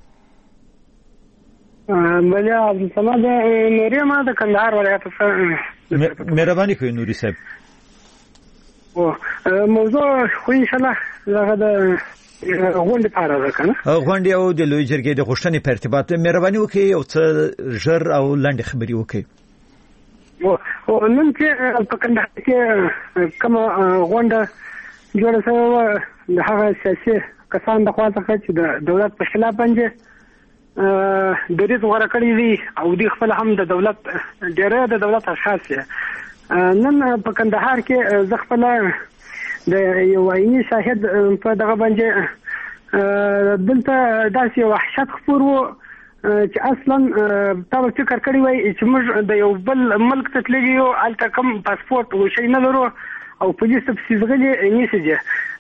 بله عبدالصمد نوري ما د کندهار ولایت څخه. مهرباني کوي نوري صاحب. او موضوع خو ان شاء الله هغه د غونډې په اړه ده کنه. غونډې او د لوی جرګې د غوښتنې په ارتباط مهرباني وکړئ او څه ژر او لنډې خبرې وکړئ. او نن چې په کندهار کې کومه غونډه جوړه شوې وه د هغه سیاسي کسان د خوا څخه چې د دولت په خلاف باندې دریځ غوره کړی دی او دوی خپل هم د دولت ډېری د دولت اشخاص یې نن په کندهار کې زه خپل د یو عیني شاهد په دغه باندې دلته داسې وحشت خپور و چې اصلا تا به فکر کړی وای چې موږ د یو بل ملک ته تللي یو، هلته کوم پاسپورټ و شی نه لرو او پولیس پسې ځغلي نیسي دي.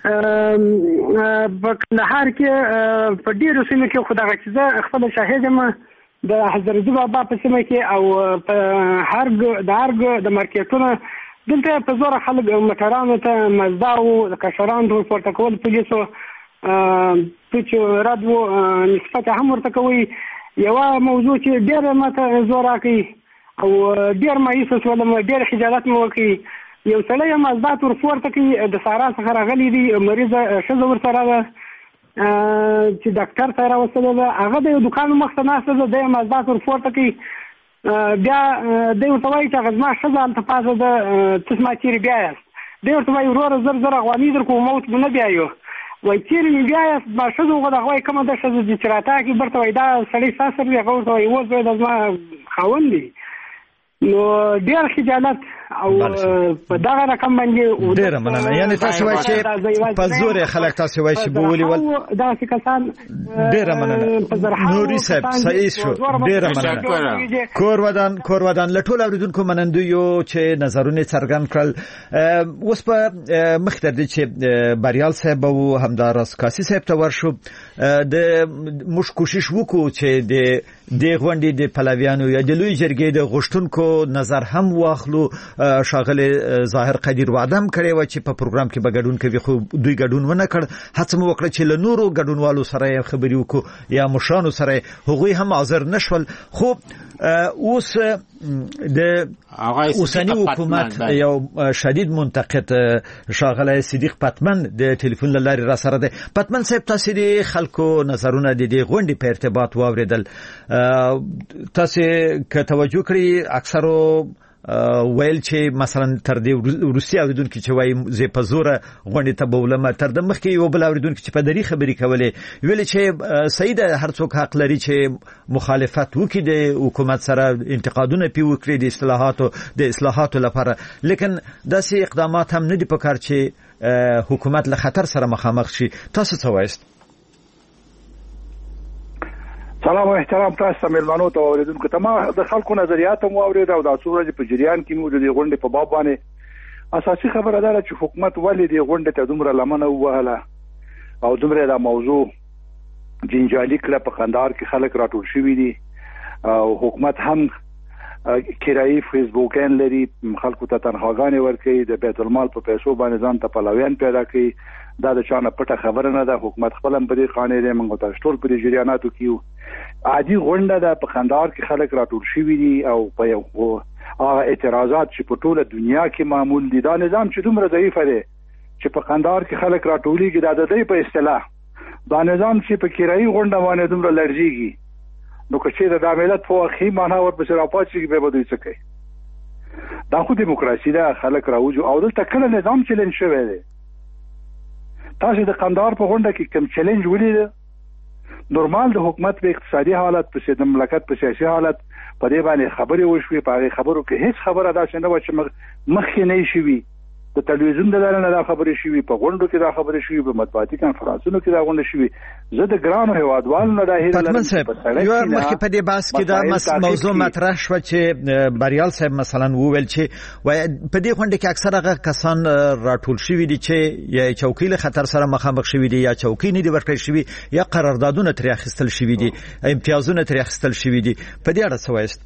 په کندهار کې په ډېرو سیمو کې خو دغه چې زه خپله شاهد یم د حضرتي بابا په سیمه کې او په هرګ د هرګ د مارکیټونو دلته په زوره خلک موټرانو ته مزداو د کشرانو پورته کول پولیسو پچ رد و نسبت هم ورته کوي. یوه موضوع چې ډېره ماته زور راکوي او ډېر مایوسه شولم، ډېر خجالت مې وکړي. یو سړی یې مزدات ور پورته کوي د سارا څخه راغلی دی، مریضه ښځه ورسره ده چې ډاکټر ته یې راوستلې ده، هغه د یو دوکان مخ ته ناسته ده، دی یې مزدات ور پورته کوي. بیا دی ورته وایي چې هغه زما ښځه هلته پاسه ده، ته زما چیرې بیا یاست؟ دی ورته وایي وروره زر زر افغانۍ درکړو موت به نه بیایو. وایي چیرې مې بیا یاست؟ زما ښځه وغوښته. هغه وایي کومه ده ښځه چې راته کړي؟ برته وایي دا سړی ستا سره دی. هغه ورته وایي اوس وایي دا زما خاوند دی. نو ډېر خجالت او په دغه رقم باندې ډېره مننه. یعنې تاسو وایئ چې په زور یې خلک تاسو وایئ چې به ولېول داسې کسان. ډېره مننه نوري صاحب، صحیح شو، ډېره مننه. کور ودان کور ودان له ټولو اورېدونکو منندویو چې نظرونه څرګند کړل. اوس په مخ ته دی چې بریال صاحب او همداراز کاسي صاحب ته ورشو. د موږ کوشش وکړو چې د دې غونډې د پلویانو یا د لوی جرګې د غوښتونکو نظر هم واخلو. شاغله ظاهر قدیر وعده هم کړی و چې په پروګرام کې به ګډون کوي، خو دوی ګډون ونه کړ. هڅه مو وکړه چې له نورو ګډونوالو سره خبرې وکړو یا مشرانو سره، هغوی هم حاضر نشول. خو اوس د اوسنی حکومت یو شدید منتقد شاغله صدیق پتمن د ټلیفون له لارې را سره دی. پتمن صاحب، تاسو د خلکو نظرونه د دې غونډې په ارتباط واوریدل، تاسو که توجه کړئ اکثرو ویل چې مثلا تر دې روسي اوریدونکو چې وایي زه په زوره غونډې ته بولم، تر د مخکې یو بل اوریدونکو چې په دری خبرې کولې ویل چې سید هر څوک حق لري چې مخالفت وکړي د حکومت سره، انتقادونه پی وکړي د اصلاحاتو د اصلاحاتو لپاره، لیکن داسې اقدامات هم نه دي پکار چې حکومت له خطر سره مخامخ شي. تاسو څه وایست؟ سلام او احترام تاسو ته ملمنو ته اوریدونکو ته. ما د خلکو نظریات مو اورید او د څو ورځې په جریان کې مو د غونډې په باب باندې اساسي خبره ده چې حکومت ولې د غونډې ته دومره لمنه ووهله او دومره دا موضوع جنجالي کړه. په کندهار کې خلک راټول شوي دي او حکومت هم کرایي فیسبوکین لري، خلکو ته تنخواګانې ورکوي، د بیت المال په پیسو باندې ځان ته پلویان پیدا کوي. دا د چانه پټه خبره نه ده. حکومت خپل هم په دې قانې دی، موږ تاسو ټول په دې جریاناتو کې عادي غونډه ده. په کندهار کې خلک راټول شوي دي او په یو هغه اعتراضات چې په ټوله دنیا کې معمول دي. دا نظام چې دومره ضعیف دی چې په کندهار کې خلک راټولېږي، دا د دې په اصطلاح دا نظام چې په کرایي غونډه باندې دومره لړزېږي، نو که چېرته دا ملت په واقعي معنا ورپسې راپاڅېږي بیا به دوی څه کوي؟ دا خو دیموکراسي ده، خلک راوځو او دلته کله نظام چیلنج شوی دی. تاسو د قندهار په غونډه کې کوم چیلنج ولید؟ نورمال د حکومت په اقتصادي حالت، په د مملکت په سیاسي حالت په دې باندې خبرې وشوي. په هغه خبرو کې هیڅ خبره داسې نه و چې مخکې نه شي. د تلویزیون د لارې نه دا خبرې شوي، په غونډو کې دا خبرې شوي، په مطبوعاتي کنفرانسونو کې دا غونډه شوي. زه د ګرانو هیوادوالو نه دا هیله لرم چې یو مخکې په دې بحث کې دا موضوع مطرح شوه چې بریال صاحب مثلا وویل چې په دې غونډه کې اکثر هغه کسان راټول شوي دي چې یا چوکۍ له خطر سره مخامخ شوي دي، یا چوکۍ نه دي ورکړل شوي، یا قراردادونه ترې اخیستل شوي دي، امتیازونه ترې اخیستل شوي دي. په دې اړه څه وایست؟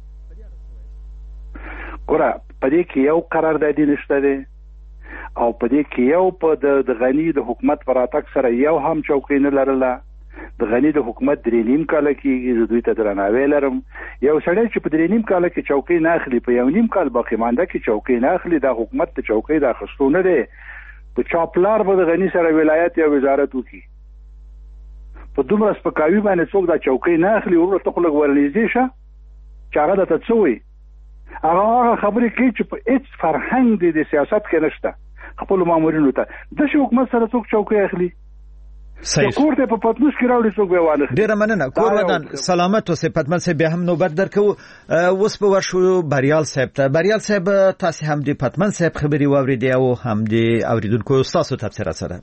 ګوره په دې کې یو قراردادي نشته دی او په دې کې یو په د غنی د حکومت پر اتاک سره یو هم چوکۍ نه لرله. د غنی د حکومت درې نیم کال کې زه دوی ته درناوی لرم. یو سړی چې په درې نیم کال کې چوکۍ نه اخلي، په یو نیم کال باقی مانده کې چوکۍ نه اخلي، دا حکومت ته چوکۍ د اخیستو نه دی. په چاپلار به د غنی سره ولایت یا وزارت وکړي، په دومره سپکاوي باندې څوک دا چوکۍ نه اخلي. ورور ته خو لږ ورنږدې شه چې هغه درته څه وایي. هغه هغه خبرې کوي چې په هېڅ فرهنګ دی د سیاست کې نشته. خپل مامورینو ته د شي حکومت سره څوک چوکۍ اخلي، کور ته په پتنوس کې راوړي څوک به وانه. ډیره مننه. کور ودان سلامت اوسئ. پتمن صاحب بیا هم نوبت درکو. اوس به ورشو بریال صاحب ته. بریال صاحب تاسو هم د پتمن صاحب خبري واوریدي او هم د اوریدونکو تاسو تفسیر سره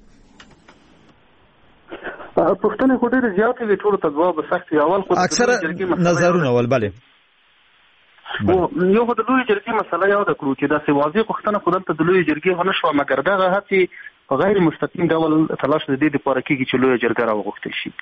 پښتنه خو ډیره زیاتې وی ټول ته جواب سخت اول خو اکثر نظرونه ول بله او یو د لوی جرګې مسله یاد کړو چې دا سی واضح پښتنه خودل ته د لوی جرګې ونه شو، مګر دا هڅه په غیر مستقیم ډول تلاش د دې لپاره کېږي چې لوی جرګه راوغوښتل شي.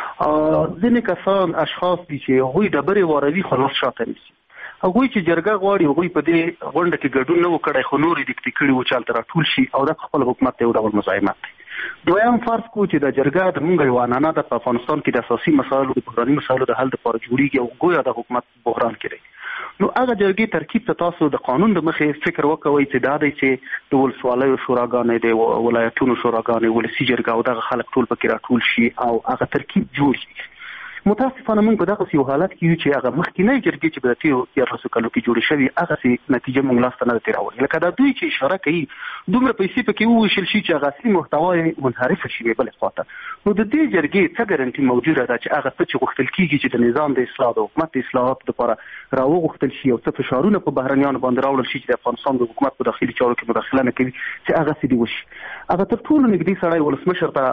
ځینې کسان اشخاص دي چې هغوی ډبرې واروي خلاص شاته نیسي. هغوی چې جرګه غواړي هغوی په دې غونډه کې ګډون نه وکړي، خو نور یې دکتې کړي و چې هلته راټول شي او د خپل حکومت ته یو ډول مزاحمت دی. دویم فرض کو چې د جرګه د مونږ یو عنعنه ده په افغانستان کې د اساسي مسایلو د بحراني مسایلو د حل لپاره جوړیږي او ګویا د حکومت بحران کې دی. نو هغه جرګې ترکیب ته تاسو د قانون د مخې فکر وکوي چې دا دی چې د ولسوالیو شوراګانې د ولایتونو شوراګانې ولسي جرګه او دغه خلک ټول پکې راټول شي او هغه ترکیب جوړ شي. متاسفانه موږ په دغه یو حالت کې یو چې هغه مخکینی جرګې چې په تیرو یارلسو کالو کې جوړې شوې هغه سي نتیجه موږ لاس ته نه راوړي. لکه دا دوی چې اشاره کوي دومره پیسې پکې وویشل شي چې هغه اصلي محتوا یې منحرف شي بل خواته. نو د دې جرګې څه ګارانټي موجوده ده چې هغه څه چې غوښتل کیږي چې د نظام د اصلاح او حکومت د اصلاحات لپاره راوغوښتل شي او څه فشارونه په بهرنیانو باندې راوړل شي چې د افغانستان د حکومت په داخلي چارو کې مداخله نه کوي چې هغه سي دی وشي. هغه تر ټولو نږدې سړی ولسمشر ته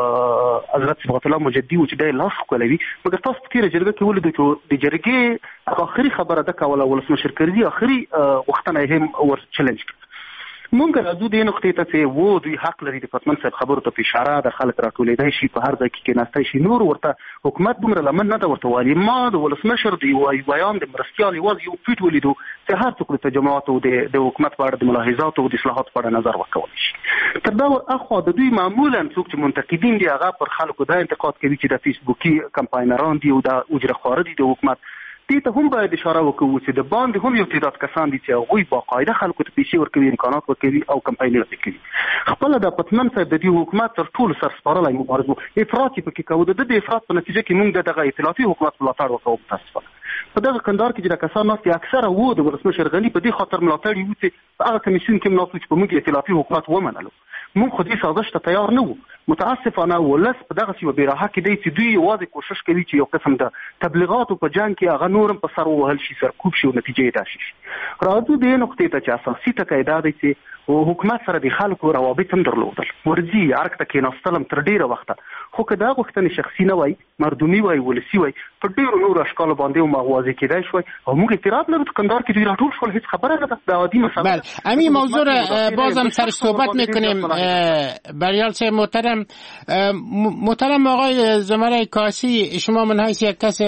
حضرت صبغت الله مجدي و چې د لاس کولوي، مګر تاسو په تیره جرګه کې ولیدو چې د جرګې اخري خبره ده کوله ولسمشر کرزي اخري وختونه هم ور چیلنج کړ. مونږ راځو د نقطې ته چې وو دوی حق لري د پتمن صاحب خبرو ته اشاره د خلک راټولېدای شي په هر ځای کې کېناستای شي. نور ورته حکومت دومره لمن نه ده ورته وایي. ما د ولسمشر دی وایي بیان د مرستیال یوازې یو ټویټ ولیدو چې هر څوک د تجمعاتو د د حکومت په اړه د ملاحظاتو او د اصلاحاتو په اړه نظر ورکولی شي. تر دا اخوا د دوی معمولا څوک چې منتقدین دي هغه پر خلکو دا انتقاد کوي چې د فیسبوکي کمپاینران دي او د اجره خواره دي د حکومت. دې ته هم باید اشاره وکړو چې د باندې هم یو تعداد کسان دي چې هغوی باقاعده خلکو ته پیسې ورکوي، امکانات ورکوي او کمپاینونه پرې کوي. خپله د پتمن صاحب د دې حکومت تر ټولو سرسپارلی مبارز و، افراط یې پکې کوو. د ده د افراط په نتیجه کې موږ د دغه ائتلافي حکومت ملاتړ وکړو. متاسفانه په دغه کندهار کې چې د کسان ناست دي اکثره وو د ولسمشر غني په دې خاطر ملاتړ یې و چې په هغه کمیسیون کې ناست و چې په موږ ائتلافي حکومت ومنلو. موږ خو دې سازش ته تیار نه وو. متاسفانه ولس په دغه یوه بېراحه کې دی چې دوی یوازې کوشش کوي چې یو قسم د تبلیغاتو په جنګ کې هغه نور هم په سر ووهل شي، سرکوب شي او نتیجه یې داسې شي. راځو دې نقطې ته چې اساسي ټکی دا دی چې حکومت سره د خلکو روابط هم درلودل، ورځي ارګ ته کېناستل هم تر ډېره وخته. خو که دا غوښتنې شخصي نه وای، مردمي وای، ولسي وای، په ډېرو نورو اشکالو باندې هم واضح کېدای شوی او موږ اعتراف لرو. کندهار کې دوی راټول شول، هیڅ خبره نه ده، د عادي مسله. بله همین موضوع را بازم سر صحبت میکنیم. بریال صاحب محترم محترم آقای زمره کاسی، شما من حیث یک کس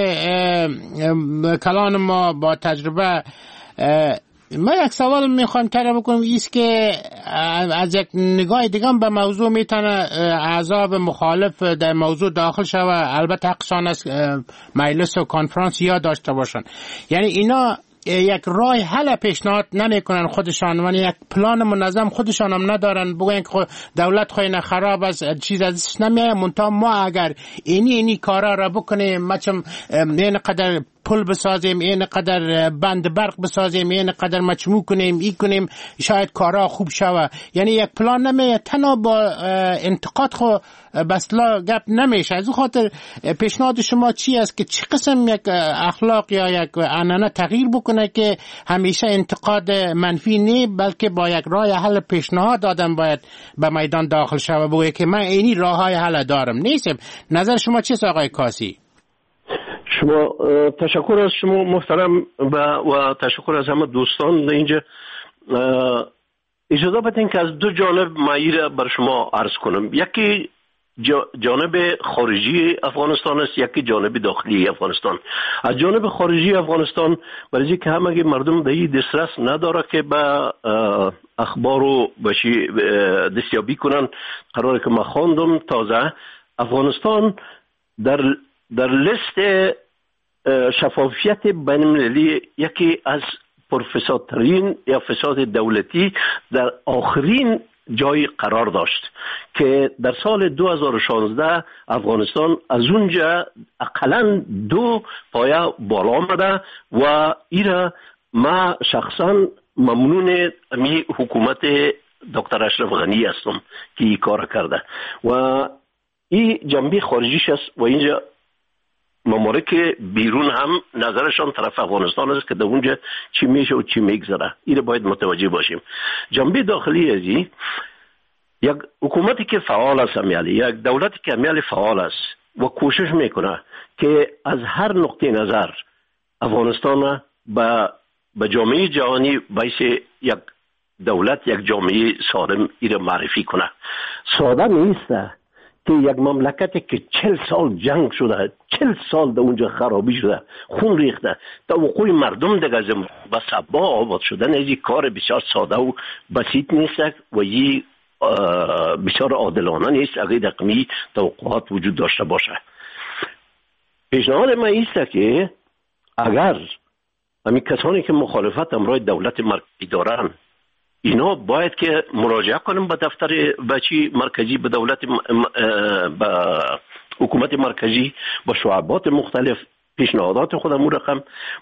کلان ما با تجربه، من یک سوال میخوام طرح بکنم ایست که از یک نگاه دیگه به موضوع میتونه احزاب مخالف در موضوع داخل شوه، البته حقشان است مجلس و کنفرانس یا داشته باشن. یعنی اینا یک راه حل پیشنهاد نمیکنن خودشان و یک پلان منظم خودشان هم ندارن، بگوین که دولت خوین خراب است، چیز ازش نمیه. منتها ما اگر اینی اینی کارا را بکنیم، مثلا این قدر پل بسازیم، این قدر بند برق بسازیم، این قدر مجموع کنیم، ای کنیم، شاید کارا خوب شوه. یعنی یک پلان نمیه، تنها با انتقاد خو بسلا گپ نمیشه. از اون خاطر پیشنهاد شما چی است که چه قسم یک اخلاق یا یک عنعنه تغییر بکنه که همیشه انتقاد منفی نه، بلکه با یک راه حل پیشنهاد آدم باید به میدان داخل شوه، بگه که من اینی راه های حل دارم نیستم. نظر شما چیست آقای کاسی؟ شما تشکر از شما محترم و تشکر از همه دوستان در اینجا. اجازه بدین که از دو جانب معیر بر شما عرض کنم. یکی جانب خارجی افغانستان است، یکی جانب داخلی افغانستان. از جانب خارجی افغانستان برای که همه مردم در این دسترس نداره که به اخبار و بشی دستیابی کنن، قراره که ما خواندم تازه افغانستان در در لیست شفافیت بین المللی یکی از پرفسادترین یا فساد دولتی در آخرین جای قرار داشت که در سال دو هزار و شانزده افغانستان از اونجا اقلاً دو پایه بالا آمده و ایرا ما شخصاً ممنون می حکومت دکتر اشرف غنی هستم که این کار کرده و این جنبه خارجیش است و اینجا ممالک بیرون هم نظرشان طرف افغانستان است که در اونجا چی میشه و چی میگذره. این باید متوجه باشیم. جنبه داخلی ازی یک حکومتی که فعال است، امیالی یک دولتی که امیالی فعال است و کوشش میکنه که از هر نقطه نظر افغانستان به به جامعه جهانی باعث یک دولت، یک جامعه سالم ایره معرفی کنه. ساده نیست که یک مملکتی که چل سال جنگ شده، چل سال در اونجا خرابی شده، خون ریخته، تا وقوع مردم دیگه به سبا آباد شدن از این کار بسیار ساده و بسیط نیست و این بسیار عادلانه نیست اگر دقمی توقعات وجود داشته باشه. پیشنهاد من ایست که اگر همین کسانی که مخالفت امرای دولت مرکزی دارن اینا باید که مراجعه کنیم به دفتر بچی مرکزی، به دولت به حکومت مرکزی، با شعبات مختلف پیشنهادات خودمون رقم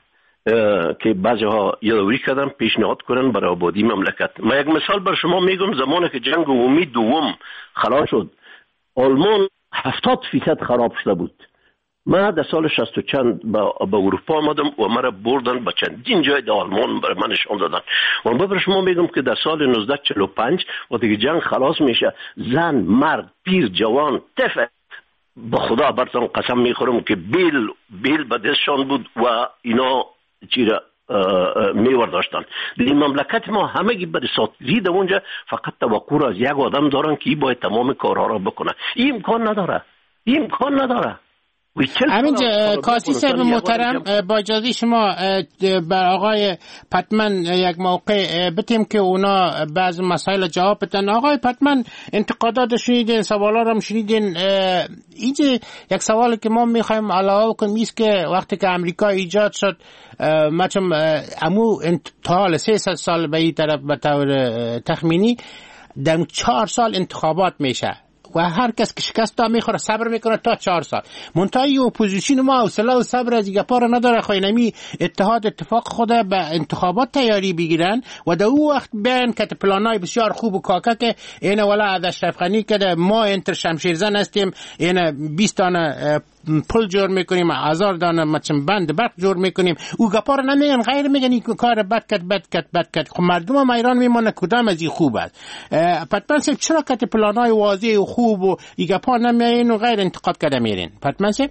که بعضی ها یادوری کردن پیشنهاد کنن برای آبادی مملکت. من یک مثال بر شما میگم. زمانی که جنگ عمومی دوم خلاص شد آلمان هفتاد فیصد خراب شده بود. من در سال شصت و چند با اروپا آمدم و مرا بردن به چندین جای در آلمان برای من نشان دادن و من بر شما میگم که در سال نوزده چهل و پنج وقتی جنگ خلاص میشه زن، مرد، پیر، جوان، طفل، به خدا براتون قسم میخورم که بیل بیل به دستشان بود و اینا چی را میور داشتن. در این مملکت ما همگی به ساتری در اونجا فقط توقع را از یک آدم دارن که ای باید تمام کارها را بکنه. این امکان نداره، این امکان نداره. همین کاسی صاحب محترم، با اجازه شما بر آقای پتمن یک موقع بتیم که اونا بعض مسائل جواب بدن. آقای پتمن انتقادات شنیدین، سوالا رو هم شنیدین. اینجا یک سوالی که ما میخوایم علاوه کنیم ایست که وقتی که امریکا ایجاد شد مچم امو انتقال سیصد سال به این طرف به طور تخمینی در چهار سال انتخابات میشه و هر کس که شکست دا میخوره صبر میکنه تا چهار سال. منتهی اپوزیسیون ما حوصله و صبر از دیگه پا رو نداره. خواهی اتحاد اتفاق خود به انتخابات تیاری بگیرن و در او وقت بیان که پلانای بسیار خوب و کاکه که این ولا از اشرف غنی که ما انتر شمشیرزن هستیم، این بیست دانه پل جور میکنیم، هزار دانه مچم بند برق جور میکنیم. او گپا رو نمیگن، غیر میگن این کار بد کد بد کد بد کد. خب مردم هم ایران میمونه کدام از این خوب است؟ پتمن صاحب چرا که پلانای واضح و خوب و این گپا نمیگن و غیر انتقاد کرده میرین؟ پتمن صاحب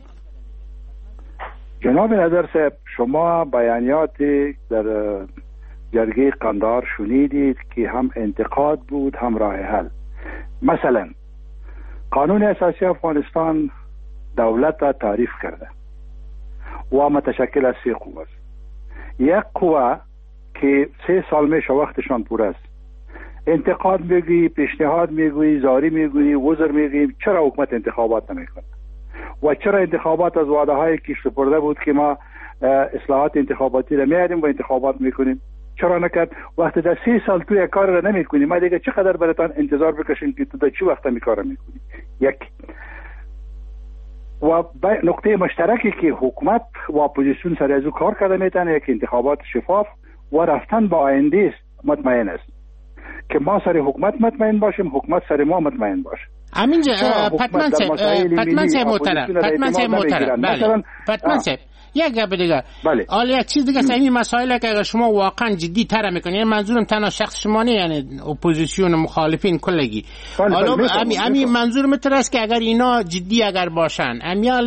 جناب نظر صاحب، شما بیانیات در جرگه قندهار شنیدید که هم انتقاد بود هم راه حل. مثلا قانون اساسی افغانستان دولت را تعریف کرده و متشکل از سه قوه است. یک قوه که سه سال میشه وقتشان پر است، انتقاد میگویی، پیشنهاد میگویی، زاری میگویی، وزر میگویی، چرا حکومت انتخابات نمیکنه و چرا انتخابات از وعده هایی که سپرده بود که ما اصلاحات انتخاباتی را میاریم و انتخابات میکنیم چرا نکرد؟ وقتی در سی سال توی کار را نمیکنی ما دیگه چقدر براتان انتظار بکشیم که تو در چی وقت می کار میکنی؟ یک. و نقطه مشترکی که حکومت و اپوزیسیون سر از او کار کرده میتونه یک انتخابات شفاف و رفتن با آینده است مطمئن است که ما سر حکومت مطمئن باشیم، حکومت سر ما مطمئن باشه. امینجا پتمن صاحب پتمن صاحب محترم پتمن صاحب محترم بله پتمن صاحب یک گپ دیگه بله حالا یک چیز دیگه سمی مسائل که اگر شما واقعا جدی تر میکنید، یعنی منظورم تنها شخص شما نه، یعنی اپوزیسیون مخالفین کلگی، حالا امی امی منظور متر است که اگر اینا جدی اگر باشن امیال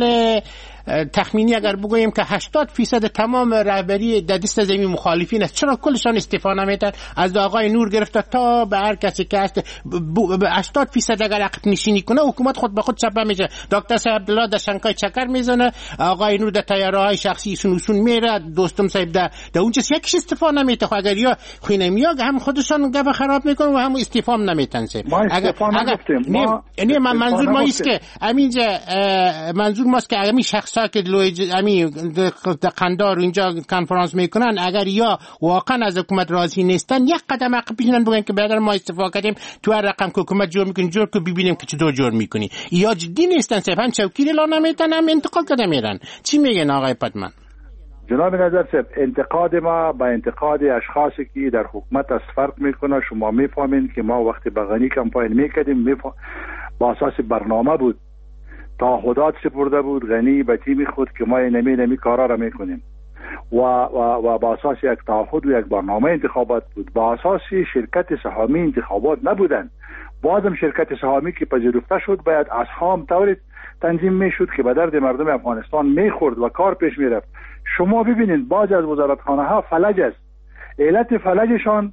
تخمینی اگر بگوییم که هشتاد درصد تمام رهبری در دست زمین مخالفین است، چرا کلشان استعفا نمیتن؟ از آقای نور گرفته تا به هر کسی که است هشتاد درصد اگر عقب نشینی کنه حکومت خود به خود چپه میشه. دکتر صاحب عبدالله در شنکای چکر میزنه، آقای نور در تیاره‌های شخصی سنوسون میره، دوستم صاحب در در اونجا یکیش استعفا نمیته. خب اگر یا خینمیا هم خودشان گپ خراب میکنن و هم استعفا هم نمیتن. اگر اگر نه من منظور ما است که همینجا منظور ماست که همین شخص که لوی امی قندار اینجا کنفرانس میکنن اگر یا واقعا از حکومت راضی نیستن یک قدم عقب بشینن بگن که اگر ما استفاده کردیم تو هر رقم که حکومت جور میکنی جور که ببینیم که چطور جور میکنی. یا جدی نیستن صرفا چوکیر اعلان نمیتن هم انتقاد کرده میرن. چی میگن آقای پتمن؟ جناب نظر صاحب انتقاد ما با انتقاد اشخاصی که در حکومت از فرق میکنه. شما میفهمین که ما وقتی با غنی کمپاین میکردیم میفهم با اساس برنامه بود، تعهدات سپرده بود غنی به تیم خود که ما نمی نمی کارا را میکنیم و و و با اساس یک تعهد و یک برنامه انتخابات بود. با اساس شرکت سهامی انتخابات نبودن. بازم شرکت سهامی که پذیرفته شد باید اسهام طوری تنظیم میشد که به درد مردم افغانستان میخورد و کار پیش میرفت. شما ببینید بعضی از وزارتخانه ها فلج است. علت فلجشان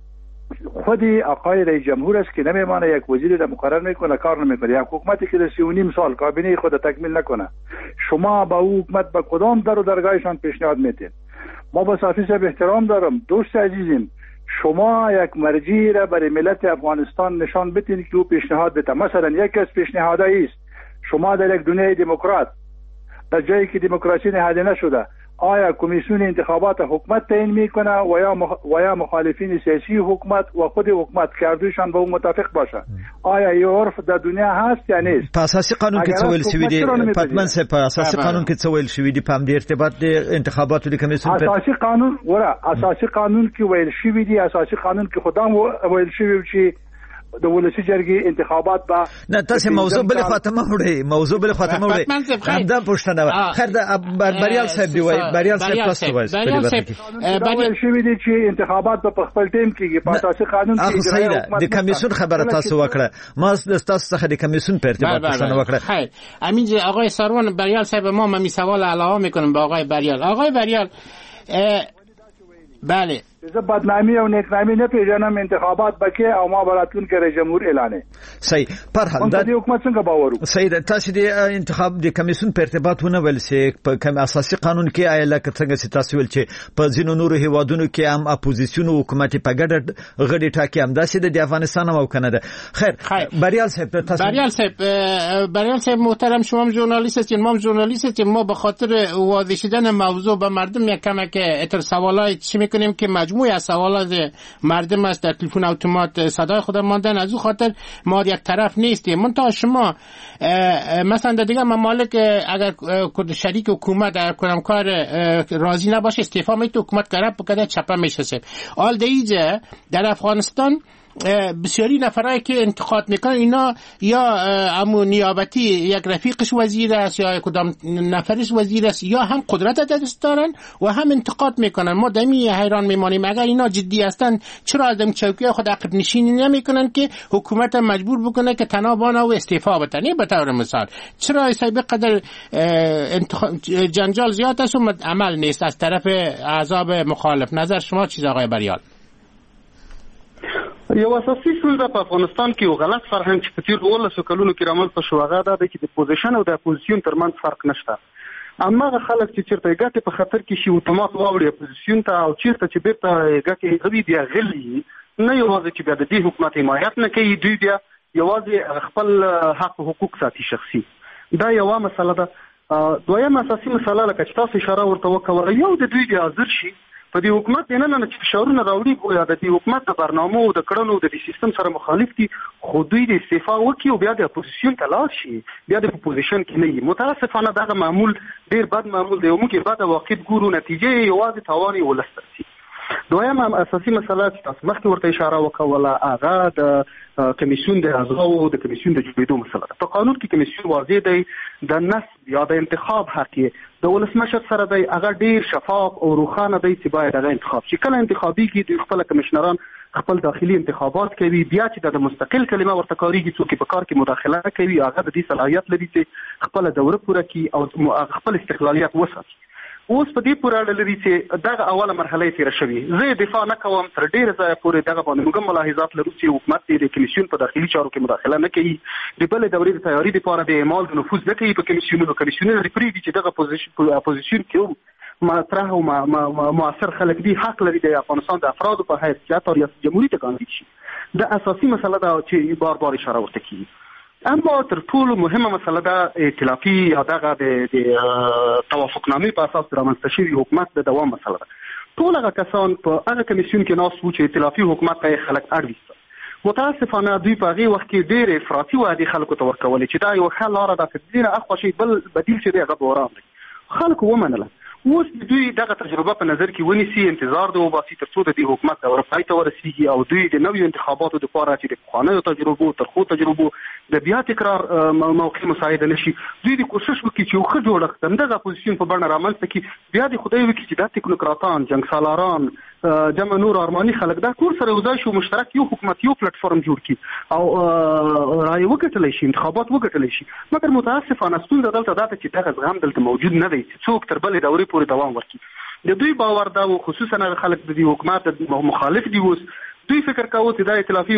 خودی آقای رئیس جمهور است که نمیمانه یک وزیر را مقرر میکنه کار نمیکنه، یک حکومتی که در سی و نیم سال کابینه خود تکمیل نکنه. شما با او حکومت به کدام در و درگاهشان پیشنهاد میتین؟ ما با صافی صاحب احترام دارم، دوست عزیزیم، شما یک مرجعی را برای ملت افغانستان نشان بدین که او پیشنهاد بده. مثلا یکی از پیشنهادایی است شما در یک دنیای دموکرات در جایی که دموکراسی نهاده نشده آیا کمیسیون انتخابات حکومت تعیین میکنه و یا مخ... و یا مخالفین سیاسی حکومت و خود حکومت کردوشان با اون متفق باشه؟ آیا این عرف در دنیا هست یا نیست؟ په اساسي قانون کې څه ویل شوی دی پتمن صاحب؟ په اساسي قانون کې څه ویل شوی دی په دې ارتباط د انتخاباتو د کمیسیون پر اساسي قانون ورا اساسي قانون کې ویل شوی دی اساسي قانون کې خدام ویل شوی چې د ولسی جرګې انتخابات با نه تاسو موضوع بل خاتمه وړي موضوع بل خاتمه وړي همدا پښتنه خیر د بریال صاحب دی وای بریال صاحب تاسو وای بریال صاحب شوی دی چې انتخابات په خپل ټیم کې په اساسي قانون کې د کمیسیون خبره تاسو وکړه. ما تاسو څخه د کمیسیون په ارتباط پښتنه وکړه. خیر امین آقای سروان بریال صاحب ما می سوال علاوه میکنم با آقای بریال. آقای بریال بله زه بدنامی او نیکنامی نه پیژنم. انتخابات بکې او ما براتون کې رئیس جمهور اعلان صحیح پر حال د حکومت څنګه باور صحیح تاسو د انتخاب د کمیسیون په ارتباط ونه ول سي په کوم اساسي قانون کې آیله څنګه چې تاسو ول چې په ځینو نورو هیوادونو کې هم اپوزیسیون او حکومت په ګډه غړي ټاکي هم داسې د افغانستان او کنده. خیر بریال صاحب تاسو بریال صاحب بریال صاحب محترم شما ژورنالیست هستین ما ژورنالیست هستیم. ما به خاطر واضح شدن موضوع به مردم یک کمک اتر سوالای چی میکنیم که مجموعه از سوالات مردم است در تلفن اتومات صدای خود ماندن. از او خاطر ما یک طرف نیستیم. منتها شما مثلا در دیگه ممالک اگر شریک حکومت در کدامکار راضی نباشه استعفا میده حکومت قرار بکنه چپه میشه. حال دیگه در افغانستان بسیاری نفرایی که انتقاد میکنن اینا یا امو نیابتی یک رفیقش وزیر است یا کدام نفرش وزیر است یا هم قدرت دست دارن و هم انتقاد میکنن. ما دمی حیران میمانیم اگر اینا جدی هستن چرا از چوکیه خود عقب نشینی نمیکنن که حکومت مجبور بکنه که تنابانه و استعفا بده. به طور مثال چرا ایسای قدر جنجال زیاد است و عمل نیست از طرف احزاب مخالف؟ نظر شما چیز آقای بریال؟ یو اساسي ستونزه په افغانستان کې یو غلط فرهنګ چې په تیر دولسو کلونو کې رامنځته شو هغه دا دی چې د پوزیشن او د اپوزیسیون ترمنځ فرق نشته. هماغه خلک چې چیرته ګټې په خطر کې شي اتومات واوړي اپوزیسیون ته او چیرته چې بیرته ګټې غوي بیا غلي نه یوازې چې بیا د دې حکومت حمایت نه کوي دوی بیا یوازې خپل حق او حقوق ساتي شخصي. دا یو مسله ده. دویم اساسي مسله لکه چې تاسو اشاره ورته وکړه یو د دوی بیا حاضر شي په دې حکومت نه نه چې فشارونه راوړي یا د دې حکومت د برنامو او د کړنو د سیستم سره مخالف دي خو دوی د استعفا وکړي او بیا د اپوزیشن ته لاړ شي بیا د اپوزیشن کې نه وي. متاسفانه دغه معمول ډیر بد معمول دی او موږ بعد واقع ګورو نتیجه یوازې تاوان ولستر شي. دویم هم اساسي مسله چې تاسو مخکې ورته اشاره وکوله هغه د کمیسیون د اعضاو د کمیسیون د جوړېدو مسله ده. په قانون کې کمیسیون واضح دی د نصب یا د انتخاب حق د ولسمشر سره دی هغه ډیر شفاف او روښانه دی چې باید هغه انتخاب شي. کله انتخابي کې د خپل کمشنران خپل داخلي انتخابات کوي بیا چې د مستقل کلمه ورته کاریږي څوک په کار کې مداخله کوي هغه د دې صلاحیت لري چې خپل دوره پوره کړي او خپل استقلالیت وساتي. اوس په دې پوره لري چې دغه اوله مرحله تیر شوی زه دفاع نه کوم تر ډیره ځای پورې دغه باندې موږ ملاحظات لرو چې حکومت د کمیسیون په داخلي چارو کې مداخله نه کوي د بل دورې د تیاری لپاره د اعمال د نفوذ نه کوي په کمیسیونونو کمیسیونونو لري چې دغه پوزیشن اپوزیشن کې مطرح او مؤثر خلک دي حق لري د افغانستان د افرادو په حیث چې ریاست جمهوریت ته کاندید شي. د اساسي مسله دا چې بار بار اشاره ورته کیږي. اما تر ټولو مهمه مسله دا ائتلافي یا دغه د توافقنامې په اساس رامنځته شوی حکومت د دوام مسله ده. ټول هغه کسان په هغه کمیسیون کې ناست وو چې ائتلافي حکومت ته خلک اړوي متاسفانه دوی په هغه وخت کې ډېر افراطي وعدې خلکو ته ورکولې چې دا یو ښه لاره ده چې دینه اخوا شي بل بدیل چې دی هغه بوران دی. خلکو ومنله. اوس دوی دغه تجربه په نظر کې ونیسي انتظار د وباسي تر څو د دې حکومت د ورپای ته ورسیږي او دوی د نویو انتخاباتو لپاره چې د پخوانیو تجربو ترخو تجربو د بیا تکرار موقع مساعده نشي. دوی د کوشش وکړي چې یو ښه جوړښت دغه اپوزیشن په بڼه رامنځته کړي بیا د خدای وکړي چې دا ټکنوکراتان جنګ سالاران جمع نور ارماني خلک دا ټول سره یوځای شو مشترک یو حکومت یو پلیټ فارم جوړ کړي او رای وګټلی شي انتخابات وګټلی شي. مګر متاسفانه ستونزه دلته دا ده چې دغه زغم دلته موجود نه دی چې څوک تر بلې دورې پورې دوام ورکړي. د دوی باور دا و خصوصا خلک د دې حکومت مخالف دي اوس دوی فکر کاوه چې دا ائتلافي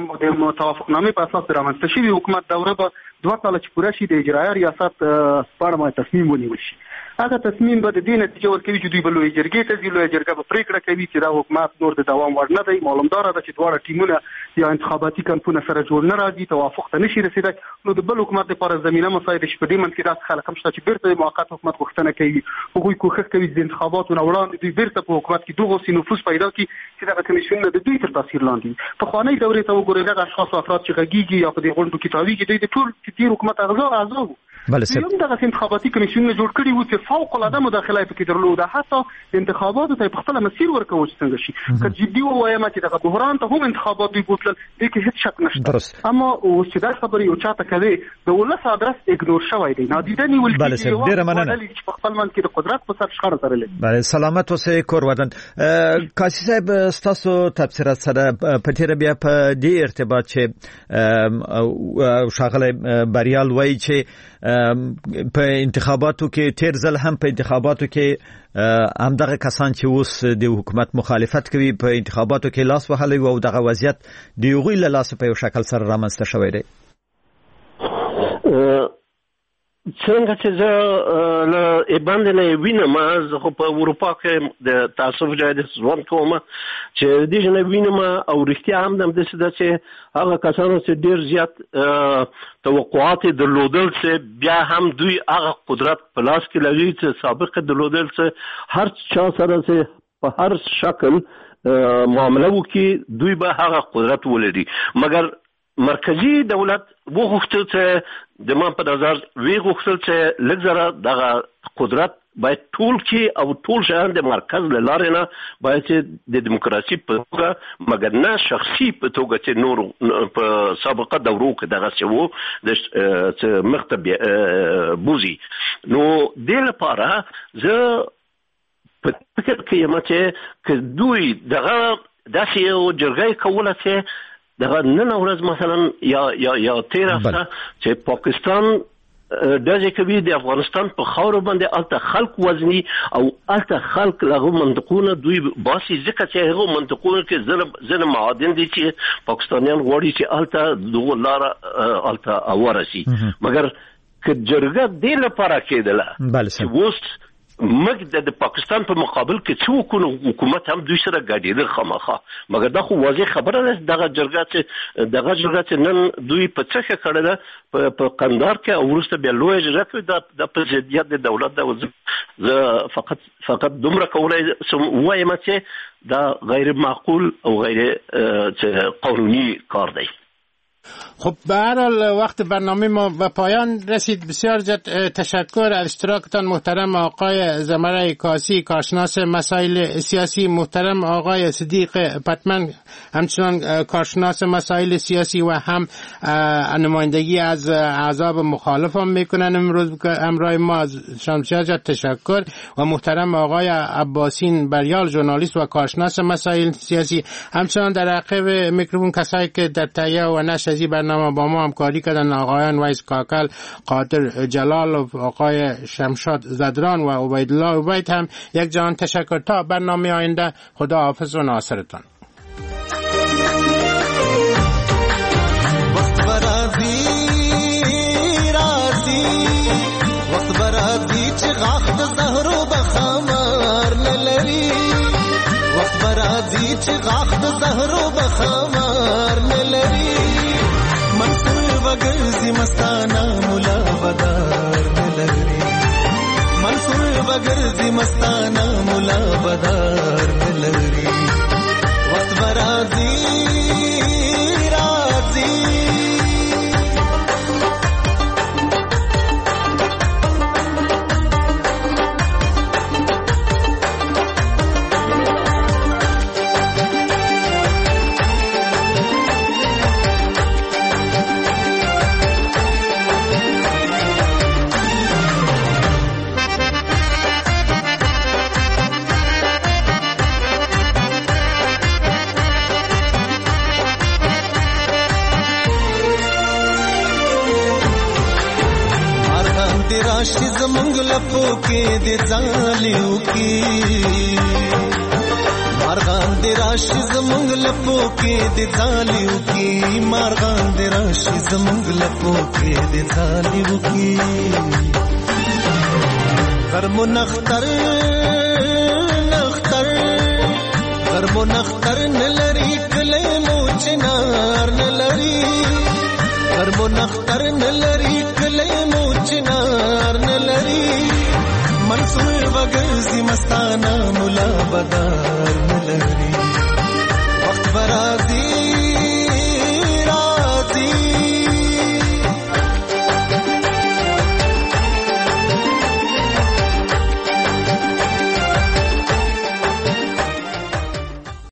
او توافقنامې په اساس رامنځته شوی حکومت دوره به دوه کاله چې پوره شي د اجرایي ریاست په اړه تصمیم ونیول شي. هغه تصمیم به د دې نتیجه ورکوي چې دوی به لویې جرګې ته ځي لویې جرګه به پرېکړه کوي چې دا حکومت نور د دوام وړ نه دی. معلومداره ده چې دواړه ټیمونه یا انتخاباتي کمپونه سره جوړ نه راځي توافق ته نشي رسېدای نو د بل حکومت لپاره زمینه مساعده شي. په دې منځ کې داسې خلک هم شته چې بیرته د موقت حکومت غوښتنه کوي هغوی کوښښ کوي د انتخاباتو نه وړاندې دوی بیرته په حکومت کې دغه سي نفوذ پیدا کړي چې دغه کمیسیونونه د دوی تر تاثیر لاندې پخوانۍ دورې ته وګورئ دغه اشخاص او افراد چې غږیږي یا په دې غونډو کې تاویږي دوی د ټول تیر حکومت اعضا اعضا وو. بله سر هم دغه انتخاباتي کمیسیونونه جوړ کړي وو چې فوق العاده مداخله پکې درلوده حتی انتخاباتو ته په خپل مسیر ورکول څنګه شي که جدي ووایم چې دغه بحران ته هم انتخابات دی بوتل دې کې هیڅ شک نشته. اما اوس چې دا خبرې یو چاته کوي د ولس ادرس اګنور شوی دی نادیده نیول کیږي. بله سر ډیره مننه چې په خپل منځ کې د قدرت په سر شخړه سره لري. بله سلامت اوسئ کور ودان. کاسي صاحب تاسو تفسیرات سره په تیر بیا په دې ارتباط چې شاغله بریال وایي چې په انتخاباتو کې تیر ځل هم په انتخاباتو کې همدغه کسان چې اوس د حکومت مخالفت کوي په انتخاباتو کې لاس وهلی او دغه وضعیت د هغوی له لاسه په یو شکل سره رامنځته شوی دی. څنګه چې زه له باندې نه وینم زه خو په اروپا کې د تاسف ځای د ژوند کوم چې دې نه وینم او رښتیا هم د دې څه چې هغه کسانو چې ډیر زیات توقعات درلودل چې بیا هم دوی هغه قدرت په لاس کې لري چې سابق درلودل چې هر چا سره چې په هر شکل معامله وکړي دوی به هغه قدرت ولري. مګر مرکزی دولت وغوښتل چې د ما په نظر وی غوښتل چې لږ زره دغه قدرت باید ټول کې او ټول شان د مرکز له لارې نه باید چې د دیموکراسي په توګه مګر نه شخصي په توګه چې نور په سابقه دورو کې دغه څه وو د مختبه بوزي نو د لپاره زه په فکر کې یم چې دوی دغه داسې یو جرګه کوله چې دغه نن ورځ مثلا یا یا یا تیر هفته چې پاکستان دغه کوي د افغانستان په خاور باندې الته خلق وزني او الته خلق له منطقونه دوی باسي ځکه چې هغه منطقونه کې زنه زنه معادن دي چې پاکستانیان غواړي چې الته دغه لار الته اورسي. مګر که جرګه دې لپاره کېدله چې وست موږ د پاکستان په مقابل کې څو کو حکومت هم دوی سره ګډېدل خامخا مګر دا خو واضح خبره ده دغه جرګه چې دغه جرګه چې نن دوی په څه کې کړل په قندار کې او ورسته بیا لوی جرګه د پرزیدنت د دولت د زه فقط فقط دومره کولای سم وایم چې دا غیر معقول او غیر قانونی کار دی. خب به هر حال وقت برنامه ما به پایان رسید. بسیار زیاد تشکر از اشتراکتان محترم آقای زمره کاسی کارشناس مسائل سیاسی، محترم آقای صدیق پتمن همچنان کارشناس مسائل سیاسی و هم نمایندگی از احزاب مخالف هم میکنن امروز همراه ما. از شما زیاد تشکر. و محترم آقای عباسین بریال ژورنالیست و کارشناس مسائل سیاسی، همچنان در عقب میکروفون کسایی که در تهیه و نشر از این برنامه با ما همکاری کردن، آقایان ویس کاکل، قادر جلال و آقای شمشاد زدران و عبیدالله عبید هم یک جان تشکر. تا برنامه آینده خدا حافظ و ناصرتان. وقت برادی رازی وقت برادی چه غاخت زهر و بخمار نلری وقت برادی چه غاخت زهر و بخمار نلری منصور وگرزی مستانا ملا بدار نلری منصور وگرزی مستانا ملا بدار نلری وقت برادی رازی راشي زمونږ لپو کې د ځالیو کې مارغان د راشي زمونږ لپو کې د ځالیو کې مارغان د راشي زمونږ لپو کې د ځالیو کې غرمو نختر نختر غرمو نختر نلری کله مو چنار نلری غرمو نختر نلری کله مو چنار نلری منصور وگرزی مستانا ملا بدار